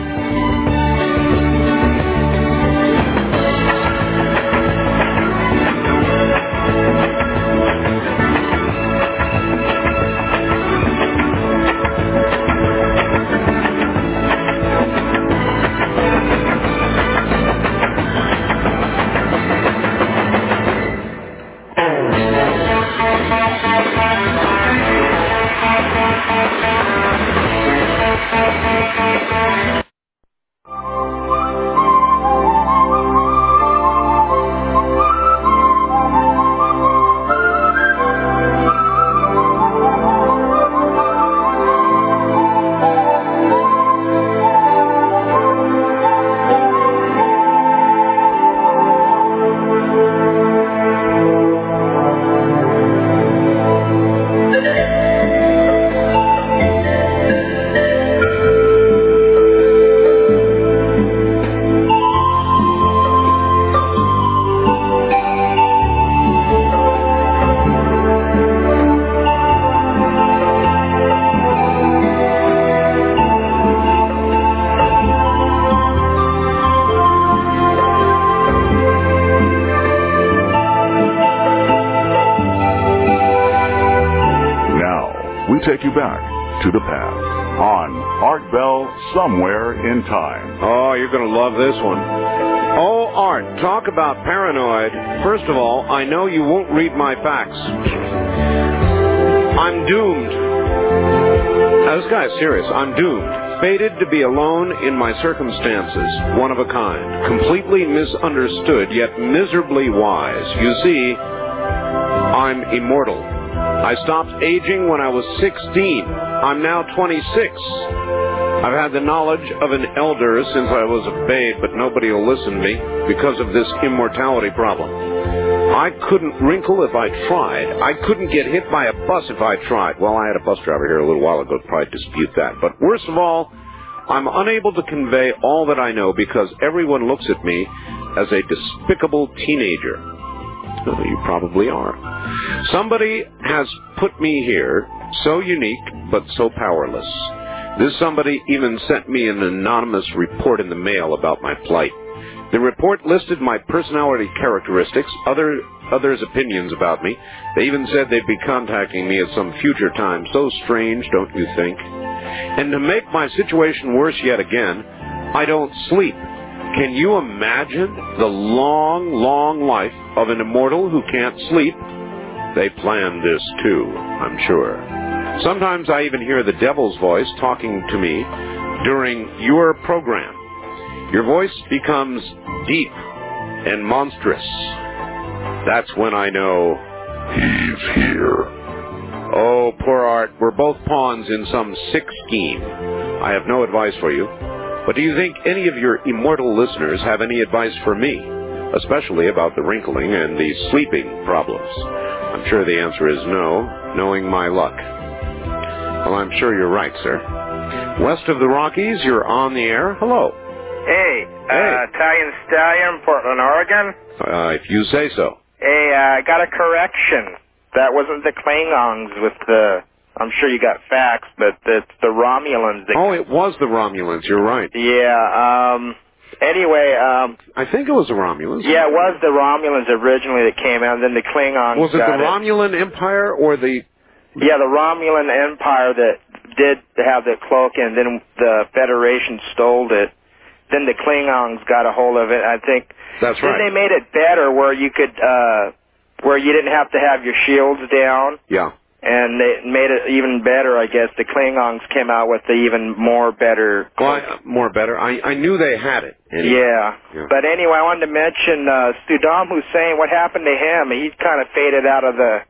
Take you back to the past on Art Bell Somewhere in Time. Oh, you're going to love this one. Oh, Art, talk about paranoid. First of all, I know you won't read my fax. I'm doomed. Now, this guy is serious. I'm doomed. fated to be alone in my circumstances, one of a kind, completely misunderstood, yet miserably wise. You see, I'm immortal. I stopped aging when I was 16. I'm now 26. I've had the knowledge of an elder since I was a babe, but nobody will listen to me because of this immortality problem. I couldn't wrinkle if I tried. I couldn't get hit by a bus if I tried. Well, I had a bus driver here a little while ago to probably dispute that. But worst of all, I'm unable to convey all that I know because everyone looks at me as a despicable teenager. Oh, you probably are. Somebody has put me here, so unique but so powerless. This somebody even sent me an anonymous report in the mail about my plight. The report listed my personality characteristics, others' opinions about me. They even said they'd be contacting me at some future time. So strange, don't you think? And to make my situation worse yet again, I don't sleep. Can you imagine the long, long life of an immortal who can't sleep? They planned this too, I'm sure. Sometimes I even hear the devil's voice talking to me during your program. Your voice becomes deep and monstrous. That's when I know he's here. Oh, poor Art, we're both pawns in some sick scheme. I have no advice for you. But do you think any of your immortal listeners have any advice for me, especially about the wrinkling and the sleeping problems? I'm sure the answer is no, knowing my luck. Well, I'm sure you're right, sir. West of the Rockies, you're on the air. Hello. Hey, Italian Stallion, Portland, Oregon. If you say so. Hey, I got a correction. That wasn't the Klingons with the... I'm sure you got facts, but it's the Romulans. Oh, it was the Romulans. You're right. Yeah, anyway, I think it was the Romulans. Yeah, it was the Romulans originally that came out, and then the Klingons Was it the Romulan Empire or the... Yeah, the Romulan Empire that did have the cloak, and then the Federation stole it. Then the Klingons got a hold of it. I think that's right. Then they made it better, where you could, where you didn't have to have your shields down. Yeah. And they made it even better, I guess. The Klingons came out with the even more better. Well, more better. I knew they had it. Anyway. Yeah. But anyway, I wanted to mention Saddam Hussein. What happened to him? He kind of faded out of the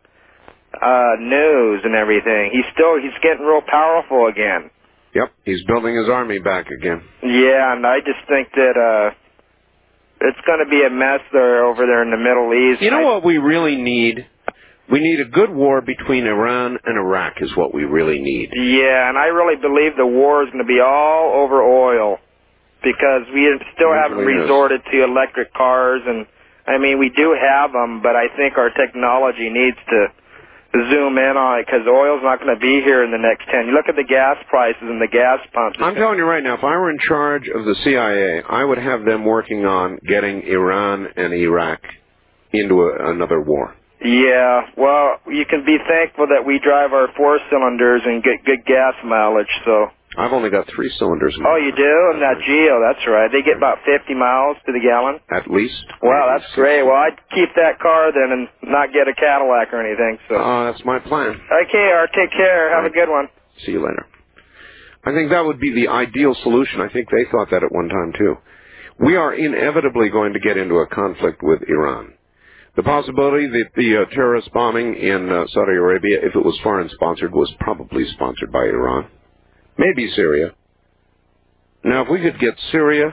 news and everything. He's getting real powerful again. Yep, he's building his army back again. Yeah, and I just think that it's going to be a mess over there in the Middle East. You know what we really need? We need a good war between Iran and Iraq is what we really need. Yeah, and I really believe the war is going to be all over oil because we still haven't resorted to electric cars. And, I mean, we do have them, but I think our technology needs to zoom in on it because oil's not going to be here in the next 10. You look at the gas prices and the gas pumps. I'm telling you right now, if I were in charge of the CIA, I would have them working on getting Iran and Iraq into another war. Yeah, well, you can be thankful that we drive our 4-cylinders and get good gas mileage, so. I've only got 3 cylinders. Oh, you do? And that Geo, that's right. They get about 50 miles to the gallon? At least. Wow, that's great. Well, I'd keep that car then and not get a Cadillac or anything, so. That's my plan. Okay, Art, take care. Have a good one. See you later. I think that would be the ideal solution. I think they thought that at one time, too. We are inevitably going to get into a conflict with Iran. The possibility that the terrorist bombing in Saudi Arabia, if it was foreign sponsored, was probably sponsored by Iran. Maybe Syria. Now, if we could get Syria,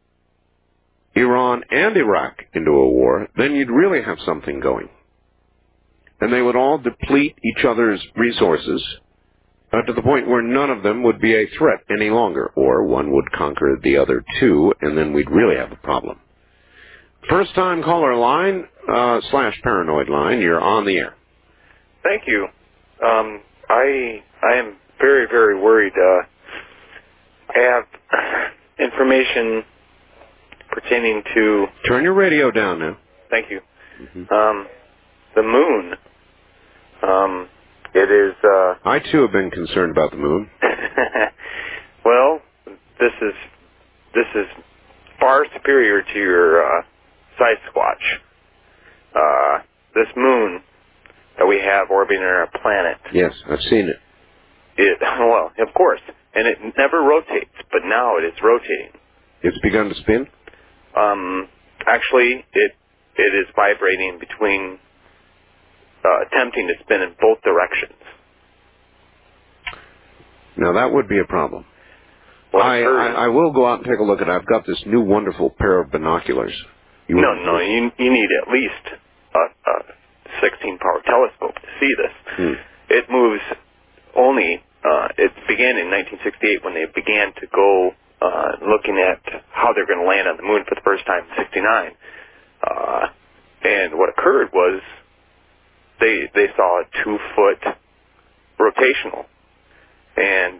Iran, and Iraq into a war, then you'd really have something going. And they would all deplete each other's resources to the point where none of them would be a threat any longer, or one would conquer the other two, and then we'd really have a problem. First-time caller line, /paranoid line, you're on the air. Thank you. I am very, very worried. I have information pertaining to... Turn your radio down now. Thank you. The moon. It is... I, too, have been concerned about the moon. Well, this is far superior to your side squatch. This moon that we have orbiting our planet. Yes, I've seen it. Well, of course. and it never rotates, but now it is rotating. It's begun to spin? Actually, it is vibrating between, attempting to spin in both directions. Now, that would be a problem. Well, I will go out and take a look at it. I've got this new wonderful pair of binoculars. You need at least a 16-power telescope to see this. It moves only, it began in 1968 when they began to go looking at how they're going to land on the moon for the first time in 69. And what occurred was they saw a 2-foot rotational. And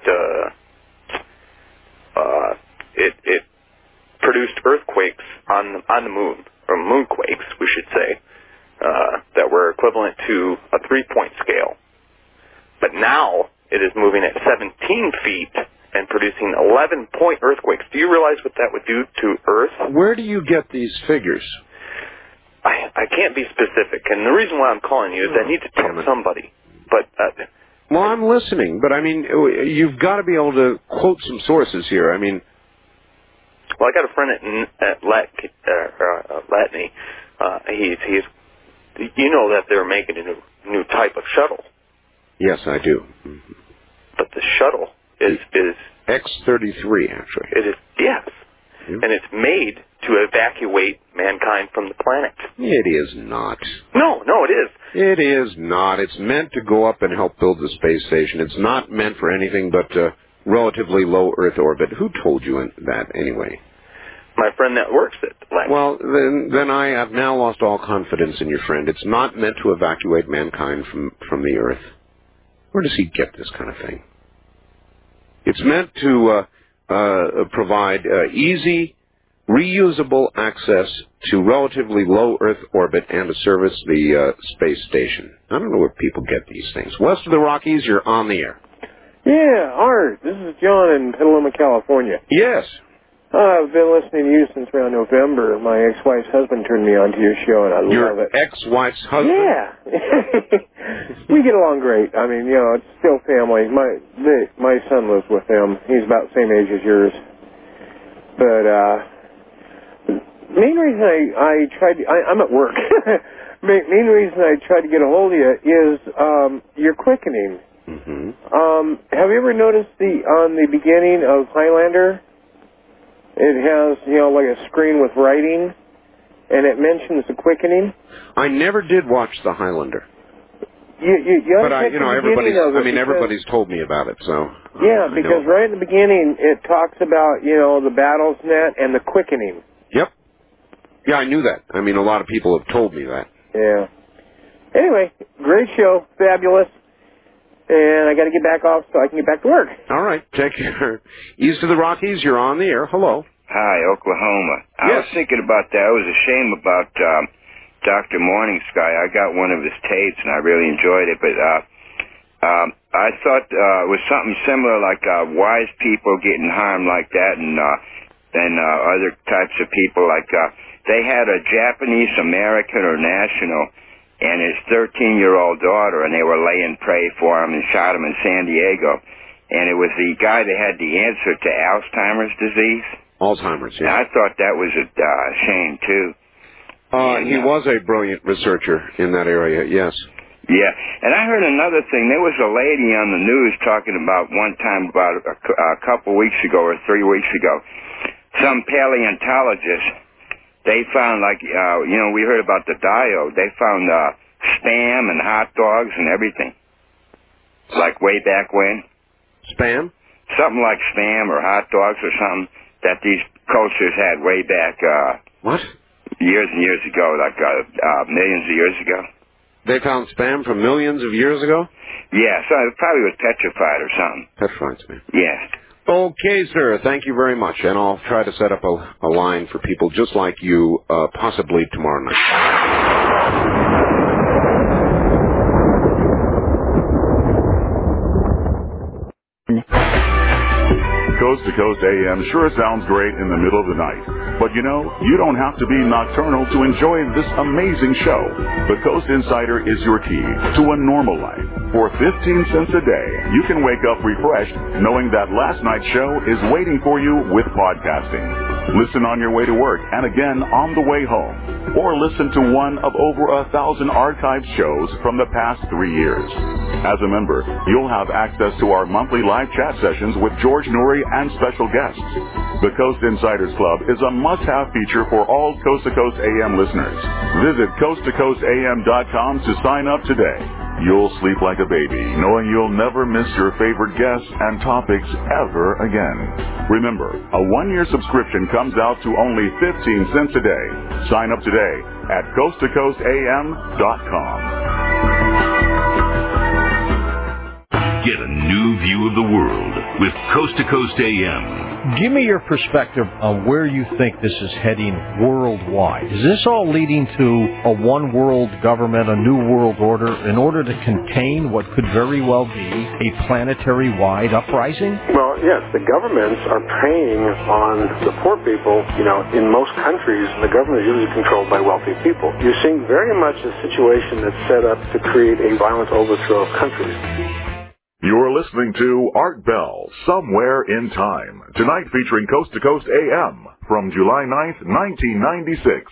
it produced earthquakes on the moon, or moonquakes, we should say, that were equivalent to a 3-point scale. But now it is moving at 17 feet and producing 11-point earthquakes. Do you realize what that would do to Earth? Where do you get these figures? I can't be specific, and the reason why I'm calling you is I need to tell somebody. But well, I'm listening, but I mean, you've got to be able to quote some sources here. I mean, well, I got a friend at Latney. He's you know that they're making a new type of shuttle. Yes, I do. Mm-hmm. But the shuttle is X-33, actually. It is, yes. Yeah. And it's made to evacuate mankind from the planet. It is not. No, it is. It is not. It's meant to go up and help build the space station. It's not meant for anything but relatively low Earth orbit. Who told you that anyway? My friend that works at Latney. Well, then I have now lost all confidence in your friend. It's not meant to evacuate mankind from the Earth. Where does he get this kind of thing? It's meant to provide easy, reusable access to relatively low Earth orbit and to service the space station. I don't know where people get these things. West of the Rockies, you're on the air. Yeah, Art, this is John in Petaluma, California. Yes. I've been listening to you since around November. My ex-wife's husband turned me on to your show, and I love it. Your ex-wife's husband? Yeah. We get along great. I mean, it's still family. My son lives with them. He's about the same age as yours. But main reason I tried to, I'm at work. Main reason I tried to get a hold of you is your quickening. Mm-hmm. Have you ever noticed on the beginning of Highlander, it has, like a screen with writing, and it mentions the quickening? I never did watch The Highlander. But everybody's told me about it, so. Yeah, because right in the beginning, it talks about, the battles net and the quickening. Yep. Yeah, I knew that. I mean, a lot of people have told me that. Yeah. Anyway, great show, fabulous. And I got to get back off so I can get back to work. All right, take care. East of the Rockies, you're on the air. Hello. Hi, Oklahoma. Yes. I was thinking about that. It was a shame about Dr. Morning Sky. I got one of his tapes, and I really enjoyed it. But I thought it was something similar, like wise people getting harmed like that, and other types of people. Like they had a Japanese American or national and his 13-year-old daughter, and they were laying prey for him and shot him in San Diego. And it was the guy that had the answer to Alzheimer's disease. Alzheimer's, yeah. And I thought that was a shame, too. He was a brilliant researcher in that area, yes. Yeah, and I heard another thing. There was a lady on the news talking about one time, about a couple weeks ago or 3 weeks ago, some paleontologists, they found, we heard about the diode. They found Spam and hot dogs and everything, like way back when. Spam? Something like Spam or hot dogs or something that these cultures had way back. What? Years and years ago, like millions of years ago. They found Spam from millions of years ago? Yeah, so it probably was petrified or something. Petrified Spam. Yes. Okay, sir. Thank you very much. And I'll try to set up a line for people just like you, possibly tomorrow night. Coast to Coast AM sure sounds great in the middle of the night. But you know, you don't have to be nocturnal to enjoy this amazing show. The Coast Insider is your key to a normal life. For 15 cents a day, you can wake up refreshed knowing that last night's show is waiting for you with podcasting. Listen on your way to work and again on the way home. Or listen to one of over 1,000 archived shows from the past 3 years. As a member, you'll have access to our monthly live chat sessions with George Noory and special guests. The Coast Insiders Club is a must-have feature for all Coast to Coast AM listeners. Visit coasttocoastam.com to sign up today. You'll sleep like a baby, knowing you'll never miss your favorite guests and topics ever again. Remember, a 1-year subscription comes out to only 15 cents a day. Sign up today at coasttocoastam.com. Get a new view of the world with Coast to Coast AM. Give me your perspective on where you think this is heading worldwide. Is this all leading to a one world government, a new world order, in order to contain what could very well be a planetary-wide uprising? Well, yes, the governments are preying on the poor people. You know, in most countries, the government is usually controlled by wealthy people. You're seeing very much a situation that's set up to create a violent overthrow of countries. You're listening to Art Bell, Somewhere in Time, tonight featuring Coast to Coast AM from July 9th, 1996.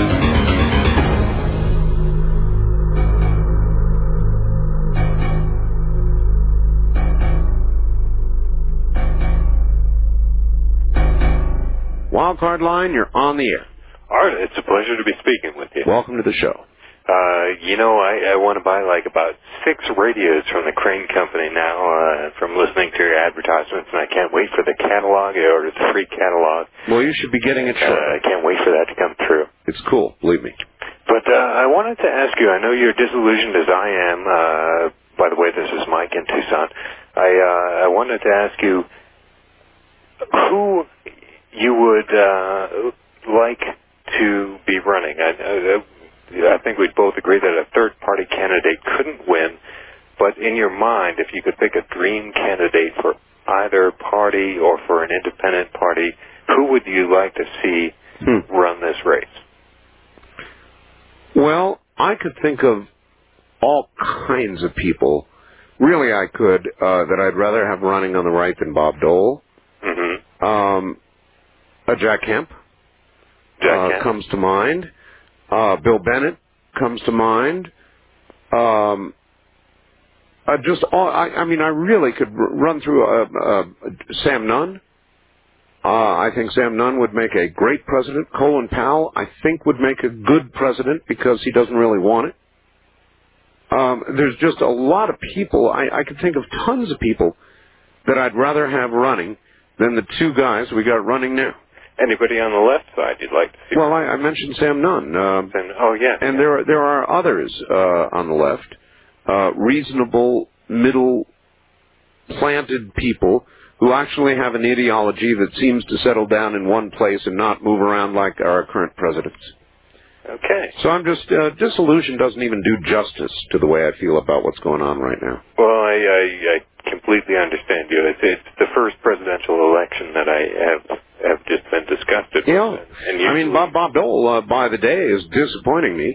Wildcard Line, you're on the air. Art, it's a pleasure to be speaking with you. Welcome to the show. I want to buy like about 6 radios from the Crane Company now from listening to your advertisements, and I can't wait for the catalog. I ordered the free catalog. Well, you should be getting it shortly. I can't wait for that to come through. It's cool, believe me. But I wanted to ask you, I know you're disillusioned as I am. By the way, this is Mike in Tucson. I wanted to ask you who you would like to be running. I think we'd both agree that a third-party candidate couldn't win, but in your mind, if you could pick a dream candidate for either party or for an independent party, who would you like to see run this race? Well, I could think of all kinds of people. Really, I could, that I'd rather have running on the right than Bob Dole. Mm-hmm. Jack Kemp. Jack Kemp comes to mind. Bill Bennett comes to mind. I really could run through Sam Nunn. I think Sam Nunn would make a great president. Colin Powell, I think, would make a good president because he doesn't really want it. There's just a lot of people. I could think of tons of people that I'd rather have running than the 2 guys we got running now. Anybody on the left side you'd like to see? Well, I mentioned Sam Nunn. And there are others on the left, reasonable, middle-planted people who actually have an ideology that seems to settle down in one place and not move around like our current presidents. Okay. So I'm just, disillusion doesn't even do justice to the way I feel about what's going on right now. Well, I completely understand you. It's the first presidential election that I have just been disgusted with. And Bob Dole, by the day, is disappointing me.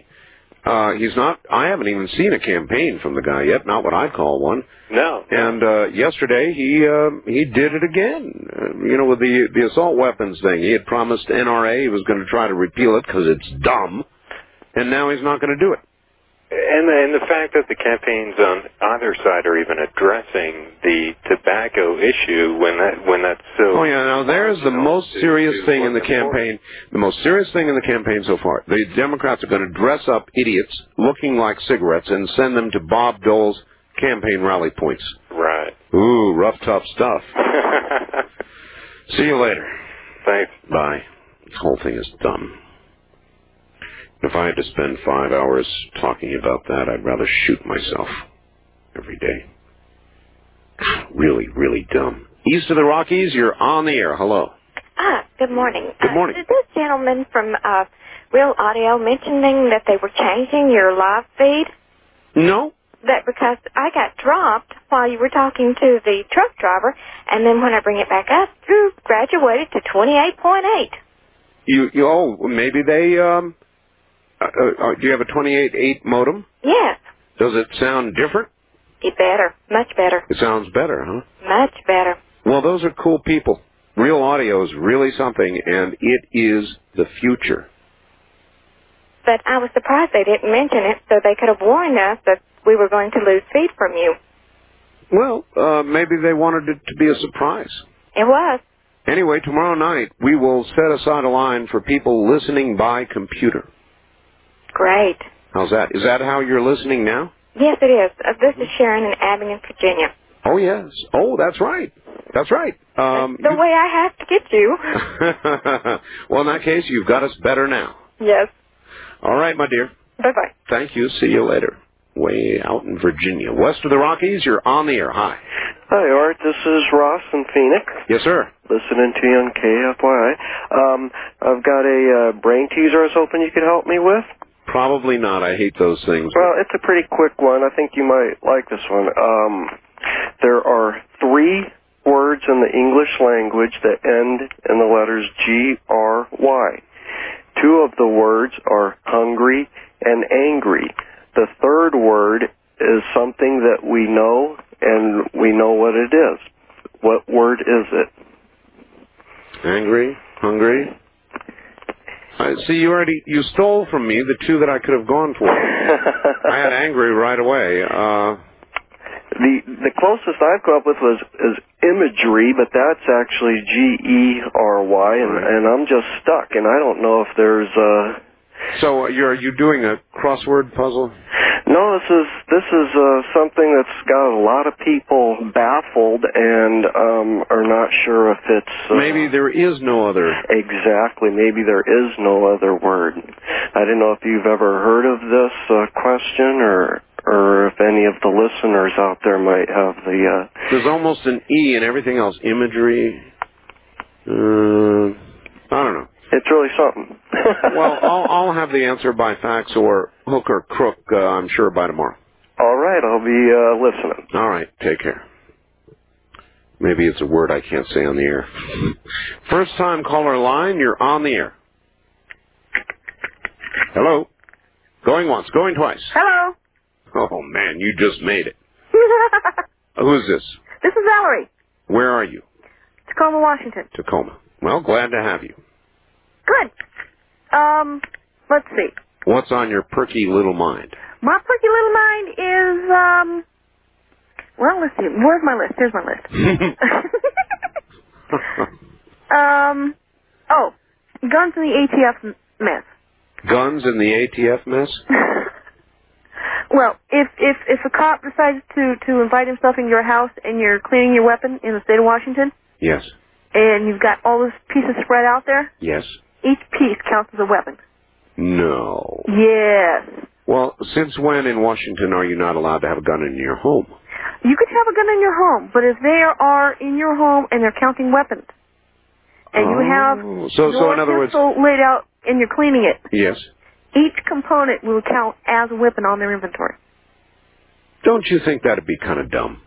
I haven't even seen a campaign from the guy yet, not what I'd call one. No. And yesterday, he did it again. With the assault weapons thing. He had promised NRA he was going to try to repeal it because it's dumb, and now he's not going to do it. And the fact that the campaigns on either side are even addressing the tobacco issue when that's so... Oh, yeah, now there's the most serious thing in the campaign. The most serious thing in the campaign so far. The Democrats are going to dress up idiots looking like cigarettes and send them to Bob Dole's campaign rally points. Right. Ooh, rough, tough stuff. See you later. Thanks. Bye. This whole thing is dumb. If I had to spend 5 hours talking about that, I'd rather shoot myself every day. Really, really dumb. East of the Rockies, you're on the air. Hello. Good morning. Good morning. Did this gentleman from Real Audio mentioning that they were changing your live feed? No. That because I got dropped while you were talking to the truck driver, and then when I bring it back up, you graduated to 28.8. Maybe they, do you have a 28.8 modem? Yes. Does it sound different? It's better. Much better. It sounds better, huh? Much better. Well, those are cool people. Real audio is really something, and it is the future. But I was surprised they didn't mention it, so they could have warned us that we were going to lose feed from you. Well, maybe they wanted it to be a surprise. It was. Anyway, tomorrow night, we will set aside a line for people listening by computer. Great. How's that? Is that how you're listening now? Yes, it is. This is Sharon in Abingdon, Virginia. Oh, yes. Oh, that's right. That's right. That's the way I have to get you. Well, in that case, you've got us better now. Yes. All right, my dear. Bye-bye. Thank you. See you later. Way out in Virginia. West of the Rockies, you're on the air. Hi. Hi, Art. This is Ross in Phoenix. Yes, sir. Listening to you on KFYI. I've got a brain teaser I was hoping you could help me with. Probably not. I hate those things. Well, it's a pretty quick one. I think you might like this one. There are 3 words in the English language that end in the letters G-R-Y. 2 of the words are hungry and angry. The third word is something that we know, and we know what it is. What word is it? Angry, hungry. See, you stole from me the 2 that I could have gone for. I had angry right away. The closest I've come up with is imagery, but that's actually G-E-R-Y, and I'm just stuck, and I don't know if there's So are you doing a crossword puzzle? No, this is something that's got a lot of people baffled and are not sure if it's... maybe there is no other... Exactly, maybe there is no other word. I don't know if you've ever heard of this question or if any of the listeners out there might have the... There's almost an E in everything else. Imagery... I don't know. It's really something. Well, I'll have the answer by fax or hook or crook, I'm sure, by tomorrow. All right, I'll be listening. All right, take care. Maybe it's a word I can't say on the air. First time caller line, you're on the air. Hello? Going once, going twice. Hello. Oh, man, you just made it. Who's this? This is Valerie. Where are you? Tacoma, Washington. Tacoma. Well, glad to have you. Good. Let's see. What's on your perky little mind? My perky little mind is, well, let's see. Where's my list? Here's my list. Guns in the ATF mess. Guns in the ATF mess? Well, if a cop decides to invite himself in your house and you're cleaning your weapon in the state of Washington. Yes. And you've got all those pieces spread out there. Yes. Each piece counts as a weapon. No. Yes. Well, since when in Washington are you not allowed to have a gun in your home? You could have a gun in your home, but if they are in your home and they're counting weapons, and you have so in other words, laid out and you're cleaning it, yes, each component will count as a weapon on their inventory. Don't you think that'd be kind of dumb?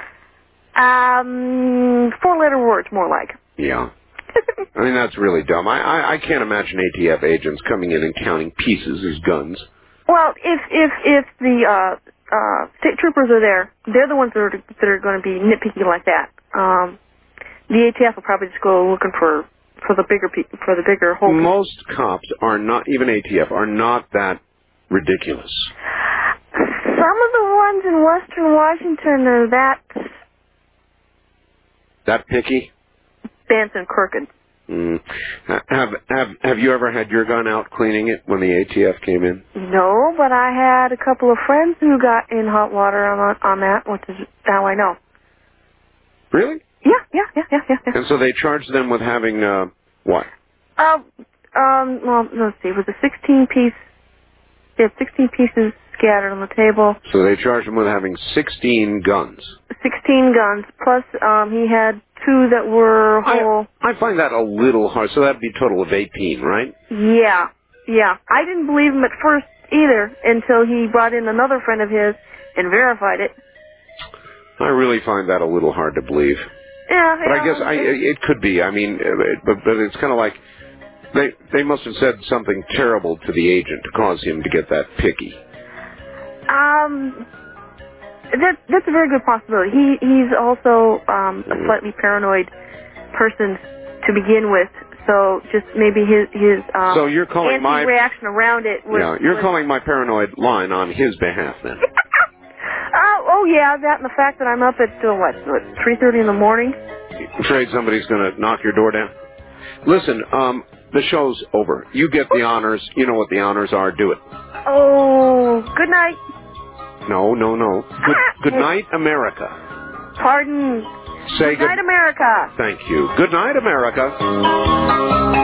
4-letter words, more like. Yeah. I mean, that's really dumb. I can't imagine ATF agents coming in and counting pieces as guns. Well, if the state troopers are there, they're the ones that are going to be nitpicky like that. The ATF will probably just go looking for the bigger whole. Most cops are not, even ATF, are not that ridiculous. Some of the ones in Western Washington are that picky? Bent and crooked. Have you ever had your gun out cleaning it when the ATF came in? No, but I had a couple of friends who got in hot water on that, which is how I know. Really? Yeah. And so they charged them with having what? Well, let's see. It was a 16-piece. They had 16 pieces scattered on the table. So they charged him with having 16 guns. 16 guns, plus he had 2 that were whole. I find that a little hard. So that'd be a total of 18, right? Yeah. I didn't believe him at first either until he brought in another friend of his and verified it. I really find that a little hard to believe. Yeah. But I guess it could be. I mean, but it's kind of like they must have said something terrible to the agent to cause him to get that picky. That's a very good possibility. He's also a slightly paranoid person to begin with. So just maybe his so you're calling reaction around it was... you're calling my paranoid line on his behalf, then? Oh, yeah, that and the fact that I'm up at, 3:30 in the morning? Afraid somebody's going to knock your door down? Listen, the show's over. You get the honors. You know what the honors are. Do it. Oh, good night. No. Good night, America. Pardon. Say good night, America. Thank you. Good night, America.